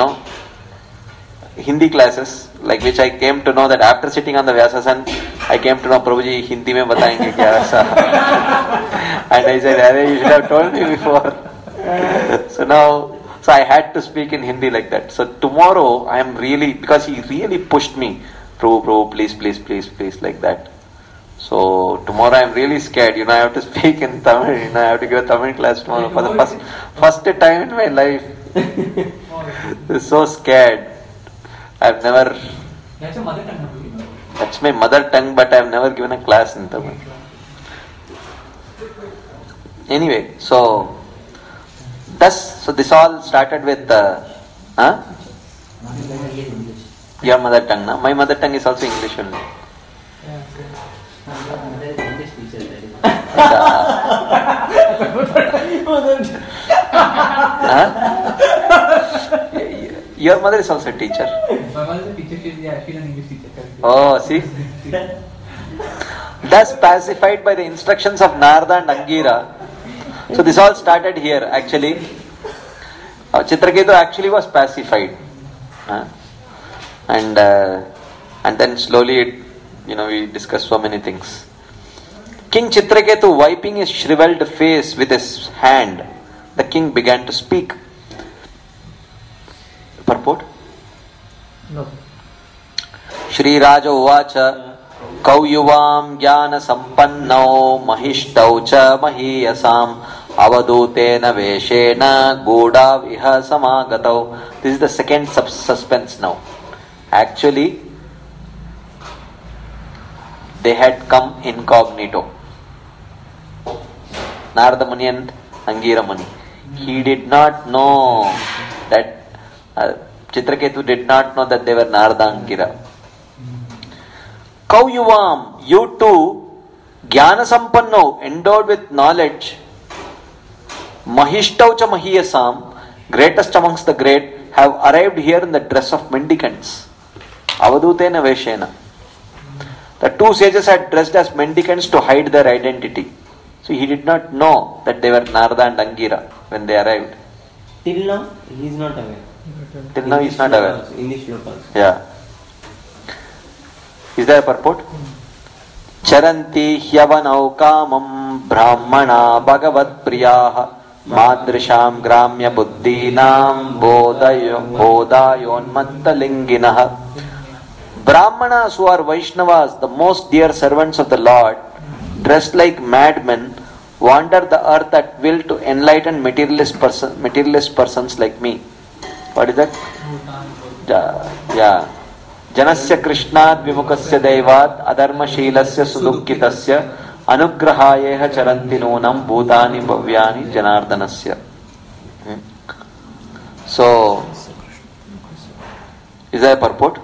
Hindi classes, like which I came to know that after sitting on the Vyasasan, I came to know, Prabhuji, Hindi mein batayenge kya aisa. And I said, Arey, you should have told me before. So I had to speak in Hindi like that. So tomorrow, I am really, because he really pushed me, Prabhu, please, like that. So tomorrow I am really scared. I have to speak in Tamil. I have to give a Tamil class tomorrow for the first time in my life. I'm so scared. I've never. That's your mother tongue. That's my mother tongue, but I've never given a class in Tamil. Anyway, so this all started with your mother tongue. Na? My mother tongue is also English only. Your mother is also a teacher. My mother is a teacher. She's an English teacher. Oh, see. Thus pacified by the instructions of Narada and Angira. So this all started here actually. Chitraketu actually was pacified, and then slowly we discussed so many things. King Chitraketu wiping his shriveled face with his hand, the king began to speak. Purport? No. Shri Raja Uvacha Kauyuvam Jnana Sampannau Mahishtav Cha Mahiyasam Avadutena Veshena Godav Iha Samagatav. This is the second suspense now. Actually, they had come incognito. Narada Muni and Angira Muni. He did not know that Chitraketu did not know that they were Narada and Angira. Kauyuvam, you too, Jnana Sampanno, endowed with knowledge, Mahishtaucha Mahiyasam, greatest amongst the great, have arrived here in the dress of mendicants. Avadutena Veshena. The two sages had dressed as mendicants to hide their identity. So he did not know that they were Narada and Angira when they arrived. Till now, he is not aware. Till now he is not aware. In this shloka. Yeah. Is there a purport? Charanti hyavanau kamam brahmana bhagavat priyaha madrisham gramya buddhinam bodayonmattalinginaha. Brahmanas who are Vaishnavas, the most dear servants of the Lord, dressed like madmen, wander the earth at will to enlighten materialist persons like me. What is that? Yeah. Janasya Krishnad Vimukasya Devat Adharmashilasya Sudukkitasya Anugrahayeha Charanti Nunam Bhutani Bhavyani Janardanasya. So, is that a purport?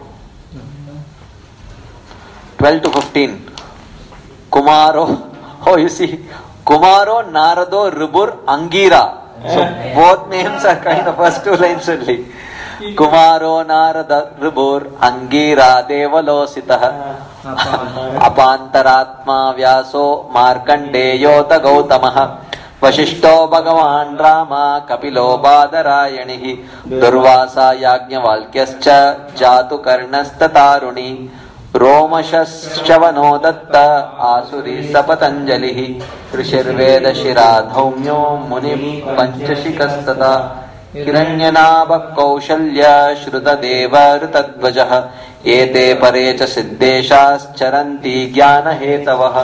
12 to 15. Kumaro, oh you see, Kumaro, Narado, Rubur, Angira. So both names are kind of first two lines only. Kumaro, Narada, Rubur, Angira, Devalositaha, Apantaratma, Vyaso, Markandeyota, Gautamaha, Vashishto, Bhagavan, Rama, Kapilo, Badarayanihi, Durvasa, Yajnavalkyascha, Jatu, Karnasta, Taruni, Romashashavano Datta Asuri Sapatanjalihi Rishirveda Shiradhaumyo Munim Panchashikastata Hiranyanabha Kaushalya Shruta Deva Ritadvajaha Ete Parecha Siddeshas Charanti Jnana Hetavaha.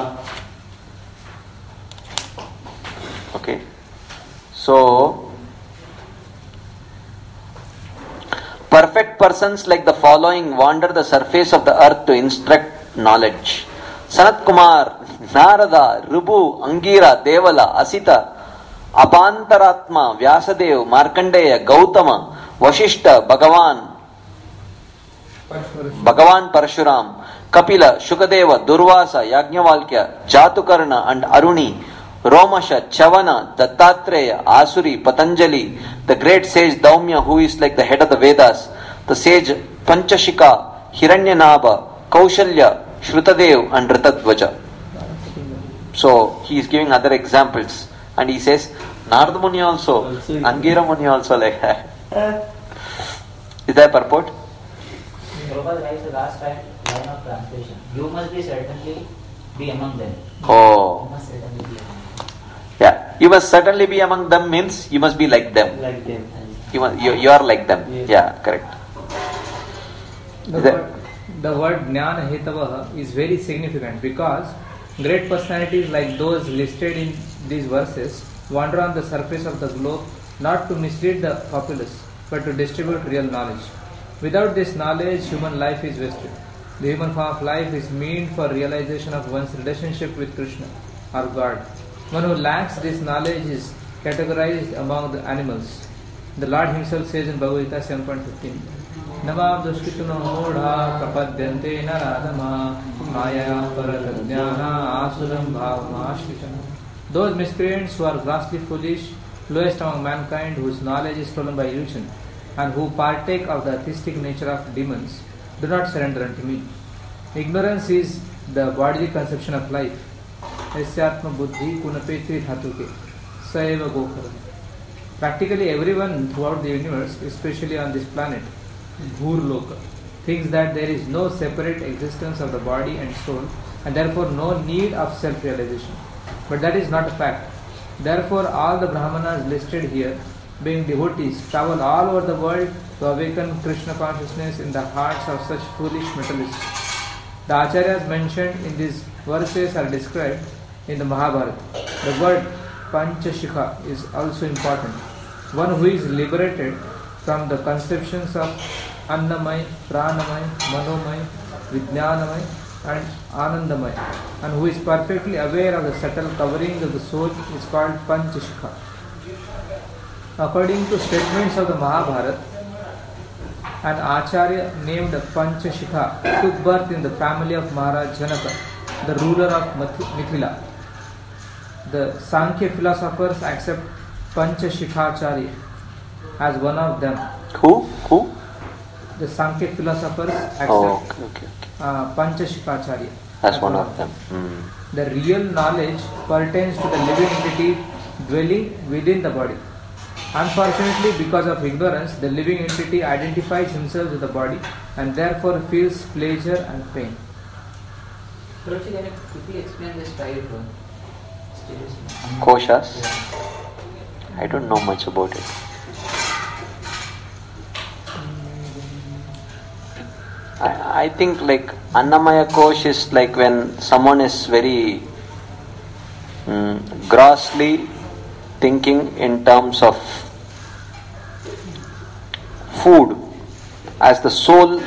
Okay. So perfect persons like the following wander the surface of the earth to instruct knowledge. Sanat Kumar, Narada, Rubu, Angira, Devala, Asita, Apantaratma, Vyasadev, Markandeya, Gautama, Vashishta, Bhagavan Parshuram, Kapila, Shukadeva, Durvasa, Yajnavalkya, Jatukarna and Aruni, Romasha, Chavana, Dattatreya, Asuri, Patanjali, the great sage Daumya who is like the head of the Vedas, the sage Panchashika, Hiranyanabha, Kaushalya, Shrutadev and Ritadvaja. So he is giving other examples and he says Narada Muni also, Angira Muni also like that. Is that purport? Prabhupada writes the last line of translation. You must be certainly be among them. Oh. You must certainly be among them. Yeah, you must certainly be among them means you must be like them. Like them. You are like them. Yes. Yeah, correct. The word Jnana Hetavaha is very significant because great personalities like those listed in these verses wander on the surface of the globe not to mislead the populace but to distribute real knowledge. Without this knowledge, human life is wasted. The human form of life is meant for realization of one's relationship with Krishna or God. One who lacks this knowledge is categorized among the animals. The Lord himself says in Bhagavad Gita 7.15, Namam dushkituna modha prapadyante naradama maya paradhyana asuram bhavamashkitana. Those miscreants who are grossly foolish, lowest among mankind, whose knowledge is stolen by illusion, and who partake of the artistic nature of demons, do not surrender unto me. Ignorance is the bodily conception of life. Asyatma buddhi kunapetri dhatuke saeva gokhara. Practically everyone throughout the universe, especially on this planet, Bhurloka, thinks that there is no separate existence of the body and soul and therefore no need of self-realization. But that is not a fact. Therefore all the Brahmanas listed here, being devotees, travel all over the world to awaken Krishna consciousness in the hearts of such foolish materialists. The acharyas mentioned in these verses are described in the Mahabharata. The word Panchashikha is also important. One who is liberated from the conceptions of Annamay, Pranamay, Manomay, Vijnanamay and Anandamay, and who is perfectly aware of the subtle covering of the soul is called Panchashikha. According to statements of the Mahabharata, an Acharya named Panchashikha took birth in the family of Maharaj Janaka, the ruler of Mithila. The Sankhya philosophers accept Panchashikhacharya as one of them. Who? The Sankhya philosophers accept okay. Panchashikhacharya As one of them. The real knowledge pertains to the living entity dwelling within the body. Unfortunately, because of ignorance, the living entity identifies himself with the body and therefore feels pleasure and pain. Prabhupada, can you quickly explain this 5 Koshas. I don't know much about it. I think like Annamaya Kosh is like when someone is very grossly thinking in terms of food as the sole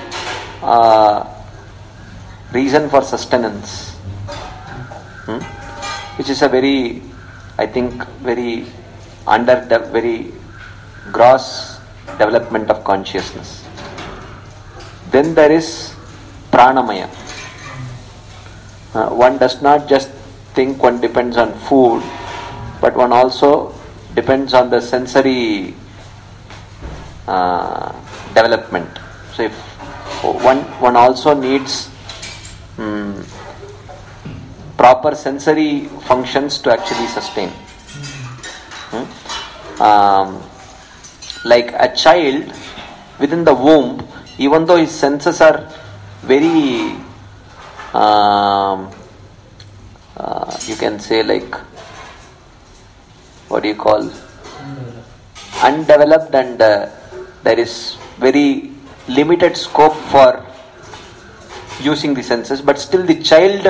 reason for sustenance, which is a very, I think, very very gross development of consciousness. Then there is pranamaya. One does not just think one depends on food, but one also depends on the sensory development. So if one also needs proper sensory functions to actually sustain. Like a child within the womb, even though his senses are very you can say like, what do you call, undeveloped, and there is very limited scope for using the senses, but still the child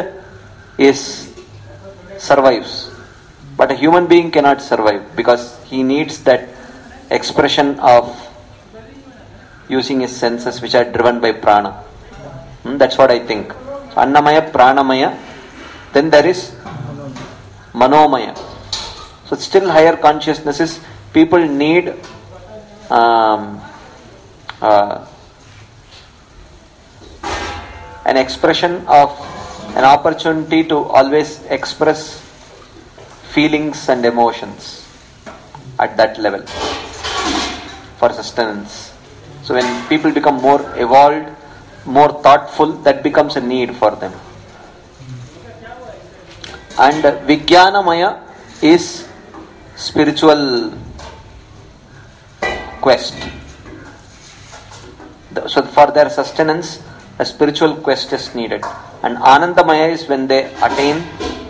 survives. But a human being cannot survive because he needs that expression of using his senses, which are driven by prana. That's what I think. So, Annamaya, Pranamaya. Then there is Manomaya. So still higher consciousnesses, people need an expression of an opportunity to always express feelings and emotions at that level for sustenance. So when people become more evolved, more thoughtful, that becomes a need for them. And Vijnanamaya is spiritual quest. So for their sustenance, a spiritual quest is needed. And Anandamaya is when they attain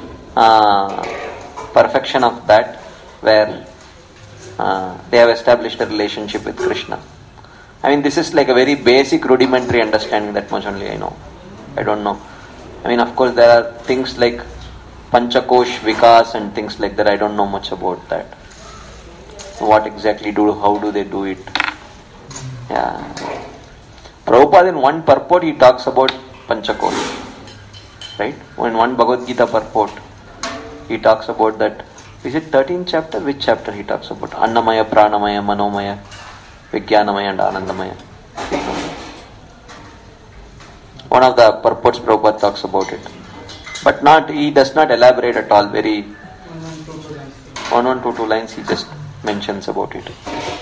perfection of that, where they have established a relationship with Krishna. I mean, this is like a very basic rudimentary understanding, that much only I know. I don't know. I mean, of course, there are things like Panchakosh Vikas and things like that. I don't know much about that. What exactly how do they do it? Yeah. Prabhupada in one purport, he talks about Panchakosh. Right? In one Bhagavad Gita purport, he talks about that. Is it 13th chapter? Which chapter he talks about? Annamaya, Pranamaya, Manomaya, Vijnanamaya and Anandamaya. One of the purports Prabhupada talks about it. But he does not elaborate at all. Very 1, 2 lines he just mentions about it.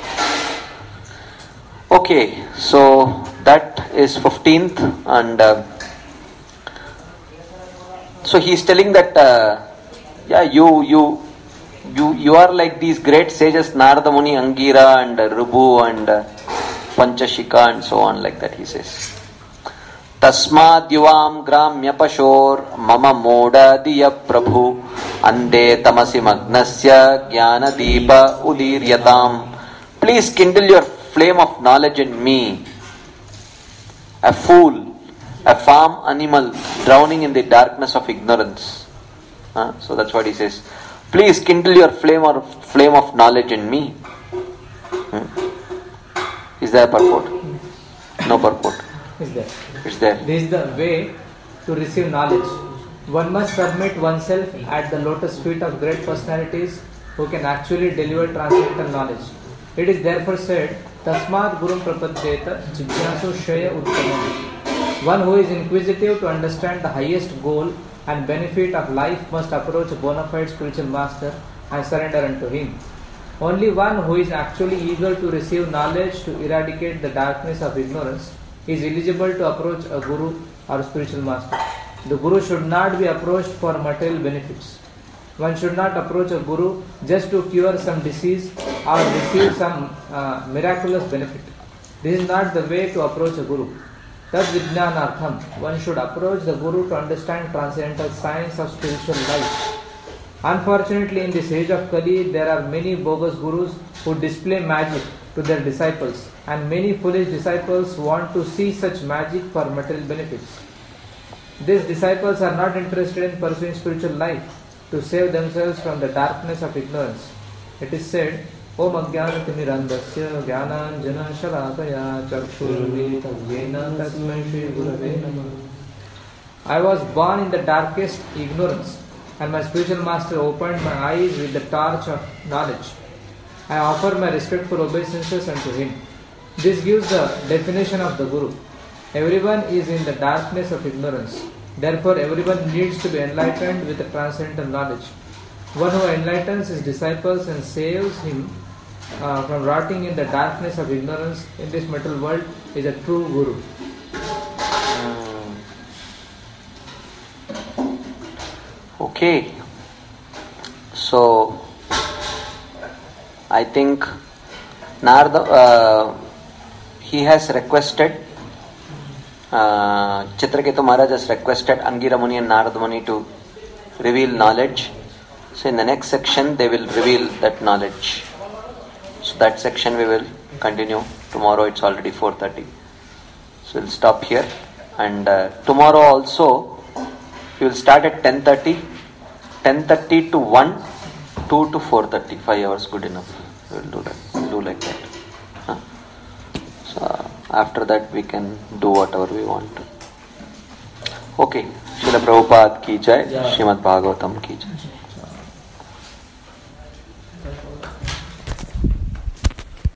Okay, so that is 15th, and so he is telling that you are like these great sages Narada Muni, Angira and Rubu and Panchashika and so on, like that he says. Tasmad yuvam gramya pashor mama moda diya prabhu ande tamasi magnasya jnana deepa udiryatam. Please kindle your flame of knowledge in me, a fool, a farm animal drowning in the darkness of ignorance. So that's what he says. Please kindle your flame of knowledge in me. Is there a purport? No purport. Is there? It's there. This is the way to receive knowledge. One must submit oneself at the lotus feet of great personalities who can actually deliver transcendental knowledge. It is therefore said, Tasmad Gurum Prapadyeta Jignasu Shaya Uttamam. One who is inquisitive to understand the highest goal and benefit of life must approach a bona fide spiritual master and surrender unto him. Only one who is actually eager to receive knowledge to eradicate the darkness of ignorance is eligible to approach a guru or spiritual master. The guru should not be approached for material benefits. One should not approach a guru just to cure some disease or receive some miraculous benefit. This is not the way to approach a guru. Tad Vijnanartham. One should approach the guru to understand transcendental science of spiritual life. Unfortunately, in this age of Kali, there are many bogus gurus who display magic to their disciples, and many foolish disciples want to see such magic for material benefits. These disciples are not interested in pursuing spiritual life to save themselves from the darkness of ignorance. It is said, Om Ajnanatimirandasya Jnananjana Shalakaya Chakshurmilitam Yena Tasmai Shri Gurave Namah. I was born in the darkest ignorance, and my spiritual master opened my eyes with the torch of knowledge. I offer my respectful obeisances unto him. This gives the definition of the Guru. Everyone is in the darkness of ignorance. Therefore, everyone needs to be enlightened with the transcendental knowledge. One who enlightens his disciples and saves him from rotting in the darkness of ignorance in this material world is a true Guru. Okay. So, I think Narada, he has requested, Chitraketu Maharaj has requested Angira Muni and Narada Muni to reveal knowledge. So in the next section they will reveal that knowledge. So that section we will continue. Tomorrow it's already 4:30. So we'll stop here. And tomorrow also we will start at 10:30. 10:30 to 1, 2 to 4:30. 5 hours good enough. We'll do that. We'll do like that. So after that we can do whatever we want. Okay. Srila Prabhupada ki jai. Srimad Bhagavatam ki jai.